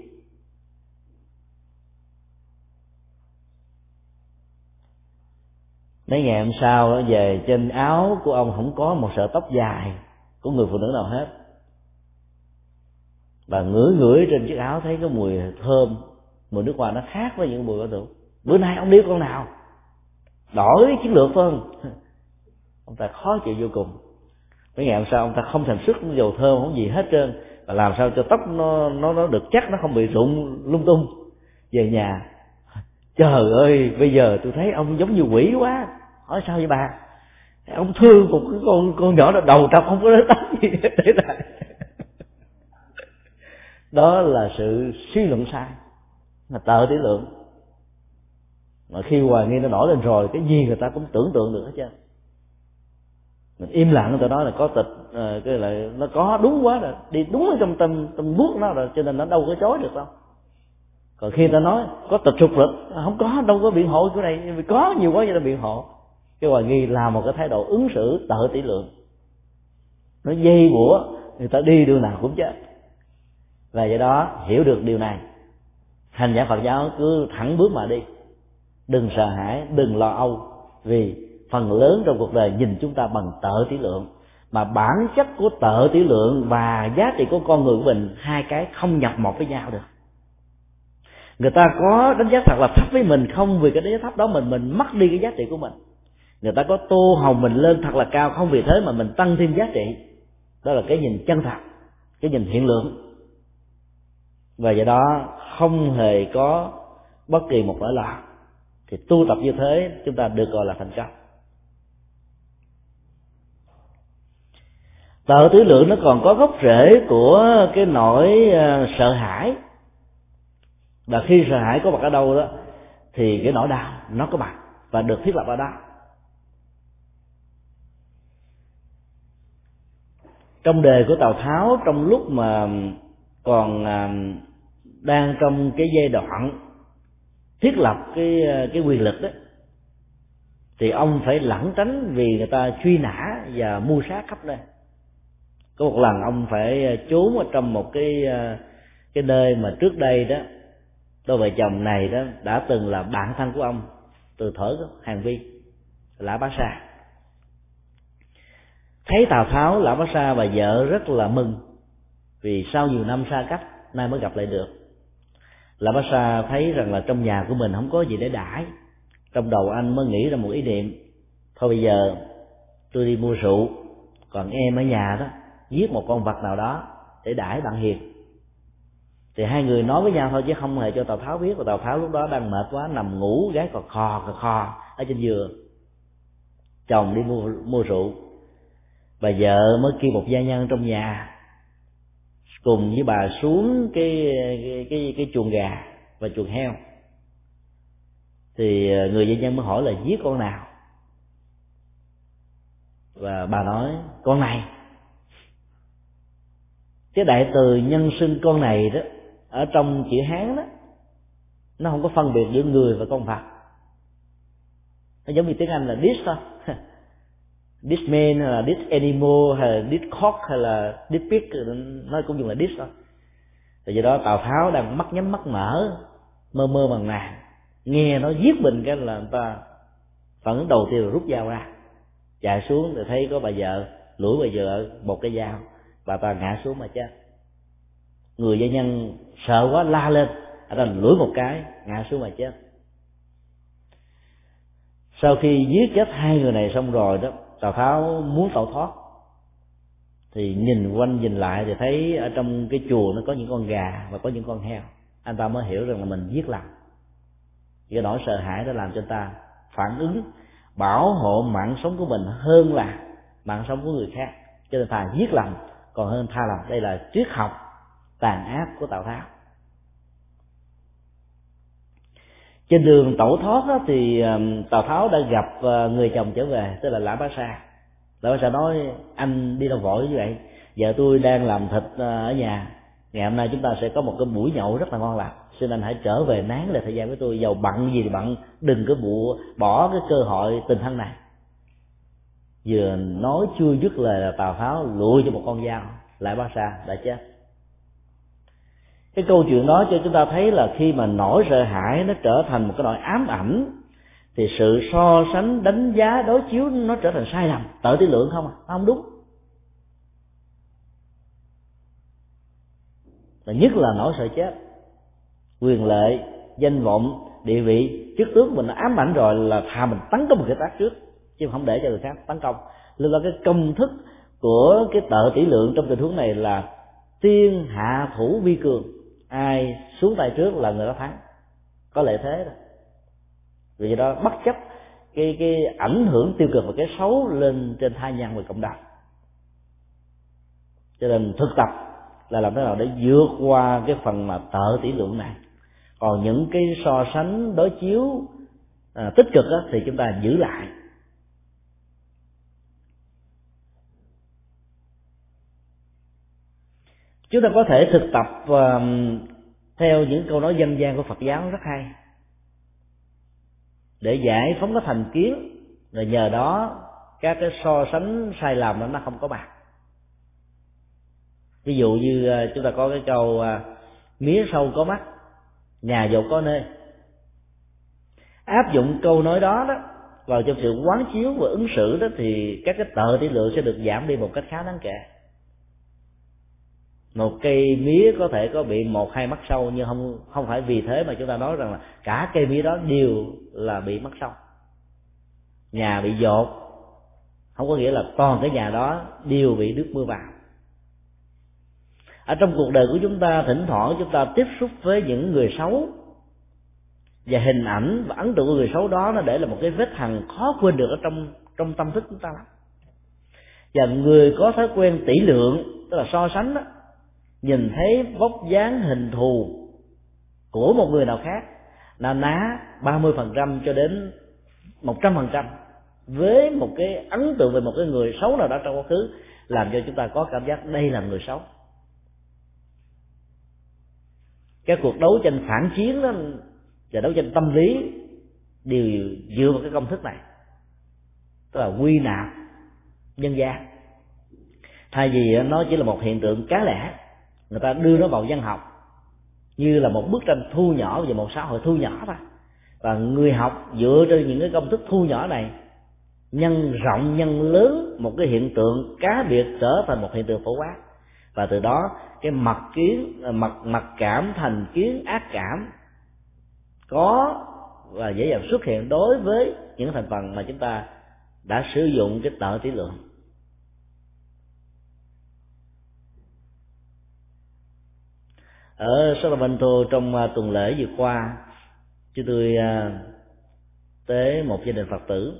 Mấy ngày hôm sau về, trên áo của ông không có một sợi tóc dài của người phụ nữ nào hết. Bà ngửi ngửi trên chiếc áo thấy có mùi thơm, mùi nước hoa nó khác với những mùi quen thuộc. Bữa nay ông đi con nào? Đổi chiến lược phải không? Ông ta khó chịu vô cùng. Mấy ngày hôm sau ông ta không thành sức dầu thơm không gì hết trơn, và làm sao cho tóc nó nó nó được chắc, nó không bị rụng lung tung. Về nhà, trời ơi, bây giờ tôi thấy ông giống như quỷ quá. Hỏi sao vậy bà? Ông thương một cái con con nhỏ đó đầu trọc không có lấy tóc gì để lại. Đó là sự suy luận sai, là tợ tỷ lượng. Mà khi hoài nghi nó nổi lên rồi, cái gì người ta cũng tưởng tượng được hết trơn. Mình im lặng, người ta nói là có tịch, à, cái là nó có đúng quá rồi, đi đúng ở trong tâm tâm buốt nó rồi, cho nên nó đâu có chối được đâu. Còn khi ta nói có tịch trục lực, không có, đâu có biện hộ chỗ này, vì có nhiều quá cho nên biện hộ. Cái hoài nghi là một cái thái độ ứng xử tợ tỷ lượng, nó dây bủa người ta đi đường nào cũng chết. Và do đó hiểu được điều này, hành giả Phật giáo cứ thẳng bước mà đi, đừng sợ hãi, đừng lo âu, vì phần lớn trong cuộc đời nhìn chúng ta bằng tợ tỷ lượng, mà bản chất của tợ tỷ lượng và giá trị của con người của mình, hai cái không nhập một với nhau được. Người ta có đánh giá thật là thấp với mình, không vì cái đánh giá thấp đó mình mình mất đi cái giá trị của mình. Người ta có tô hồng mình lên thật là cao, không vì thế mà mình tăng thêm giá trị. Đó là cái nhìn chân thật, cái nhìn hiện lượng. Và do đó không hề có bất kỳ một lỗi lạc. Thì tu tập như thế chúng ta được gọi là thành công. Tự tỷ lượng nó còn có gốc rễ của cái nỗi uh, sợ hãi, và khi sợ hãi có mặt ở đâu đó thì cái nỗi đau nó có mặt và được thiết lập ở đó. Trong đề của Tào Tháo, trong lúc mà còn uh, đang trong cái giai đoạn thiết lập cái cái quyền lực đó, thì ông phải lẩn tránh vì người ta truy nã và mưu sát khắp nơi. Có một lần ông phải trốn ở trong một cái cái nơi mà trước đây đó đôi vợ chồng này đó đã từng là bạn thân của ông từ thuở Hàn Vi, Lã Bá Sa. Thấy Tào Tháo, Lã Bá Sa và vợ rất là mừng, vì sau nhiều năm xa cách nay mới gặp lại được. Lã Bá Sa thấy rằng là trong nhà của mình không có gì để đãi, trong đầu anh mới nghĩ ra một ý niệm: thôi bây giờ tôi đi mua rượu, còn em ở nhà đó giết một con vật nào đó để đãi bạn hiền. Thì hai người nói với nhau thôi chứ không hề cho Tào Tháo biết. Và Tào Tháo lúc đó đang mệt quá, nằm ngủ gái cò khò cò khò ở trên giường. Chồng đi mua mua rượu, bà vợ mới kêu một gia nhân trong nhà cùng với bà xuống cái cái cái, cái chuồng gà và chuồng heo. Thì người gia nhân mới hỏi là giết con nào, và bà nói con này. Cái đại từ nhân xưng con này đó, ở trong chữ Hán đó, nó không có phân biệt giữa người và con vật. Nó giống như tiếng Anh là this thôi. This man hay là this animal hay là this cock hay là this pig, nó cũng dùng là this thôi. Thì do đó Tào Tháo đang mắt nhắm mắt mở, mơ mơ màng màng, nghe nó giết mình cái là người ta phản ứng đầu tiên là rút dao ra, chạy xuống thì thấy có bà vợ lủi bà vợ một cái dao, bà ta ngã xuống mà chết. Người gia nhân sợ quá la lên, ở đó lủi một cái ngã xuống mà chết. Sau khi giết chết hai người này xong rồi đó, Tào Tháo muốn tẩu thoát thì nhìn quanh nhìn lại thì thấy ở trong cái chùa nó có những con gà và có những con heo. Anh ta mới hiểu rằng là mình giết lầm. Cái nỗi sợ hãi đã làm cho anh ta phản ứng bảo hộ mạng sống của mình hơn là mạng sống của người khác, cho nên thà giết lầm còn hơn tha lầm. Đây là triết học tàn ác của Tào Tháo. Trên đường tẩu thoát đó, thì Tào Tháo đã gặp người chồng trở về, tức là Lã Bá Sa. Lã Bá Sa nói: anh đi đâu vội như vậy, vợ tôi đang làm thịt ở nhà, ngày hôm nay chúng ta sẽ có một cái buổi nhậu rất là ngon lành, xin anh hãy trở về nán lại thời gian với tôi, giàu bận gì thì bận, đừng có bụ bỏ cái cơ hội tình thân này. Vừa nói chưa dứt lời là Tào Tháo lùi cho một con dao, Lã Bá Sa đã chết. Cái câu chuyện đó cho chúng ta thấy là khi mà nỗi sợ hãi nó trở thành một cái nỗi ám ảnh thì sự so sánh, đánh giá, đối chiếu nó trở thành sai lầm, tự tỷ lượng không à, không đúng. Và nhất là nỗi sợ chết, quyền lệ, danh vọng, địa vị, chức tướng mình nó ám ảnh rồi là thà mình tấn công một cái tác trước chứ không để cho người khác tấn công. Nên là cái công thức của cái tự tỷ lượng trong tình huống này là tiên hạ thủ vi cường, ai xuống tay trước là người đó thắng, có lợi thế đó. Vì đó bất chấp cái cái ảnh hưởng tiêu cực và cái xấu lên trên tha nhân và cộng đồng. Cho nên thực tập là làm thế nào để vượt qua cái phần mà tự tỷ lượng này. Còn những cái so sánh đối chiếu à, tích cực đó, thì chúng ta giữ lại. Chúng ta có thể thực tập uh, theo những câu nói dân gian của Phật giáo rất hay, để giải phóng cái thành kiến, rồi nhờ đó các cái so sánh sai lầm đó nó không có mặt. Ví dụ như uh, chúng ta có cái câu uh, mía sâu có mắt, nhà dột có nơi. Áp dụng câu nói đó đó vào trong sự quán chiếu và ứng xử đó thì các cái tự tỷ lượng sẽ được giảm đi một cách khá đáng kể. Một cây mía có thể có bị một hai mắc sâu, nhưng không không phải vì thế mà chúng ta nói rằng là cả cây mía đó đều là bị mắc sâu. Nhà bị dột không có nghĩa là toàn cái nhà đó đều bị nước mưa vào. Ở trong cuộc đời của chúng ta, thỉnh thoảng chúng ta tiếp xúc với những người xấu, và hình ảnh và ấn tượng của người xấu đó nó để là một cái vết hằn khó quên được ở trong trong tâm thức chúng ta lắm. Và người có thói quen tỷ lượng, tức là so sánh đó, nhìn thấy vóc dáng hình thù của một người nào khác là ná ba mươi phần trăm cho đến một trăm phần trăm với một cái ấn tượng về một cái người xấu nào đó trong quá khứ, làm cho chúng ta có cảm giác đây là người xấu. Các cuộc đấu tranh phản chiến đó và đấu tranh tâm lý đều dựa vào cái công thức này, tức là quy nạp nhân gian. Thay vì nó chỉ là một hiện tượng cá lẻ, người ta đưa nó vào văn học như là một bức tranh thu nhỏ về một xã hội thu nhỏ thôi. Và người học dựa trên những cái công thức thu nhỏ này, nhân rộng nhân lớn một cái hiện tượng cá biệt trở thành một hiện tượng phổ quát, và từ đó cái mặc kiến mặc mặc cảm, thành kiến, ác cảm có và dễ dàng xuất hiện đối với những thành phần mà chúng ta đã sử dụng cái tợ tỷ lượng. Ở Sacramento trong tuần lễ vừa qua, chúng tôi tới một gia đình Phật tử,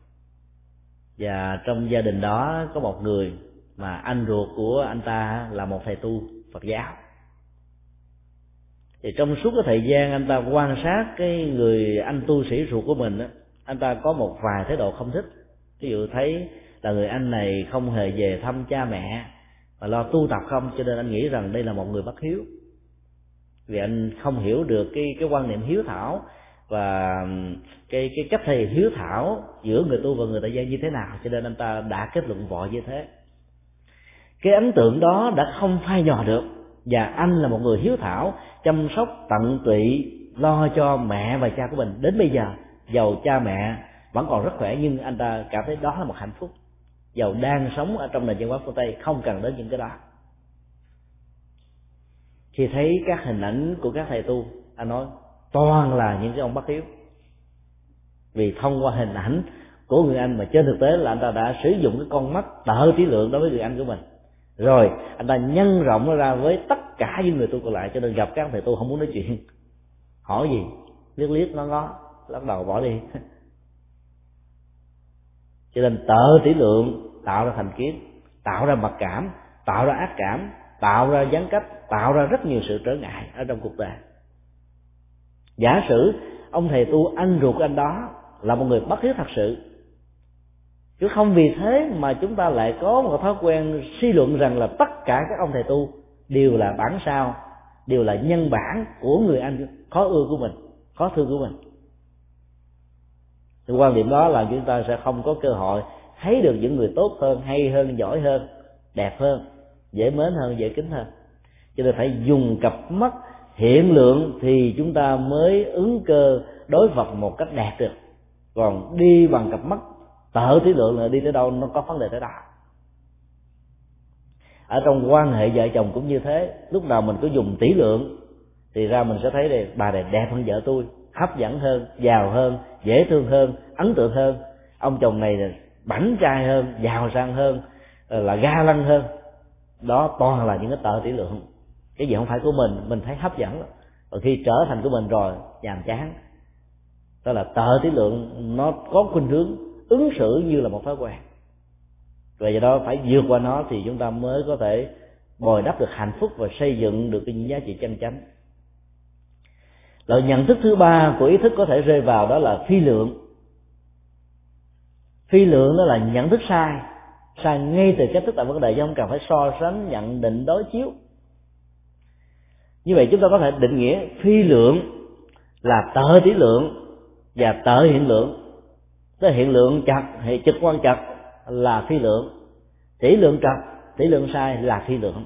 và trong gia đình đó có một người mà anh ruột của anh ta là một thầy tu Phật giáo. Thì trong suốt cái thời gian anh ta quan sát cái người anh tu sĩ ruột của mình đó, anh ta có một vài thái độ không thích. Ví dụ thấy là người anh này không hề về thăm cha mẹ mà lo tu tập không, cho nên anh nghĩ rằng đây là một người bất hiếu. Vì anh không hiểu được cái cái quan niệm hiếu thảo và cái cái cách thể hiếu thảo giữa người tu và người tại gia như thế nào, cho nên anh ta đã kết luận vội như thế. Cái ấn tượng đó đã không phai nhòa được, và anh là một người hiếu thảo, chăm sóc tận tụy lo cho mẹ và cha của mình đến bây giờ. Dầu cha mẹ vẫn còn rất khỏe, nhưng anh ta cảm thấy đó là một hạnh phúc, dầu đang sống ở trong nền văn hóa phương Tây không cần đến những cái đó. Khi thấy các hình ảnh của các thầy tu, anh nói toàn là những cái ông bất hiếu, vì thông qua hình ảnh của người anh mà trên thực tế là anh ta đã sử dụng cái con mắt tợ trí lượng đối với người anh của mình, rồi anh ta nhân rộng nó ra với tất cả những người tu còn lại. Cho nên gặp các thầy tu không muốn nói chuyện, hỏi gì liếc liếc nó ngó, lắc đầu bỏ đi. Cho nên tợ tỷ lượng tạo ra thành kiến, tạo ra mặc cảm, tạo ra ác cảm, tạo ra gián cách, tạo ra rất nhiều sự trở ngại ở trong cuộc đời. Giả sử ông thầy tu anh ruột anh đó là một người bất hiếu thật sự, chứ không vì thế mà chúng ta lại có một thói quen suy luận rằng là tất cả các ông thầy tu đều là bản sao, đều là nhân bản của người anh khó ưa của mình, khó thương của mình. Thì quan điểm đó là chúng ta sẽ không có cơ hội thấy được những người tốt hơn, hay hơn, giỏi hơn, đẹp hơn, dễ mến hơn, dễ kính hơn. Cho nên phải dùng cặp mắt hiện lượng thì chúng ta mới ứng cơ đối vật một cách đẹp được. Còn đi bằng cặp mắt tợ tỷ lượng là đi tới đâu nó có vấn đề tới đó. Ở trong quan hệ vợ chồng cũng như thế, lúc nào mình cứ dùng tỷ lượng thì ra mình sẽ thấy đây, bà này đẹp hơn vợ tôi, hấp dẫn hơn, giàu hơn, dễ thương hơn, ấn tượng hơn. Ông chồng này là bảnh trai hơn, giàu sang hơn, là ga lăng hơn. Đó toàn là những cái tợ tỷ lượng. Cái gì không phải của mình mình thấy hấp dẫn, và khi trở thành của mình rồi nhàm chán. Đó là tợ tỷ lượng, nó có khuynh hướng ứng xử như là một thói quen. Và do đó phải vượt qua nó thì chúng ta mới có thể bồi đắp được hạnh phúc và xây dựng được những giá trị chân chánh. Loại nhận thức thứ ba của ý thức có thể rơi vào đó là phi lượng. Phi lượng đó là nhận thức sai, sai ngay từ cách thức tại vấn đề, chứ không cần phải so sánh, nhận định, đối chiếu. Như vậy chúng ta có thể định nghĩa phi lượng là tợ tỷ lượng và tợ hiện lượng. Tức hiện lượng chặt hay trực quan chặt là phi lượng, tỷ lượng trật, tỷ lượng sai là phi lượng.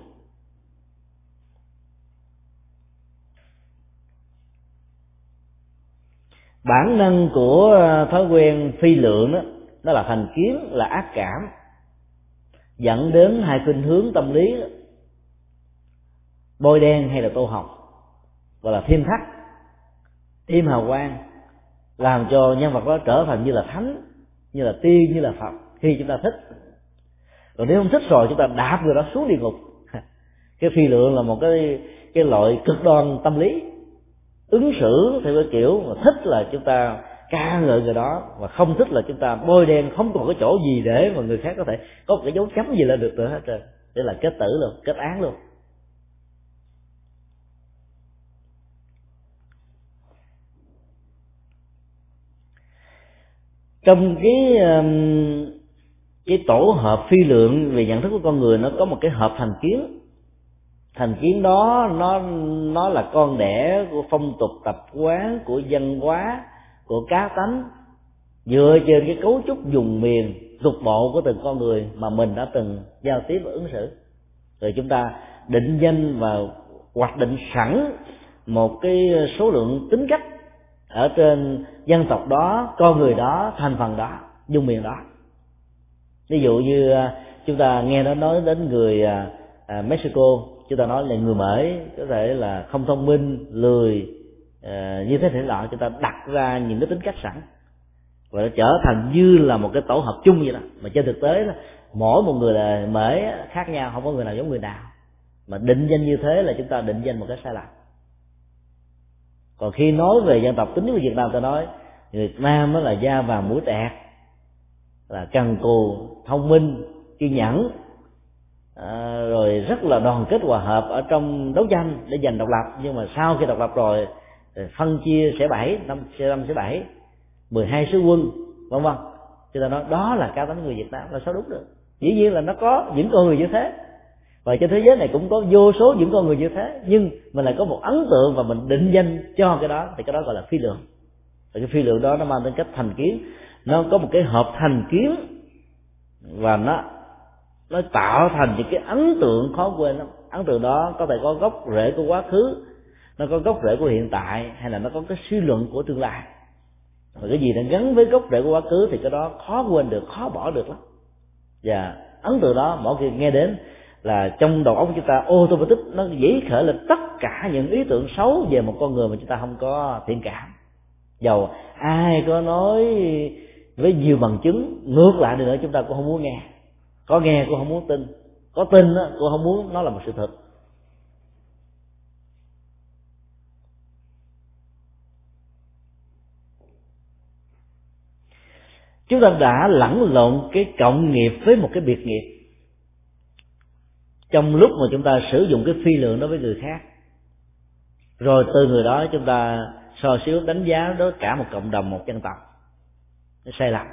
Bản năng của thói quen phi lượng đó, đó là thành kiến, là ác cảm, dẫn đến hai khuynh hướng tâm lý: bôi đen hay là tô học, gọi là thêm thắt, thêm hào quang, làm cho nhân vật đó trở thành như là thánh, như là tiên, như là Phật khi chúng ta thích. Còn nếu không thích rồi chúng ta đạp người đó xuống địa ngục. Cái phi lượng là một cái cái loại cực đoan tâm lý, ứng xử theo cái kiểu mà thích là chúng ta ca ngợi người đó, và không thích là chúng ta bôi đen, không còn cái chỗ gì để mà người khác có thể có một cái dấu chấm gì lên được nữa hết trơn. Để là kết tử luôn, kết án luôn. Trong cái cái tổ hợp phi lượng về nhận thức của con người, nó có một cái hợp thành kiến. Thành kiến đó nó nó là con đẻ của phong tục tập quán, của văn hóa, của cá tánh, dựa trên cái cấu trúc vùng miền cục bộ của từng con người mà mình đã từng giao tiếp và ứng xử. Rồi chúng ta định danh và hoạch định sẵn một cái số lượng tính cách ở trên dân tộc đó, con người đó, thành phần đó, vùng miền đó. Ví dụ như chúng ta nghe nó nói đến người à, Mexico, chúng ta nói là người Mễ có thể là không thông minh, lười, à, như thế thể loại, chúng ta đặt ra những cái tính cách sẵn và nó trở thành như là một cái tổ hợp chung vậy đó. Mà trên thực tế là mỗi một người là Mễ khác nhau, không có người nào giống người nào. Mà định danh như thế là chúng ta định danh một cái sai lầm. Còn khi nói về dân tộc tính của Việt Nam, ta nói người Việt Nam đó là da vàng mũi tẹt, là cần cù, thông minh, kiên nhẫn, à, rồi rất là đoàn kết hòa hợp ở trong đấu tranh để giành độc lập. Nhưng mà sau khi độc lập rồi, phân chia sẽ bảy, năm sẽ năm sẽ bảy, mười hai sứ quân, vân vân. Chúng ta nói đó là cá tính người Việt Nam, là sao đúng được? Dĩ nhiên là nó có những con người như thế, và trên thế giới này cũng có vô số những con người như thế, nhưng mình lại có một ấn tượng và mình định danh cho cái đó, thì cái đó gọi là phi lượng. Và cái phi lượng đó nó mang tính cách thành kiến, nó có một cái hợp thành kiến, và nó nó tạo thành những cái ấn tượng khó quên lắm. Ấn tượng đó có thể có gốc rễ của quá khứ, nó có gốc rễ của hiện tại, hay là nó có cái suy luận của tương lai. Và cái gì nó gắn với gốc rễ của quá khứ thì cái đó khó quên được, khó bỏ được lắm. Và ấn tượng đó mỗi khi nghe đến là trong đầu óc chúng ta automatic nó dễ khởi lên tất cả những ý tưởng xấu về một con người mà chúng ta không có thiện cảm. Dầu ai có nói với nhiều bằng chứng ngược lại đi nữa, chúng ta cũng không muốn nghe. Có nghe cũng không muốn tin, có tin cũng không muốn nó là một sự thật. Chúng ta đã lẫn lộn cái cộng nghiệp với một cái biệt nghiệp trong lúc mà chúng ta sử dụng cái phi lượng đó với người khác. Rồi từ người đó chúng ta so sánh đánh giá đối cả một cộng đồng, một dân tộc. Nó sai lầm.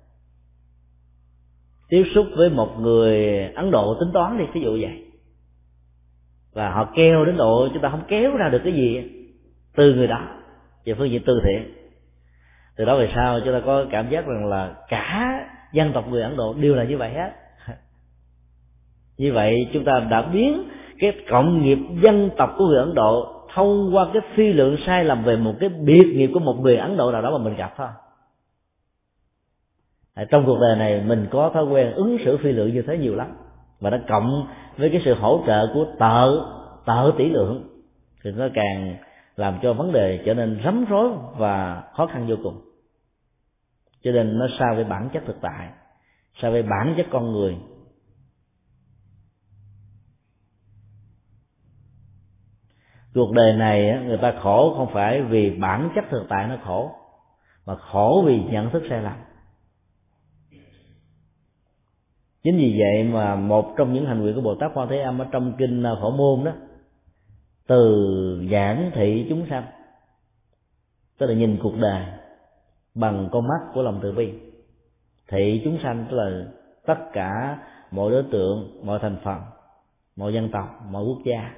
Tiếp xúc với một người Ấn Độ tính toán đi, ví dụ vậy, và họ kêu đến độ chúng ta không kéo ra được cái gì từ người đó về phương diện từ thiện. Từ đó về sau chúng ta có cảm giác rằng là cả dân tộc người Ấn Độ đều là như vậy hết. Như vậy chúng ta đã biến cái cộng nghiệp dân tộc của người Ấn Độ thông qua cái phi lượng sai lầm về một cái biệt nghiệp của một người Ấn Độ nào đó mà mình gặp thôi. Trong cuộc đời này mình có thói quen ứng xử phi lượng như thế nhiều lắm, và nó cộng với cái sự hỗ trợ của tợ tợ tỷ lượng thì nó càng làm cho vấn đề trở nên rắm rối và khó khăn vô cùng. Cho nên nó xa với bản chất thực tại, xa với bản chất con người. Cuộc đời này người ta khổ không phải vì bản chất thực tại nó khổ, mà khổ vì nhận thức sai lầm. Chính vì vậy mà một trong những hành nguyện của Bồ Tát Quan Thế Âm ở trong kinh Phổ Môn đó, từ giảng thị chúng sanh, tức là nhìn cuộc đời bằng con mắt của lòng từ bi. Thị chúng sanh tức là tất cả mọi đối tượng, mọi thành phần, mọi dân tộc, mọi quốc gia,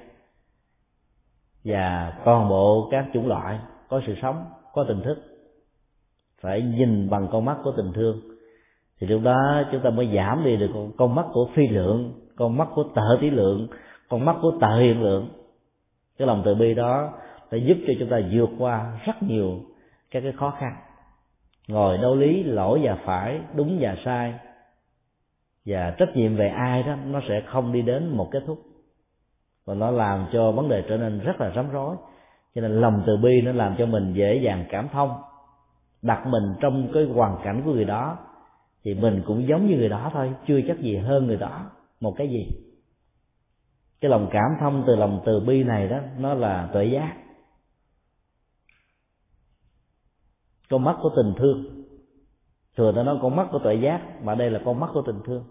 và toàn bộ các chủng loại có sự sống, có tình thức, phải nhìn bằng con mắt của tình thương. Thì lúc đó chúng ta mới giảm đi được con mắt của phi lượng, con mắt của tợ tỷ lượng, con mắt của tợ hiện lượng. Cái lòng từ bi đó sẽ giúp cho chúng ta vượt qua rất nhiều các cái khó khăn, ngồi đấu lý lỗi và phải, đúng và sai, và trách nhiệm về ai đó nó sẽ không đi đến một kết thúc, và nó làm cho vấn đề trở nên rất là rắm rối. Cho nên lòng từ bi nó làm cho mình dễ dàng cảm thông, đặt mình trong cái hoàn cảnh của người đó thì mình cũng giống như người đó thôi, chưa chắc gì hơn người đó một cái gì. Cái lòng cảm thông từ lòng từ bi này đó, nó là tuệ giác. con mắt của tình thương. Thường ta nói con mắt của tuệ giác, mà đây là con mắt của tình thương.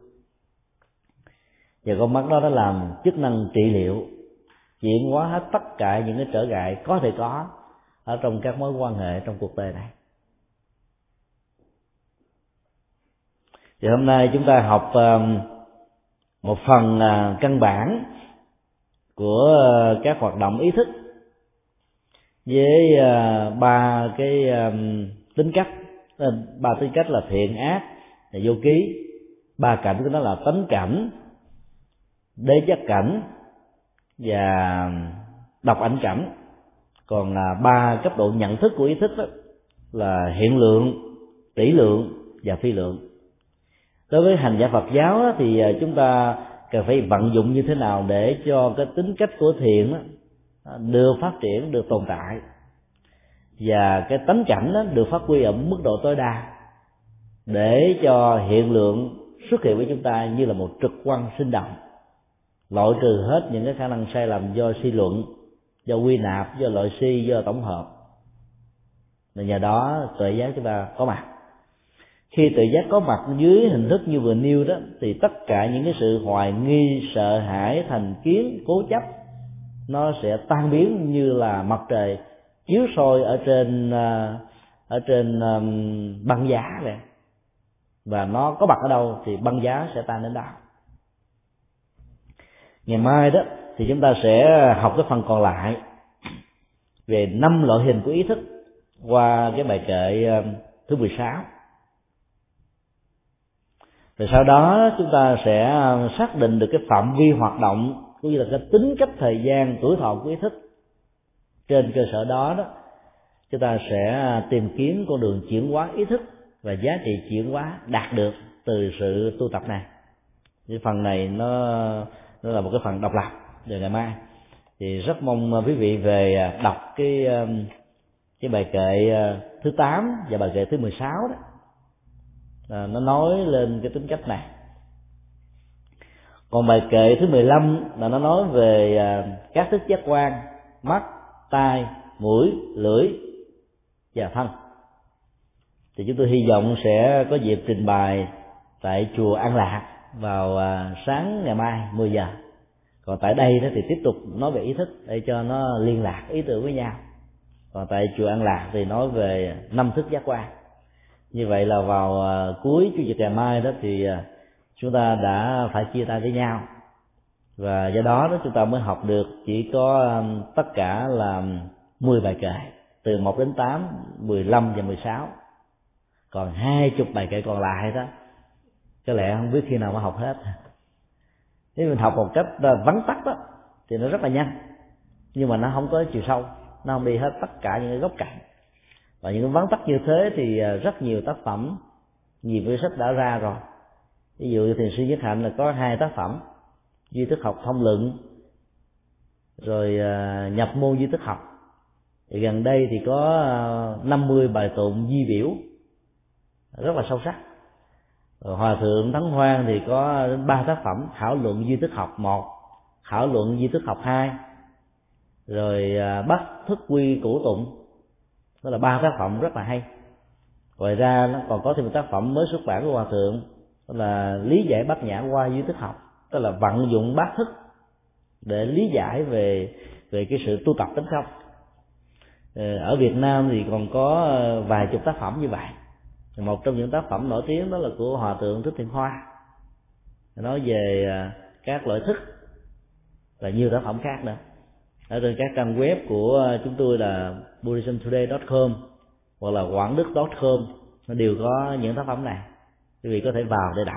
Và con mắt đó nó làm chức năng trị liệu, chuyển hóa hết tất cả những cái trở ngại có thể có ở trong các mối quan hệ trong cuộc đời này. Thì hôm nay chúng ta học một phần căn bản của các hoạt động ý thức với ba cái tính cách. Ba tính cách là thiện ác, là vô ký. Ba cảnh của nó là tánh cảnh, đế giác cảnh và độc ảnh cảnh. Còn ba cấp độ nhận thức của ý thức đó là hiện lượng, tỷ lượng và phi lượng. Đối với hành giả Phật giáo đó, thì chúng ta cần phải vận dụng như thế nào để cho cái tính cách của thiện đó được phát triển, được tồn tại, và cái tánh cảnh đó được phát huy ở mức độ tối đa, để cho hiện lượng xuất hiện với chúng ta như là một trực quan sinh động, loại trừ hết những cái khả năng sai lầm do suy luận, do quy nạp, do loại suy, do tổng hợp. Và nhờ đó tuệ giác chúng ta có mặt. Khi tuệ giác có mặt dưới hình thức như vừa nêu đó, thì tất cả những cái sự hoài nghi, sợ hãi, thành kiến, cố chấp nó sẽ tan biến như là mặt trời chiếu soi ở trên ở trên băng giá vậy. Và nó có mặt ở đâu thì băng giá sẽ tan đến đó. Ngày mai đó thì chúng ta sẽ học cái phần còn lại về năm loại hình của ý thức qua cái bài kệ thứ mười sáu. Rồi sau đó chúng ta sẽ xác định được cái phạm vi hoạt động cũng như là cái tính cách thời gian, tuổi thọ của ý thức. Trên cơ sở đó đó chúng ta sẽ tìm kiếm con đường chuyển hóa ý thức và giá trị chuyển hóa đạt được từ sự tu tập này. Cái phần này nó nó là một cái phần độc lập về ngày mai. Thì rất mong quý vị về đọc cái cái bài kệ thứ tám và bài kệ thứ mười sáu đó. À, nó nói lên cái tính cách này. Còn bài kệ thứ mười lăm là nó nói về các thức giác quan: mắt, tai, mũi, lưỡi và thân. Thì chúng tôi hy vọng sẽ có dịp trình bày tại chùa An Lạc vào sáng ngày mai mười giờ. Còn tại đây đó thì tiếp tục nói về ý thức để cho nó liên lạc ý tưởng với nhau. Còn tại chùa An Lạc thì nói về năm thức giác quan. Như vậy là vào cuối chủ nhật ngày mai đó thì chúng ta đã phải chia tay với nhau. Và do đó đó chúng ta mới học được chỉ có tất cả là mười bài kệ, từ một đến tám, mười lăm và mười sáu. Còn hai chục bài kệ còn lại đó có lẽ không biết khi nào mới học hết. Nếu mình học một cách vắn tắt đó thì nó rất là nhanh, nhưng mà nó không có chiều sâu, nó không đi hết tất cả những cái góc cạnh. Và những cái vắn tắt như thế thì rất nhiều tác phẩm, nhiều cái sách đã ra rồi. Ví dụ như Thiền sư Nhất Hạnh là có hai tác phẩm: Duy thức học thông luận, rồi nhập môn duy thức học. Thì gần đây thì có năm mươi bài tụng di biểu rất là sâu sắc. Rồi Hòa thượng Thắng Hoan thì có ba tác phẩm: Thảo luận duy thức học một, Thảo luận duy thức học hai, rồi Bát thức quy củ tụng. Đó là ba tác phẩm rất là hay. Ngoài ra nó còn có thêm một tác phẩm mới xuất bản của Hòa thượng, đó là Lý giải bát nhã qua duy thức học, tức là vận dụng bát thức để lý giải về về cái sự tu tập tánh không. Ở Việt Nam thì còn có vài chục tác phẩm như vậy. Một trong những tác phẩm nổi tiếng đó là của Hòa thượng Thích Thiện Hoa, nói về các loại thức, và nhiều tác phẩm khác nữa. Ở trên các trang web của chúng tôi là buddhism today chấm com hoặc là quảng đức chấm com, nó đều có những tác phẩm này, quý vị có thể vào để đọc.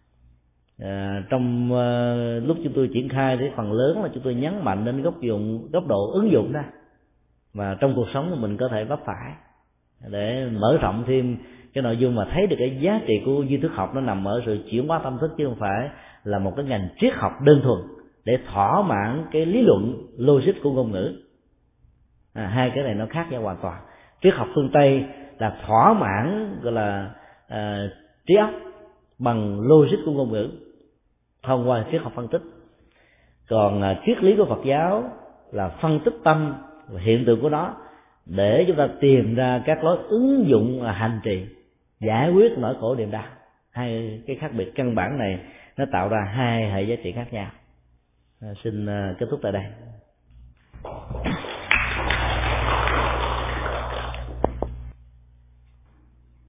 À, trong uh, lúc chúng tôi triển khai thì phần lớn là chúng tôi nhấn mạnh đến góc dụng góc độ ứng dụng đó, mà trong cuộc sống của mình có thể vấp phải, để mở rộng thêm cái nội dung mà thấy được cái giá trị của duy thức học nó nằm ở sự chuyển hóa tâm thức, chứ không phải là một cái ngành triết học đơn thuần để thỏa mãn cái lý luận logic của ngôn ngữ. À, hai cái này nó khác nhau hoàn toàn. Triết học phương Tây là thỏa mãn gọi là uh, trí óc bằng logic của ngôn ngữ thông qua triết học phân tích. Còn uh, triết lý của Phật giáo là phân tích tâm và hiện tượng của nó để chúng ta tìm ra các lối ứng dụng hành trì giải quyết nỗi khổ niềm đau. Hai cái khác biệt căn bản này nó tạo ra hai hệ giá trị khác nhau. À, xin kết thúc tại đây.